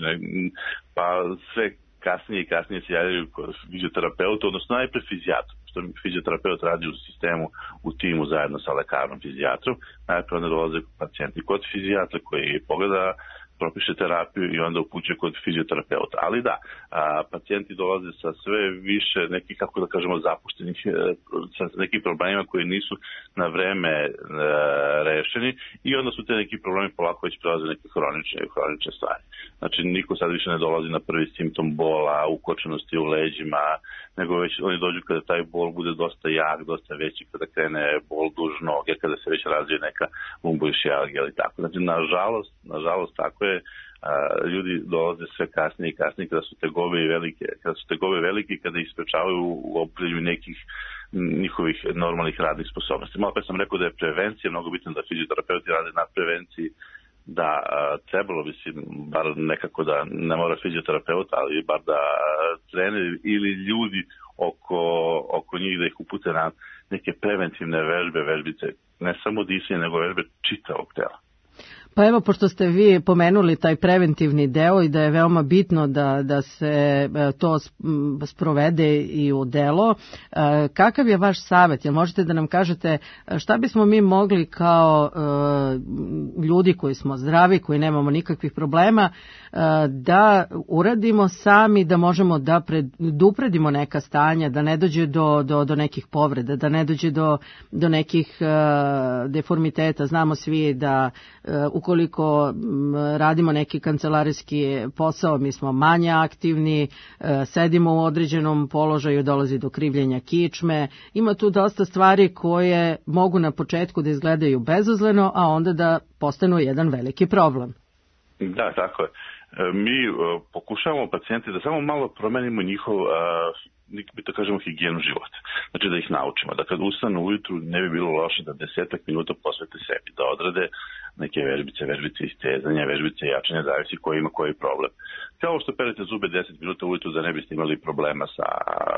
pa sve kasnije i kasnije se javljaju kod fizioterapeuta, odnosno najpre fizijatru. Što fizioterapeut radi u sistemu, u timu zajedno sa lekarom fizijatrom, najpre onda dolaze pacijenti kod fizijatra koji pogleda, propiše terapiju i onda upućuje kod fizioterapeuta. Ali da, a, pacijenti dolaze sa sve više nekih, kako da kažemo, zapuštenih, sa nekim problemima koji nisu na vreme e, rešeni i onda su te neki problemi polako već prelaze neke hronične, hronične stvari. Znači, niko sad više ne dolazi na prvi simptom bola, ukočenosti u leđima, nego već oni dođu kada taj bol bude dosta jak, dosta veći, kada krene bol duž noge, kada se već razvije neka lumboišijalgija ili tako. Znači, nažalost, nažalost, tako je, a, ljudi dolaze sve kasnije i kasnije kada su tegobe i velike, kada su tegobe velike i kada ih sprečavaju u obavljanju nekih njihovih normalnih radnih sposobnosti. Malo pre sam rekao da je prevencija mnogo bitna, da fizioterapeuti rade na prevenciji, da a, trebalo bi si bar nekako da ne mora fizioterapeut, ali bar da treneri ili ljudi oko, oko njih da ih upute na neke preventivne vežbe, vežbice, ne samo disanje, nego vežbe čitavog tela. Pa evo, pošto ste vi pomenuli taj preventivni deo i da je veoma bitno da, da se to sprovede i u delo, kakav je vaš savjet? Jel možete da nam kažete šta bismo mi mogli kao ljudi koji smo zdravi, koji nemamo nikakvih problema, da uradimo sami, da možemo da predupredimo neka stanja, da ne dođe do, do, do nekih povreda, da ne dođe do, do nekih deformiteta. Znamo svi da ukoliko radimo neki kancelarijski posao, mi smo manje aktivni, sedimo u određenom položaju, dolazi do krivljenja kičme. Ima tu dosta stvari koje mogu na početku da izgledaju bezazleno, a onda da postanu jedan veliki problem. Da, tako je. Mi pokušavamo pacijente da samo malo promenimo njihov, mi to kažemo, higijenu života. Znači da ih naučimo, da kad ustanu ujutru ne bi bilo loše da desetak minuta posvete sebi, da odrade neke vežbice, vežbice istezanja, vežbice jačanja, zavisi koji ima koji problem. Kao što perete zube deset minuta ujutru da ne biste imali problema sa,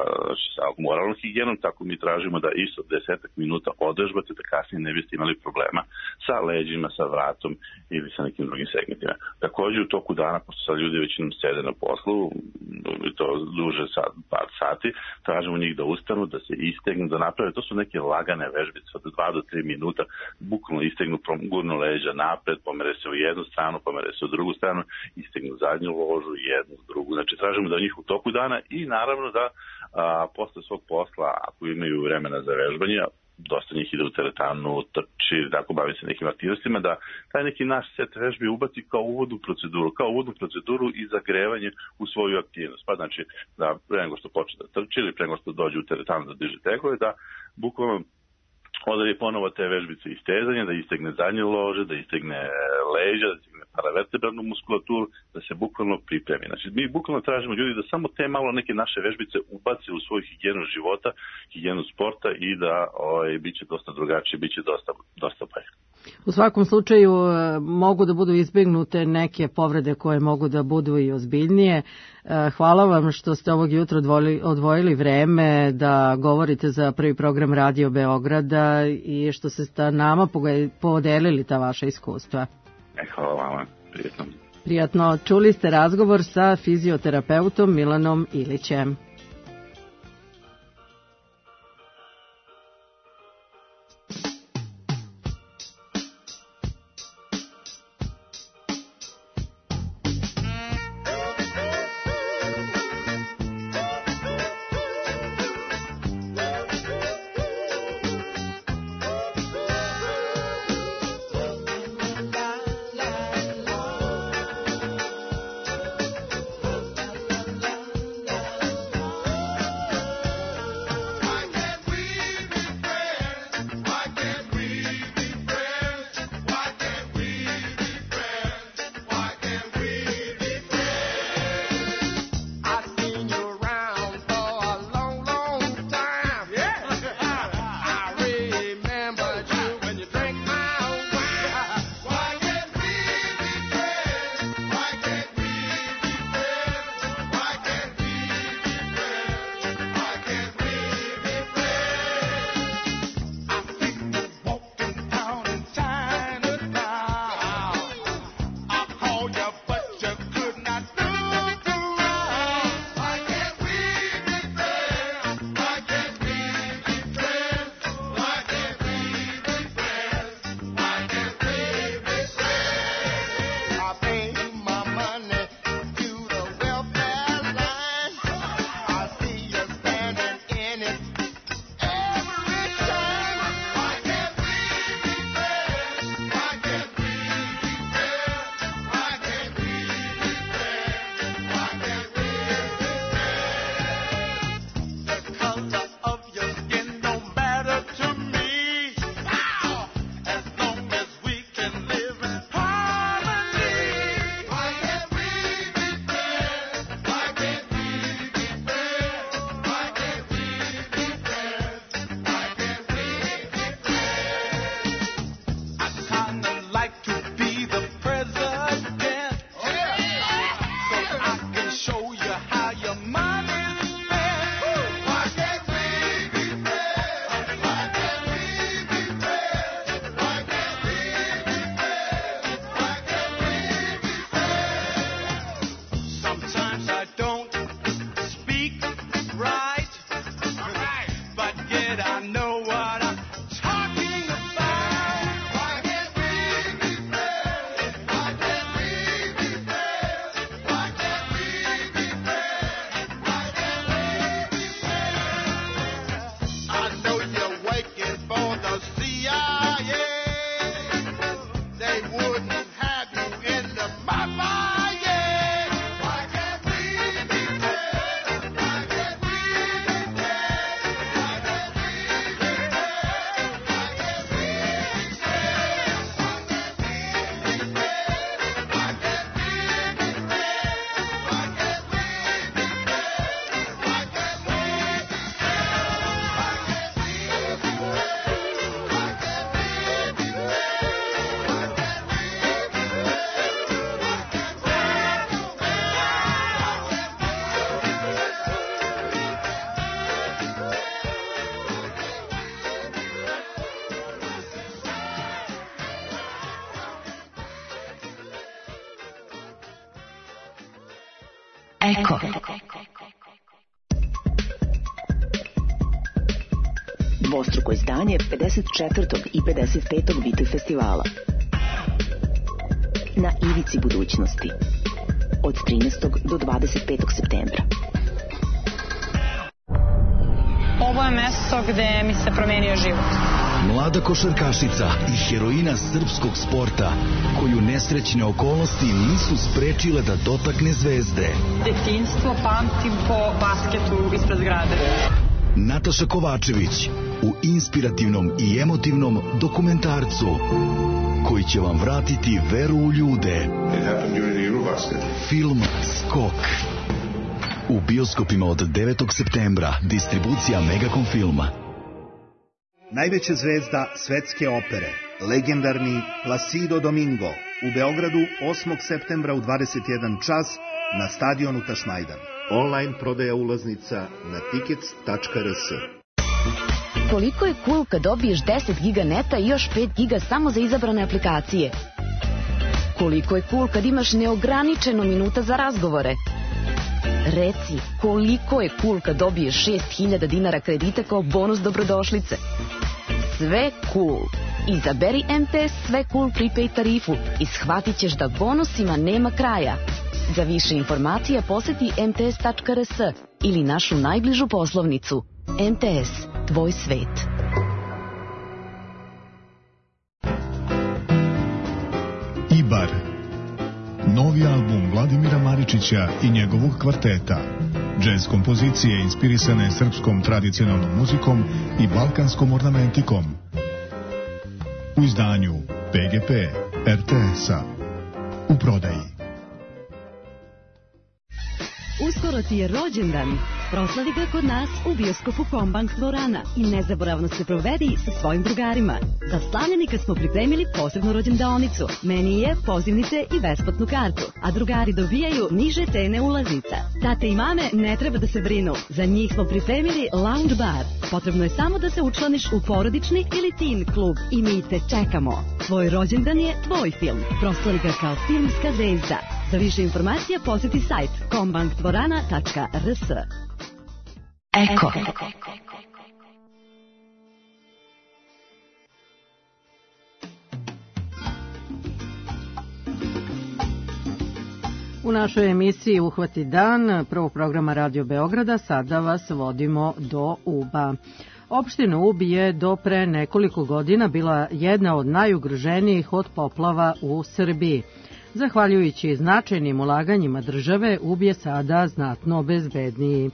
sa moralnom higijenom, tako mi tražimo da isto desetak minuta odvežbate da kasnije ne biste imali problema sa leđima, sa vratom ili sa nekim drugim segmentima. Također u toku dana, pošto sad ljudi većinom sede na poslu, to duže sad, par sati, tražimo njih da ustanu, da se istegnu, da naprave. To su neke lagane vežbice od dva do tri minuta, bukvalno istegnu, gurnu leđa napred, pomere se u jednu stranu, pomere se u drugu stranu, istegnu zadnju ložu, jednu, drugu. Znači, tražimo da njih u toku dana i naravno da a, posle svog posla, ako imaju vremena za vežbanje, dosta njih ide u teretanu, trči, tako bavi se nekim aktivnostima, da taj neki naš set vežbi ubaci kao uvodnu proceduru, kao uvodnu proceduru i zagrevanje u svoju aktivnost. Pa znači, da pre nego što počne da trči ili pre nego što dođe u teretanu da diže tegove, da bukvalno odradi ponovo te vežbice istezanja, da istegne zadnje lože, da istegne leđa, da istegne paravertebralnu muskulaturu, da se bukvalno pripremi. Znači, mi bukvalno tražimo ljudi da samo te malo neke naše vežbice ubaci u svoju higijenu života, higijenu sporta i da ovaj, bit će dosta drugačije, bit će dosta, dosta bolje. U svakom slučaju mogu da budu izbegnute neke povrede koje mogu da budu i ozbiljnije. Hvala vam što ste ovog jutra odvojili, odvojili vreme da govorite za prvi program Radio Beograda i što ste sa nama podelili ta vaša iskustva. E, hvala vama, prijatno. Prijatno, čuli ste razgovor sa fizioterapeutom Milanom Ilićem. La Eko. Dvostruko izdanje pedeset četvrtog i pedeset petog Biti festivala. Na ivici budućnosti. Od trinaestog do dvadeset petog septembra. Ovo je mesto gde mi se promenio život. Mlada košarkašica i heroina srpskog sporta, koju nesrećne okolnosti nisu sprečile da dotakne zvezde. Detinjstvo pamtim po basketu ispred zgrade. Nataša Kovačević u inspirativnom i emotivnom dokumentarcu koji će vam vratiti veru u ljude. Film Skok. U bioskopima od devetog septembra. Distribucija Megacom Filma. Najveća zvezda svetske opere, legendarni Placido Domingo, u Beogradu osmog septembra u dvadeset jedan čas na stadionu Tašmajdan. Online prodaja ulaznica na tickets tačka r s. Koliko je cool kad dobiješ deset giga neta i još pet giga samo za izabrane aplikacije? Koliko je cool kad imaš neograničeno minuta za razgovore? Reci, koliko je cool kad dobiješ šest hiljada dinara kredita kao bonus dobrodošlice? Sve cool. Izaberi M T S Sve cool prepaid tarifu i shvatit ćeš da bonusima nema kraja. Za više informacija poseti em te es tačka r s ili našu najbližu poslovnicu. M T S, tvoj svet. Ibar. Novi album Vladimira Maričića i njegovog kvarteta. Džez kompozicije inspirisane srpskom tradicionalnom muzikom i balkanskom ornamentikom. U izdanju P G P R T S-a. U prodaji. Uskoro ti je rođendan. Proslavi ga kod nas u bioskopu Kombank dvorana i nezaboravno se provedi sa svojim drugarima. Za slavljenika smo pripremili posebnu rođendaonicu, menije, pozivnice i besplatnu kartu, a drugari dobijaju niže cene ulaznica. Tate i mame ne treba da se brinu, za njih smo pripremili lounge bar. Potrebno je samo da se učlaniš u porodični ili teen klub i mi te čekamo. Tvoj rođendan je tvoj film. Proslavi ga kao filmska zvezda. Za više informacija poseti sajt kombank dvorana tačka r s. Eko. U našoj emisiji Uhvati dan prvog programa Radio Beograda sada vas vodimo do Uba. Opština Ub je do pre nekoliko godina bila jedna od najugroženijih od poplava u Srbiji. Zahvaljujući značajnim ulaganjima države, Ub je sada znatno bezbedniji.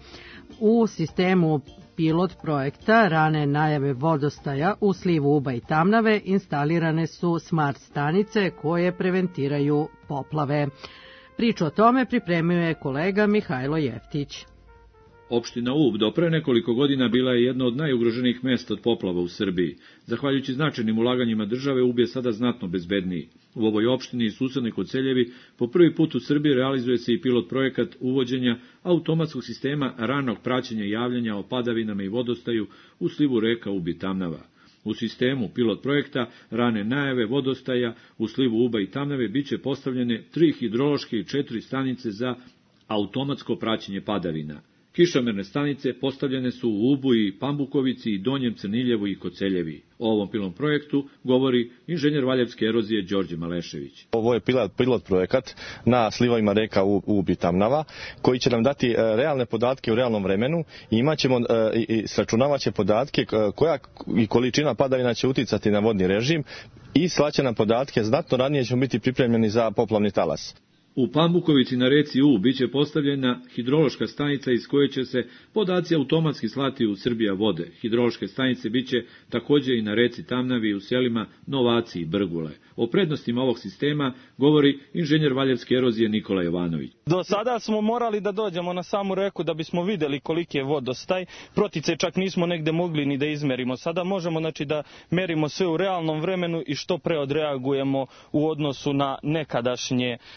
U sistemu pilot projekta rane najave vodostaja u slivu Uba i Tamnave instalirane su smart stanice koje preventiraju poplave. Priču o tome pripremio je kolega Mihajlo Jeftić. Opština Ub do pre nekoliko godina bila je jedno od najugroženijih mesta od poplava u Srbiji. Zahvaljujući značajnim ulaganjima države, Ub je sada znatno bezbedniji. U ovoj opštini i susednoj Koceljevi po prvi put u Srbiji realizuje se i pilot projekat uvođenja automatskog sistema ranog praćenja javljanja o padavinama i vodostaju u slivu reka Ub i Tamnava. U sistemu pilot projekta rane najave vodostaja u slivu Uba i Tamnave biće postavljene tri hidrološke i četiri stanice za automatsko praćenje padavina. Kišomerne stanice postavljene su u Ubu i Pambukovici i Donjem Crniljevu i Koceljevi. O ovom pilot projektu govori inženjer valjevske erozije Đorđe Malešević. Ovo je pilot, pilot projekat na slivovima reka Ub i Tamnava, koji će nam dati realne podatke u realnom vremenu i imaćemo i sračunavat će podatke koja i količina padavina će uticati na vodni režim i slaće nam podatke, znatno ranije ćemo biti pripremljeni za poplavni talas. U Pambukovici na reci U biće postavljena hidrološka stanica iz koje će se podaci automatski slati u Srbija vode. Hidrološke stanice biće također i na reci Tamnavi i u selima Novaci i Brgule. O prednostima ovog sistema govori inženjer valjevske erozije Nikola Jovanović. Do sada smo morali da dođemo na samu reku da bismo videli koliki je vodostaj. Protice čak nismo negde mogli ni da izmerimo. Sada možemo znači da merimo sve u realnom vremenu i što pre odreagujemo u odnosu na nekadašnje e,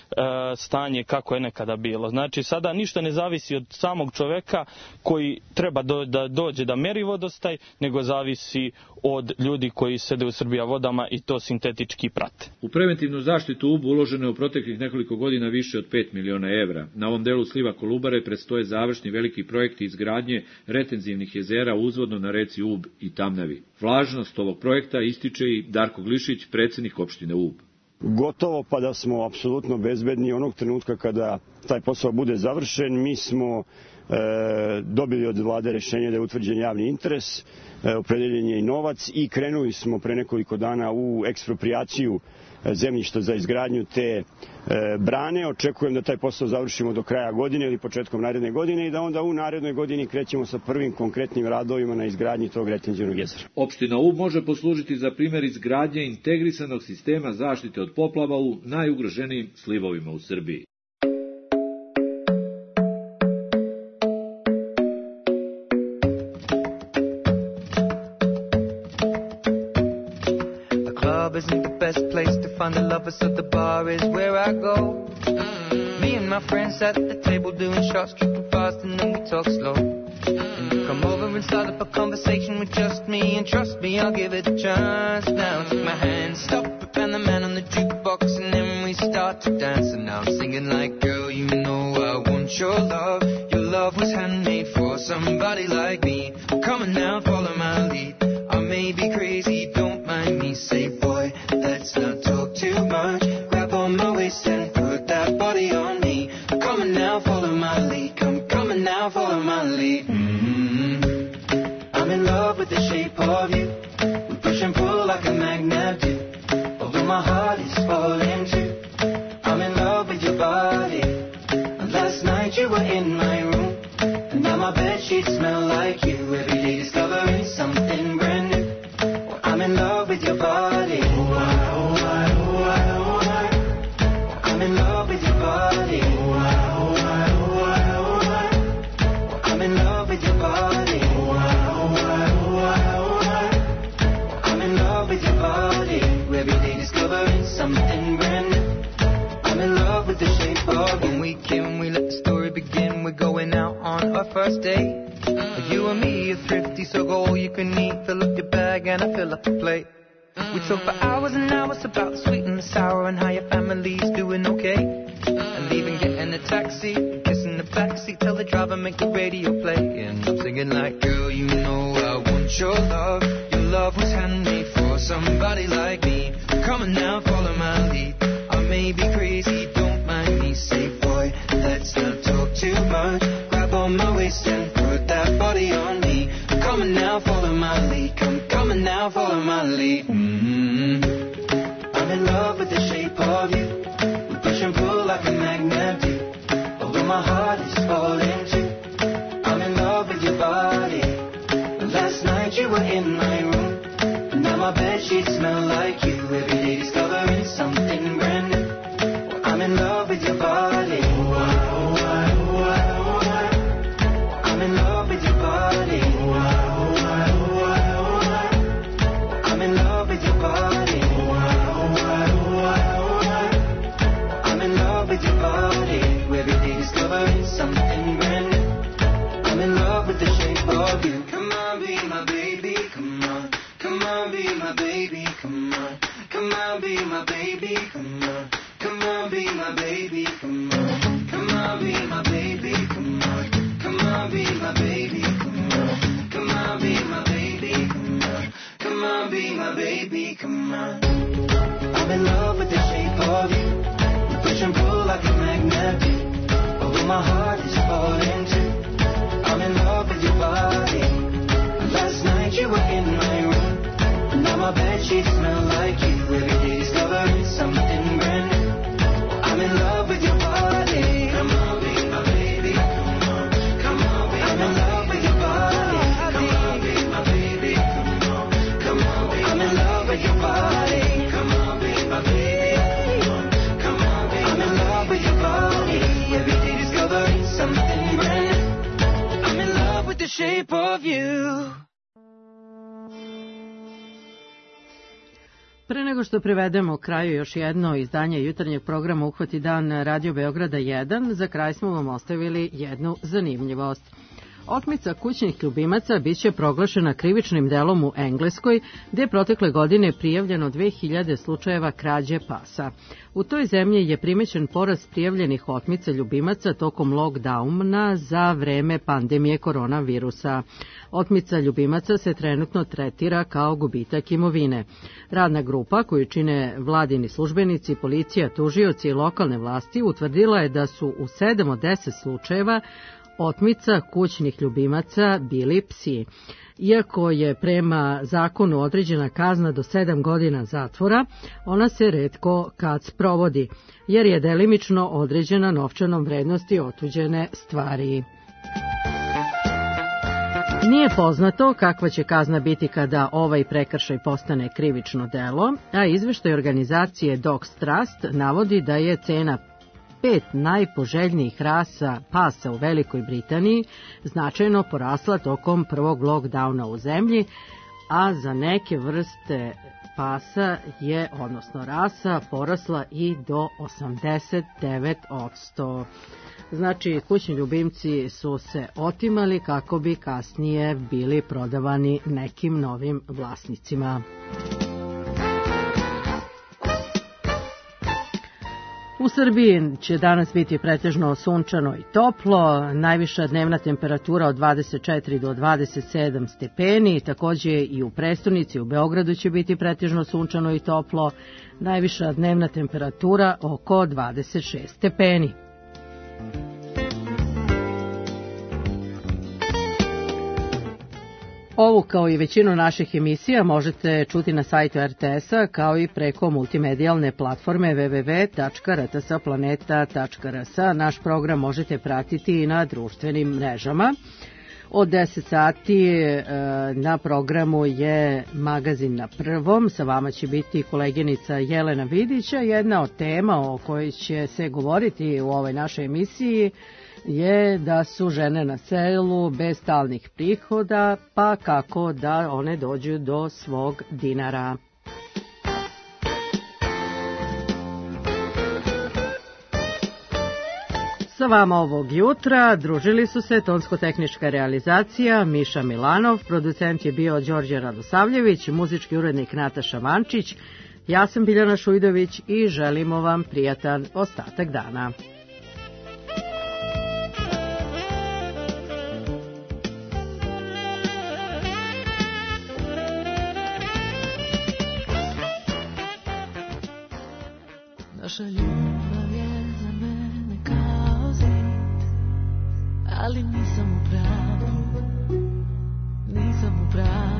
stanje kako je nekada bilo. Znači sada ništa ne zavisi od samog čoveka koji treba do, da dođe da meri vodostaj, nego zavisi od ljudi koji sede u Srbija vodama i to sintetički prate. U preventivnu zaštitu U B uloženo je u proteklih nekoliko godina više od pet miliona evra. Na ovom delu sliva Kolubare predstoje završni veliki projekti izgradnje retenzivnih jezera uzvodno na reci Ub i Tamnavi. Vlažnost ovog projekta ističe i Darko Glišić, predsjednik opštine Ub. Gotovo pa da smo apsolutno bezbedni onog trenutka kada taj posao bude završen. Mi smo e, dobili od vlade rešenje da je utvrđen javni interes, e, opredeljen je i novac i krenuli smo pre nekoliko dana u eksproprijaciju zemljišta za izgradnju te e, brane. Očekujem da taj posao završimo do kraja godine ili početkom naredne godine i da onda u narednoj godini krećemo sa prvim konkretnim radovima na izgradnji tog retenzivnog jezera. Opština Ub može poslužiti za primjer izgradnje integrisanog sistema zaštite od poplava u najugroženijim slivovima u Srbiji. Isn't the best place to find the lovers, so the bar is where I go. Mm-hmm. Me and my friends at the table doing shots, tripping fast, and then we talk slow. Mm-hmm. And you come over and start up a conversation with just me, and trust me, I'll give it a chance. Now take my hand, stop it, and the man on the jukebox, and then we start to dance. And now I'm singing like, girl, you know I want your love. Your love was handmade for somebody like me. Come on now, follow my lead. I may be crazy, don't mind me. Say, boy, let's not talk too much. Grab on my waist and put that body on me. Come on now, follow my lead. Come, come on now, follow my lead. Mm-hmm. I'm in love with the shape of you. We push and pull like a magnet do. Although my heart is falling too. I'm in love with your body. And last night you were in my room. And now my bedsheets smell like you. Every day discovering something brand new. I'm in love with your body. Oh, I, oh, I, oh, I, oh, I. I'm in love with your body. Oh, I, oh, I, oh, I, oh, I. I'm in love with your body. Oh, I, oh, I, oh, I, oh, I. I'm in love with your body. Every day discovering something brand new. I'm in love with the shape of you. When we came, we let the story begin. We're going out on our first date. You and me are thrifty, so go all you can eat. Fill up your bag and I fill up the plate. We talk for hours and hours about the sweet and the sour and how your family's doing okay. And even getting a taxi, kissing the backseat, tell the driver make the radio play. And I'm singing like, girl, you know I want your love. Your love was handmade for somebody like me. Come on now, follow my lead. I may be crazy, don't mind me. Say, boy, let's not talk too much. Grab on my waist and put that body on me. Come on now, follow my lead. Come, come on now, follow my lead. Mm-hmm. I'm in love with the shape of you. We push and pull like a magnet do. Although my heart is falling too. I'm in love with your body. Last night you were in my room. And now my bedsheets smell like you. Every day discovering something brand new. I'm in love with your body. Oh, I, oh, I, oh, I, oh, I. I'm in love with your body. Oh, I, oh, I, oh, I, oh, I. I'm in love with your body. Oh, I, oh, I, oh, I, oh, I. I'm in love with your body. Every day discovering something brand new. I'm in love with the shape of you. Come on, be my baby, come on. Come on, be my baby, come on. Come on, be my baby, come on. Come on, be my baby, come on. Come on, be my baby, come on. Come on, be my baby, come on. Come on, be my baby, come on. Come on, be my baby, come on. I'm in love with the shape of you. We push and pull like a magnet do. Although my heart is falling too. I'm in love with your body. Last night you were in my room. And now my bedsheets smell like you. Every day discovering something brand new. I'm in love with your body. Come on, be my baby. Come on, come on, be I'm in love with your body. Come on, be my baby. Come on, come on, be I'm in love with your body. Come on, be my baby. Come on, come on, be I'm in love with your body. Every day discovering something brand new. I'm in love with the shape of you. Pre nego što privedemo kraju još jedno izdanje jutarnjeg programa Uhvati dan Radio Beograda jedan, za kraj smo vam ostavili jednu zanimljivost. Otmica kućnih ljubimaca biće proglašena krivičnim delom u Engleskoj, gde je protekle godine prijavljeno dve hiljade slučajeva krađe pasa. U toj zemlji je primećen porast prijavljenih otmica ljubimaca tokom lockdowna za vreme pandemije koronavirusa. Otmica ljubimaca se trenutno tretira kao gubitak imovine. Radna grupa koju čine vladini službenici, policija, tužioci i lokalne vlasti utvrdila je da su u sedam od deset slučajeva otmica kućnih ljubimaca bili psi. Iako je prema zakonu određena kazna do sedam godina zatvora, ona se retko kad sprovodi, jer je delimično određena novčanom vrednosti otuđene stvari. Nije poznato kakva će kazna biti kada ovaj prekršaj postane krivično delo, a izveštaj organizacije Dogs Trust navodi da je cena pet najpoželjnijih rasa pasa u Velikoj Britaniji značajno porasla tokom prvog lockdowna u zemlji, a za neke vrste pasa je, odnosno rasa, porasla i do osamdeset devet posto. Znači, kućni ljubimci su se otimali kako bi kasnije bili prodavani nekim novim vlasnicima. U Srbiji će danas biti pretežno sunčano i toplo, najviša dnevna temperatura od dvadeset četiri do dvadeset sedam stepeni, takođe i u prestonici u Beogradu će biti pretežno sunčano i toplo, najviša dnevna temperatura oko dvadeset šest stepeni. Ovu kao i većinu naših emisija možete čuti na sajtu er te es-a kao i preko multimedijalne platforme w w w tačka r t s planeta tačka r s. Naš program možete pratiti i na društvenim mrežama. Od deset sati na programu je Magazin na prvom. Sa vama će biti koleginica Jelena Vidića. Jedna od tema o kojoj će se govoriti u ovoj našoj emisiji je da su žene na selu bez stalnih prihoda, pa kako da one dođu do svog dinara. Sa vama ovog jutra družili su se tonsko-tehnička realizacija Miša Milanov, producent je bio Đorđe Radosavljević, muzički urednik Nataša Mančić, ja sam Biljana Šujdović i želimo vam prijatan ostatak dana. Naša ljubav je za mene kao zid, ali nisam u pravu, nisam u pravu.